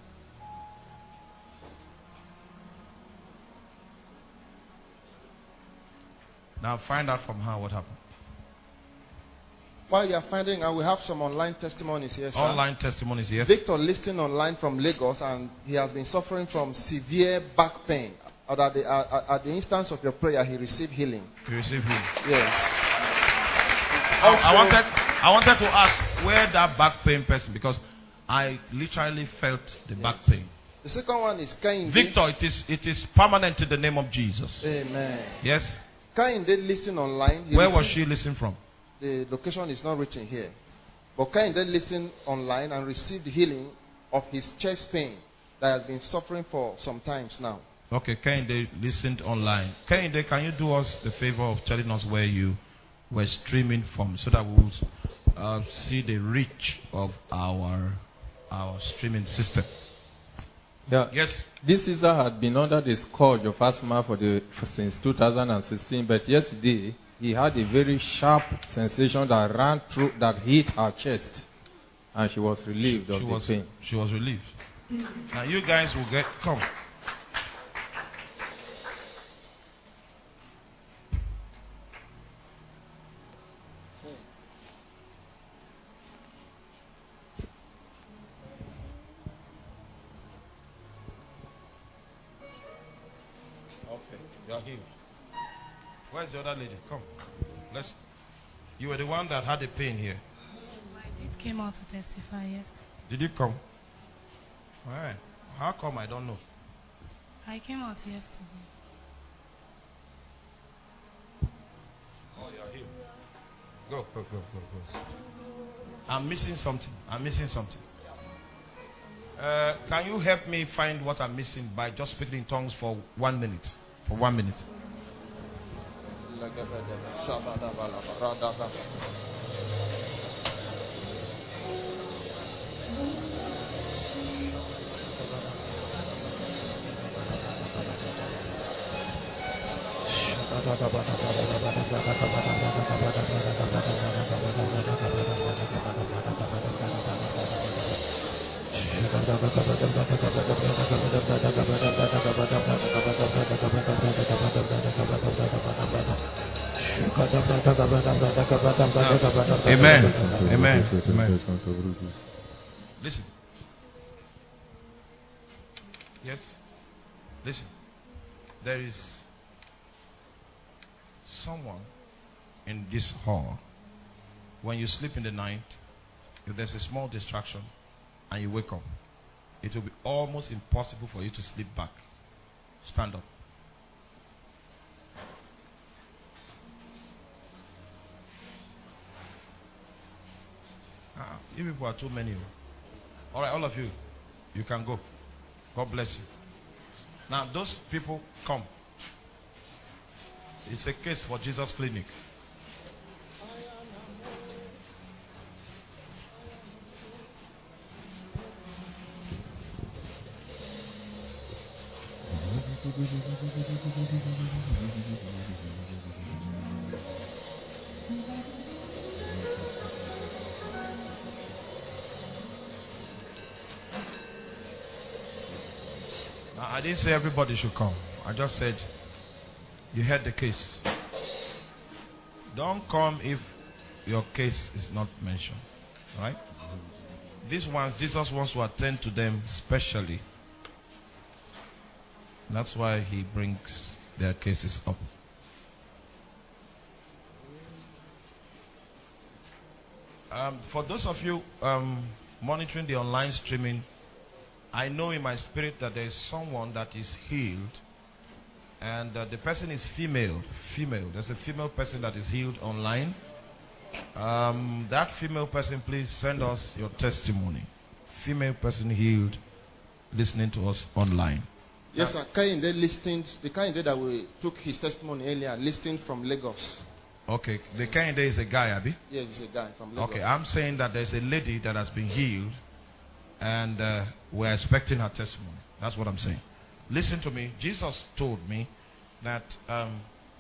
[SPEAKER 1] Now find out from her what happened.
[SPEAKER 3] While you are finding out, we have some online testimonies here, sir.
[SPEAKER 1] Online testimonies, yes.
[SPEAKER 3] Victor listening online from Lagos, and he has been suffering from severe back pain. At the, uh, at the instance of your prayer, he received healing.
[SPEAKER 1] You received healing.
[SPEAKER 3] Yes.
[SPEAKER 1] I, I wanted, I wanted to ask where that back pain person, because I literally felt the
[SPEAKER 3] Yes.
[SPEAKER 1] back pain.
[SPEAKER 3] The second one is Kainde.
[SPEAKER 1] Victor, it is it is permanent in the name of Jesus.
[SPEAKER 3] Amen.
[SPEAKER 1] Yes.
[SPEAKER 3] Kainde listening online. he
[SPEAKER 1] Where was
[SPEAKER 3] received-
[SPEAKER 1] she listening from?
[SPEAKER 3] The location is not written here. But Kainde listened online and received healing of his chest pain that has been suffering for some times now.
[SPEAKER 1] Okay, Kehinde listened online. Kehinde, can you do us the favor of telling us where you were streaming from, so that we will uh, see the reach of our our streaming system?
[SPEAKER 4] Yeah.
[SPEAKER 1] Yes.
[SPEAKER 4] This sister had been under the scourge of asthma for the for since two thousand sixteen, but yesterday he had a very sharp sensation that ran through, that hit her chest, and she was relieved
[SPEAKER 1] She
[SPEAKER 4] of the
[SPEAKER 1] was
[SPEAKER 4] pain.
[SPEAKER 1] she was relieved. Now you guys will get come. Okay, you are healed. Where's the other lady? Come. Let's. You were the one that had the pain here.
[SPEAKER 8] I came out to testify, yes.
[SPEAKER 1] Did you come? Alright. How come? I don't know.
[SPEAKER 8] I came out yesterday.
[SPEAKER 1] Oh, you're healed. Go, go, go, go, go. I'm missing something. I'm missing something. Uh, can you help me find what I'm missing by just speaking in tongues for one minute? For one minute. Amen. Amen. Amen. Listen. Yes. Listen. There is someone in this hall. When you sleep in the night, if there's a small distraction and you wake up, it will be almost impossible for you to sleep back. Stand up. Ah, you people are too many. All right, all of you, you can go. God bless you. Now, those people come. It's a case for Jesus Clinic. didn't say everybody should come. I just said you heard the case. Don't come if your case is not mentioned. Right? These ones, Jesus wants to attend to them specially. That's why he brings their cases up. Um, for those of you um, monitoring the online streaming, I know in my spirit that there is someone that is healed, and uh, the person is female. Female. There's a female person that is healed online. Um, that female person, please send us your testimony. Female person healed, listening to us online.
[SPEAKER 3] Yes, sir. Kayinde listened. The Kayinde that we took his testimony earlier, listening from Lagos.
[SPEAKER 1] Okay, the Kayinde is a guy, Abi?
[SPEAKER 3] Yes, he's a guy from Lagos.
[SPEAKER 1] Okay, I'm saying that there's a lady that has been healed, and uh, we're expecting her testimony. That's what I'm saying. Listen to me. Jesus told me that um,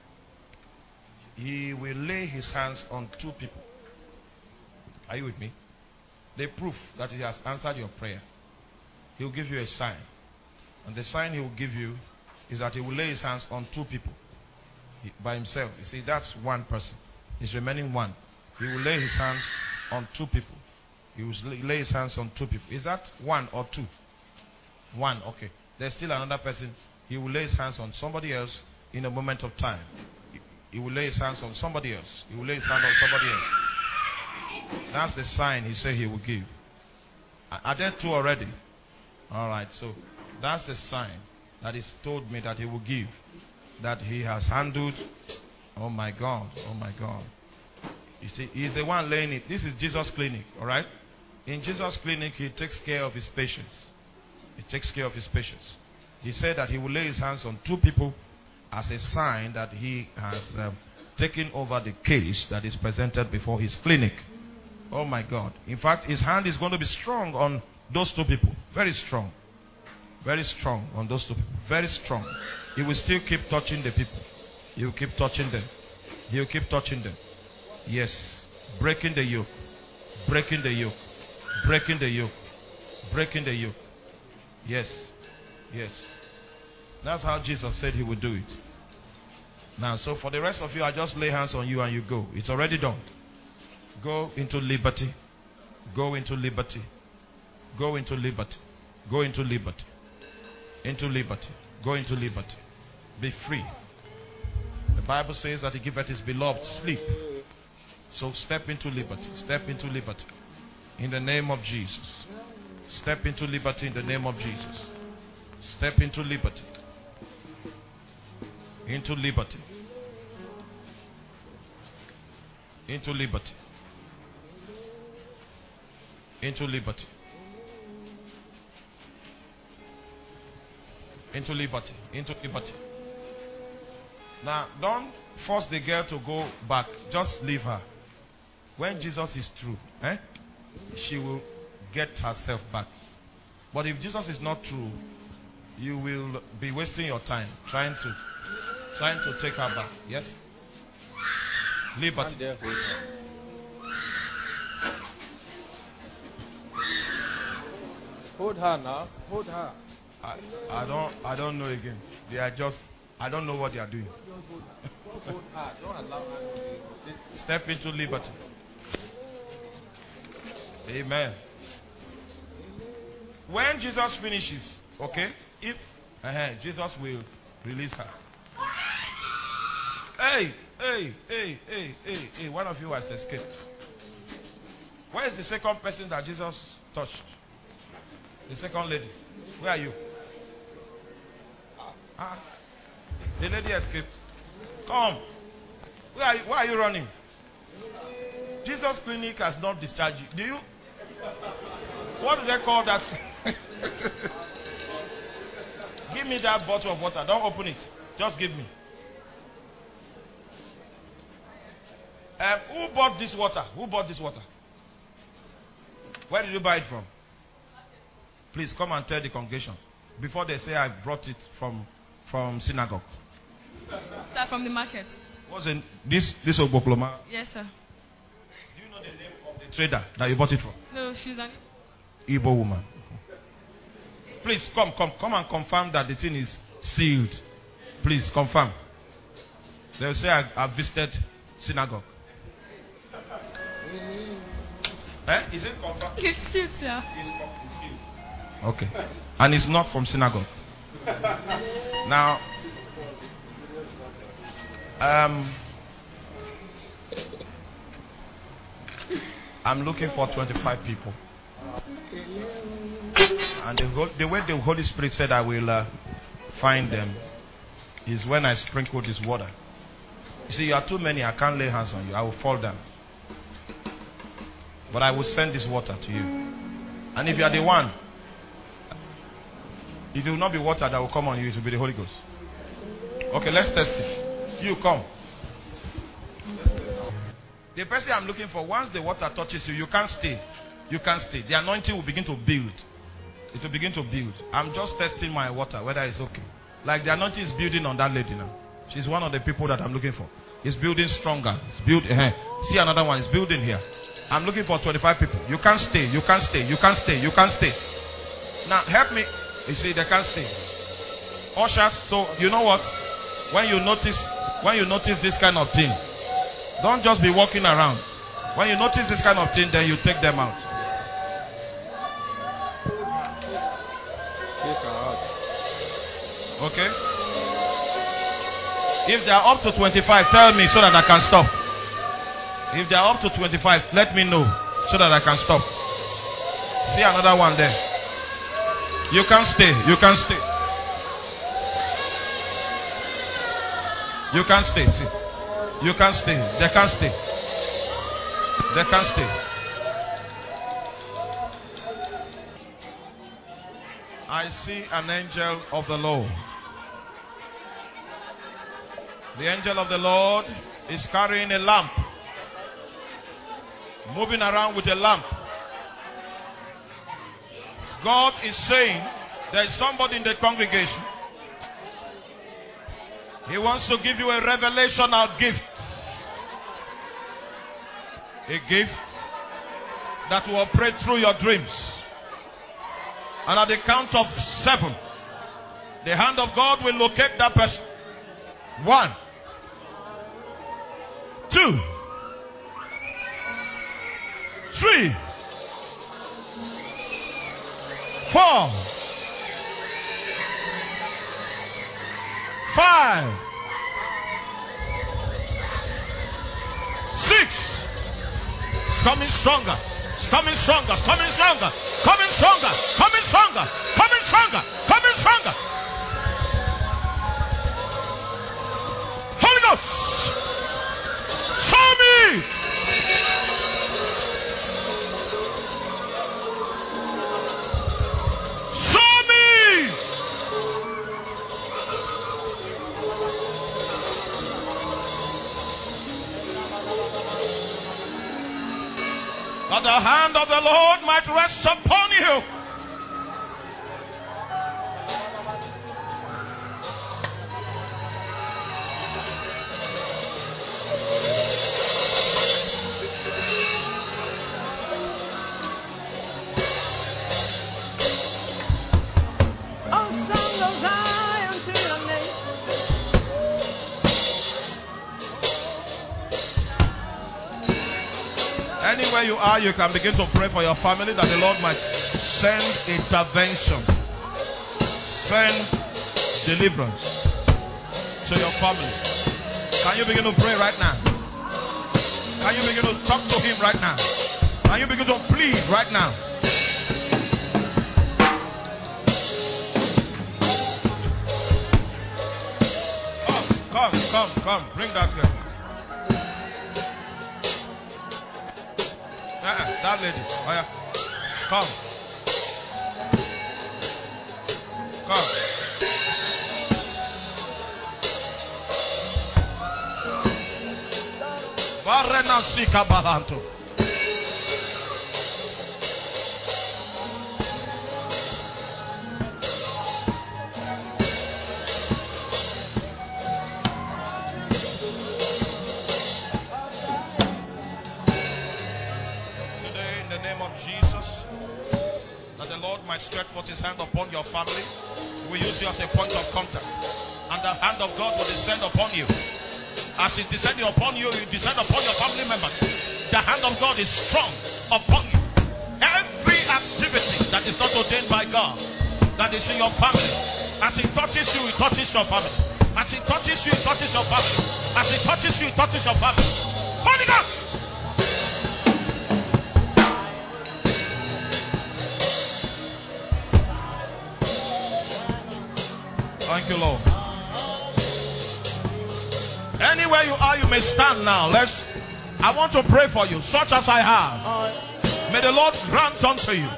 [SPEAKER 1] he will lay his hands on two people. Are you with me? The proof that he has answered your prayer. He will give you a sign. And the sign he will give you is that he will lay his hands on two people he, by himself. You see, that's one person. He's remaining one. He will lay his hands on two people. He will lay his hands on two people. Is that one or two? One, okay. There's still another person. He will lay his hands on somebody else in a moment of time. He, he will lay his hands on somebody else. He will lay his hand on somebody else. That's the sign he said he will give. Are, are there two already? Alright, so that's the sign that he's told me that he will give. That he has handled. Oh my God. Oh my God. You see, he's the one laying it. This is Jesus' clinic, alright? In Jesus' clinic, he takes care of his patients. He takes care of his patients. He said that he will lay his hands on two people as a sign that he has um, taken over the case that is presented before his clinic. Oh my God. In fact, his hand is going to be strong on those two people. Very strong. Very strong on those two people. Very strong. He will still keep touching the people. He will keep touching them. He will keep touching them. Yes. Breaking the yoke. Breaking the yoke. Breaking the yoke. Breaking the yoke. Yes. Yes. That's how Jesus said he would do it. Now, so for the rest of you, I just lay hands on you and you go. It's already done. Go into liberty. Go into liberty. Go into liberty. Go into liberty. Into liberty. Go into liberty. Be free. The Bible says that he giveth his beloved sleep. So step into liberty. Step into liberty. In the name of Jesus. Step into liberty in the name of Jesus. Step into liberty. Into liberty. Into liberty. Into liberty. Into liberty. Into liberty. Now, don't force the girl to go back. Just leave her. When Jesus is through, eh, she will get herself back. But if Jesus is not true, you will be wasting your time trying to trying to take her back. Yes? Liberty.
[SPEAKER 4] Hold her now. Hold her.
[SPEAKER 1] I, I don't I don't know again. They are just I don't know what they are doing.
[SPEAKER 4] Hold her. Don't allow her.
[SPEAKER 1] Step into liberty. Amen. When Jesus finishes, okay, if uh-huh, Jesus will release her. Hey, hey, hey, hey, hey, hey, one of you has escaped. Where is the second person that Jesus touched? The second lady. Where are you? Ah, the lady escaped. Come. Where are you, why are you running? Jesus' clinic has not discharged you. Do you? What do they call that? Give me that bottle of water. Don't open it. Just give me. Um, who bought this water? Who bought this water? Where did you buy it from? Please come and tell the congregation. Before they say I brought it from from synagogue.
[SPEAKER 8] Sir, from the market.
[SPEAKER 1] What's in this this Ogbokloma?
[SPEAKER 8] Yes, sir.
[SPEAKER 1] Do you know the name of the trader that you bought it from?
[SPEAKER 8] No, she's an
[SPEAKER 1] Igbo woman. Please come, come, come and confirm that the thing is sealed. Please confirm. They will say I, I visited synagogue. Eh? Is it confirmed?
[SPEAKER 8] It's sealed, sir.
[SPEAKER 1] It's sealed. Okay. And it's not from synagogue. Now, um, I'm looking for twenty-five people. And the, the way the Holy Spirit said I will uh, find them is when I sprinkle this water. You see, you are too many. I can't lay hands on you. I will fall down. But I will send this water to you. And if you are the one, it will not be water that will come on you. It will be the Holy Ghost. Okay, let's test it. You come. The person I'm looking for, once the water touches you, you can't stay. You can't stay. The anointing will begin to build. It will begin to build. I'm just testing my water, whether it's okay. Like the anointing is building on that lady now. She's one of the people that I'm looking for. It's building stronger. It's build, uh, see another one. It's building here. I'm looking for twenty-five people. You can't stay. You can't stay. You can't stay. You can't stay. Now, help me. You see, they can't stay. Ushers, so you know what? When you notice, when you notice this kind of thing, don't just be walking around. When you notice this kind of thing, then you take them out. Okay? If they are up to twenty-five, tell me so that I can stop. If they are up to twenty-five, let me know so that I can stop. See another one there. You can't stay. You can't stay. You can't stay. See. You can't stay. They can't stay. They can't stay. I see an angel of the Lord. The angel of the Lord is carrying a lamp. Moving around with a lamp. God is saying there is somebody in the congregation. He wants to give you a revelational gift. A gift that will operate through your dreams. And at the count of seven, the hand of God will locate that person. One. Two. Three. Four. Five. Six. It's coming stronger. It's coming stronger. It's coming stronger. Coming stronger. Coming stronger. Coming stronger. Coming stronger. Holy Ghost. Show me. Show me. That the hand of the Lord might rest upon you. Anywhere you are, you can begin to pray for your family that the Lord might send intervention, send deliverance to your family. Can you begin to pray right now? Can you begin to talk to Him right now? Can you begin to plead right now? Come, come, come, come. Bring that girl. Uh-uh, that lady. Oh, yeah. Come. Come. Barrena sika balanto. Stretch forth His descend upon your family. We use you as a point of contact. And the hand of God will descend upon you. As it's descending upon you, you descend upon your family members. The hand of God is strong upon you. Every activity that is not ordained by God, that is in your family, as it touches you, it touches your family. As it touches you, it touches your family. As it touches you, it touches your family. Holy Ghost! Thank you, Lord. Anywhere you are, you may stand now. Let's. I want to pray for you, such as I have. May the Lord grant unto you.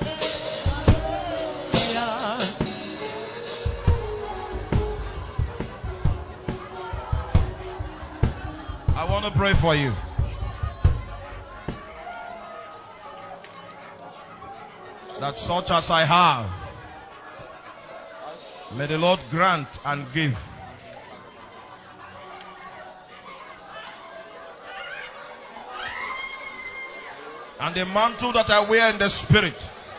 [SPEAKER 1] I want to pray for you. That such as I have, may the Lord grant and give. And the mantle that I wear in the spirit.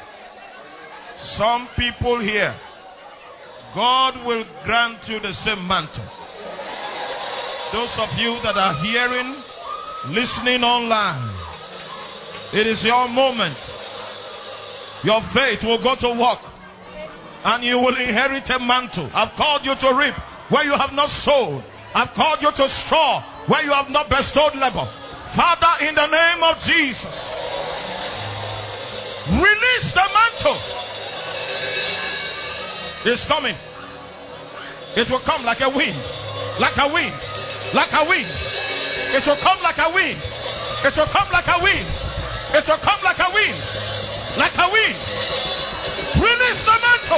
[SPEAKER 1] Some people here, God will grant you the same mantle. Those of you that are hearing, listening online, it is your moment. Your faith will go to work. And you will inherit a mantle. I've called you to reap where you have not sowed. I've called you to straw where you have not bestowed labor. Father, in the name of Jesus, release the mantle. It's coming. It will come like a wind. Like a wind. Like a wind. It will come like a wind. It will come like a wind. It will come like a wind. Like a wind. Release the mantle.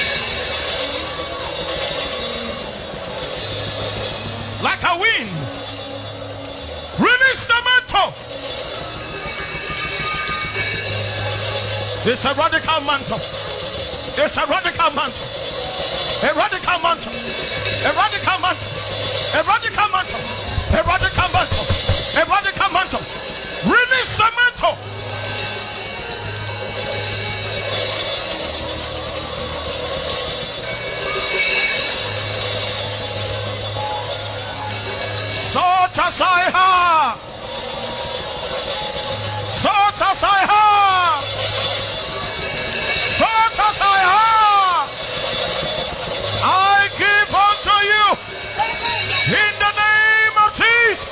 [SPEAKER 1] Like a wind. Release the mantle. It's a radical mantle. It's a radical mantle. A radical mantle. A radical mantle. A radical mantle. A radical mantle. A radical mantle. Release the mantle. Such as I have. Such as I have. Such as I have. I give unto you in the name of Jesus.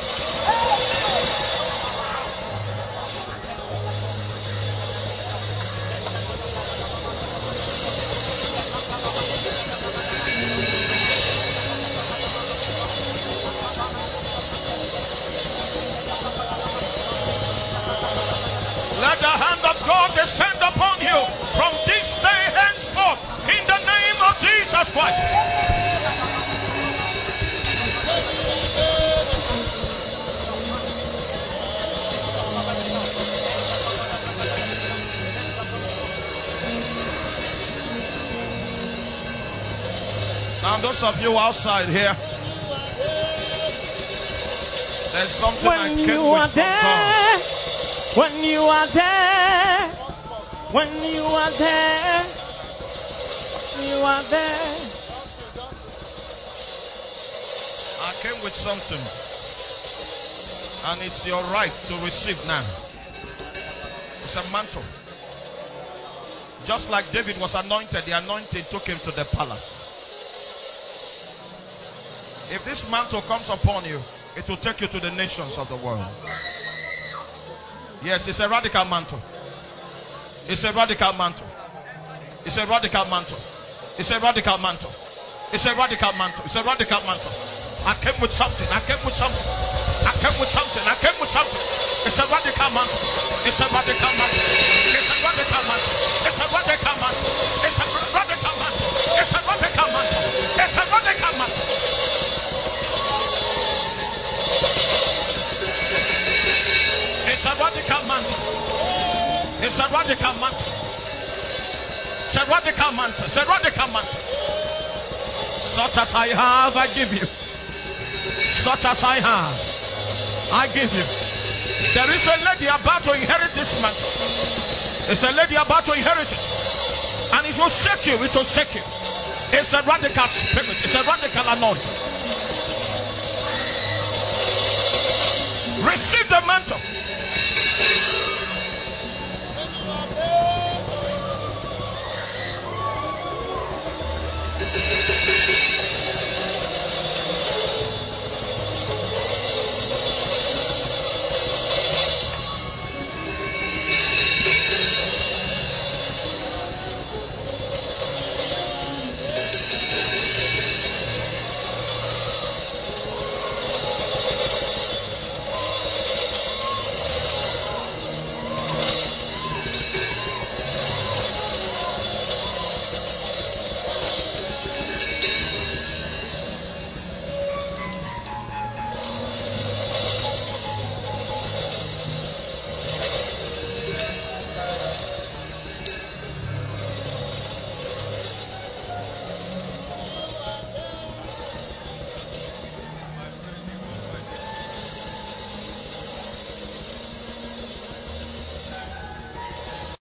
[SPEAKER 1] Let the hand of God descend upon you from this day henceforth in the name of Jesus Christ. Now those of you outside here, there's something
[SPEAKER 9] when
[SPEAKER 1] I came
[SPEAKER 9] you
[SPEAKER 1] with
[SPEAKER 9] are
[SPEAKER 1] from
[SPEAKER 9] there,
[SPEAKER 1] God.
[SPEAKER 9] when you are there, when you are there, you are there.
[SPEAKER 1] I came with something, and it's your right to receive now. It's a mantle. Just like David was anointed, the anointing took him to the palace. If this mantle comes upon you, it will take you to the nations of the world. Yes, it's a radical mantle. It's a radical mantle. It's a radical mantle. It's a radical mantle. It's a radical mantle. It's a radical mantle. I came with something. I came with something. I came with something. I came with something. It's a radical mantle. It's a radical mantle. It's a radical mantle. It's a radical mantle. It's a radical mantle. It's a radical mantle. It's a radical mantle. It's a radical mantle. It's a radical mantle. It's a radical mantle. It's a radical mantle. Such as I have, I give you. Such as I have, I give you. There is a lady about to inherit this mantle. It's a lady about to inherit it. And it will shake you. It will shake you. It's a radical spirit. It's a radical anointing. Receive the mantle.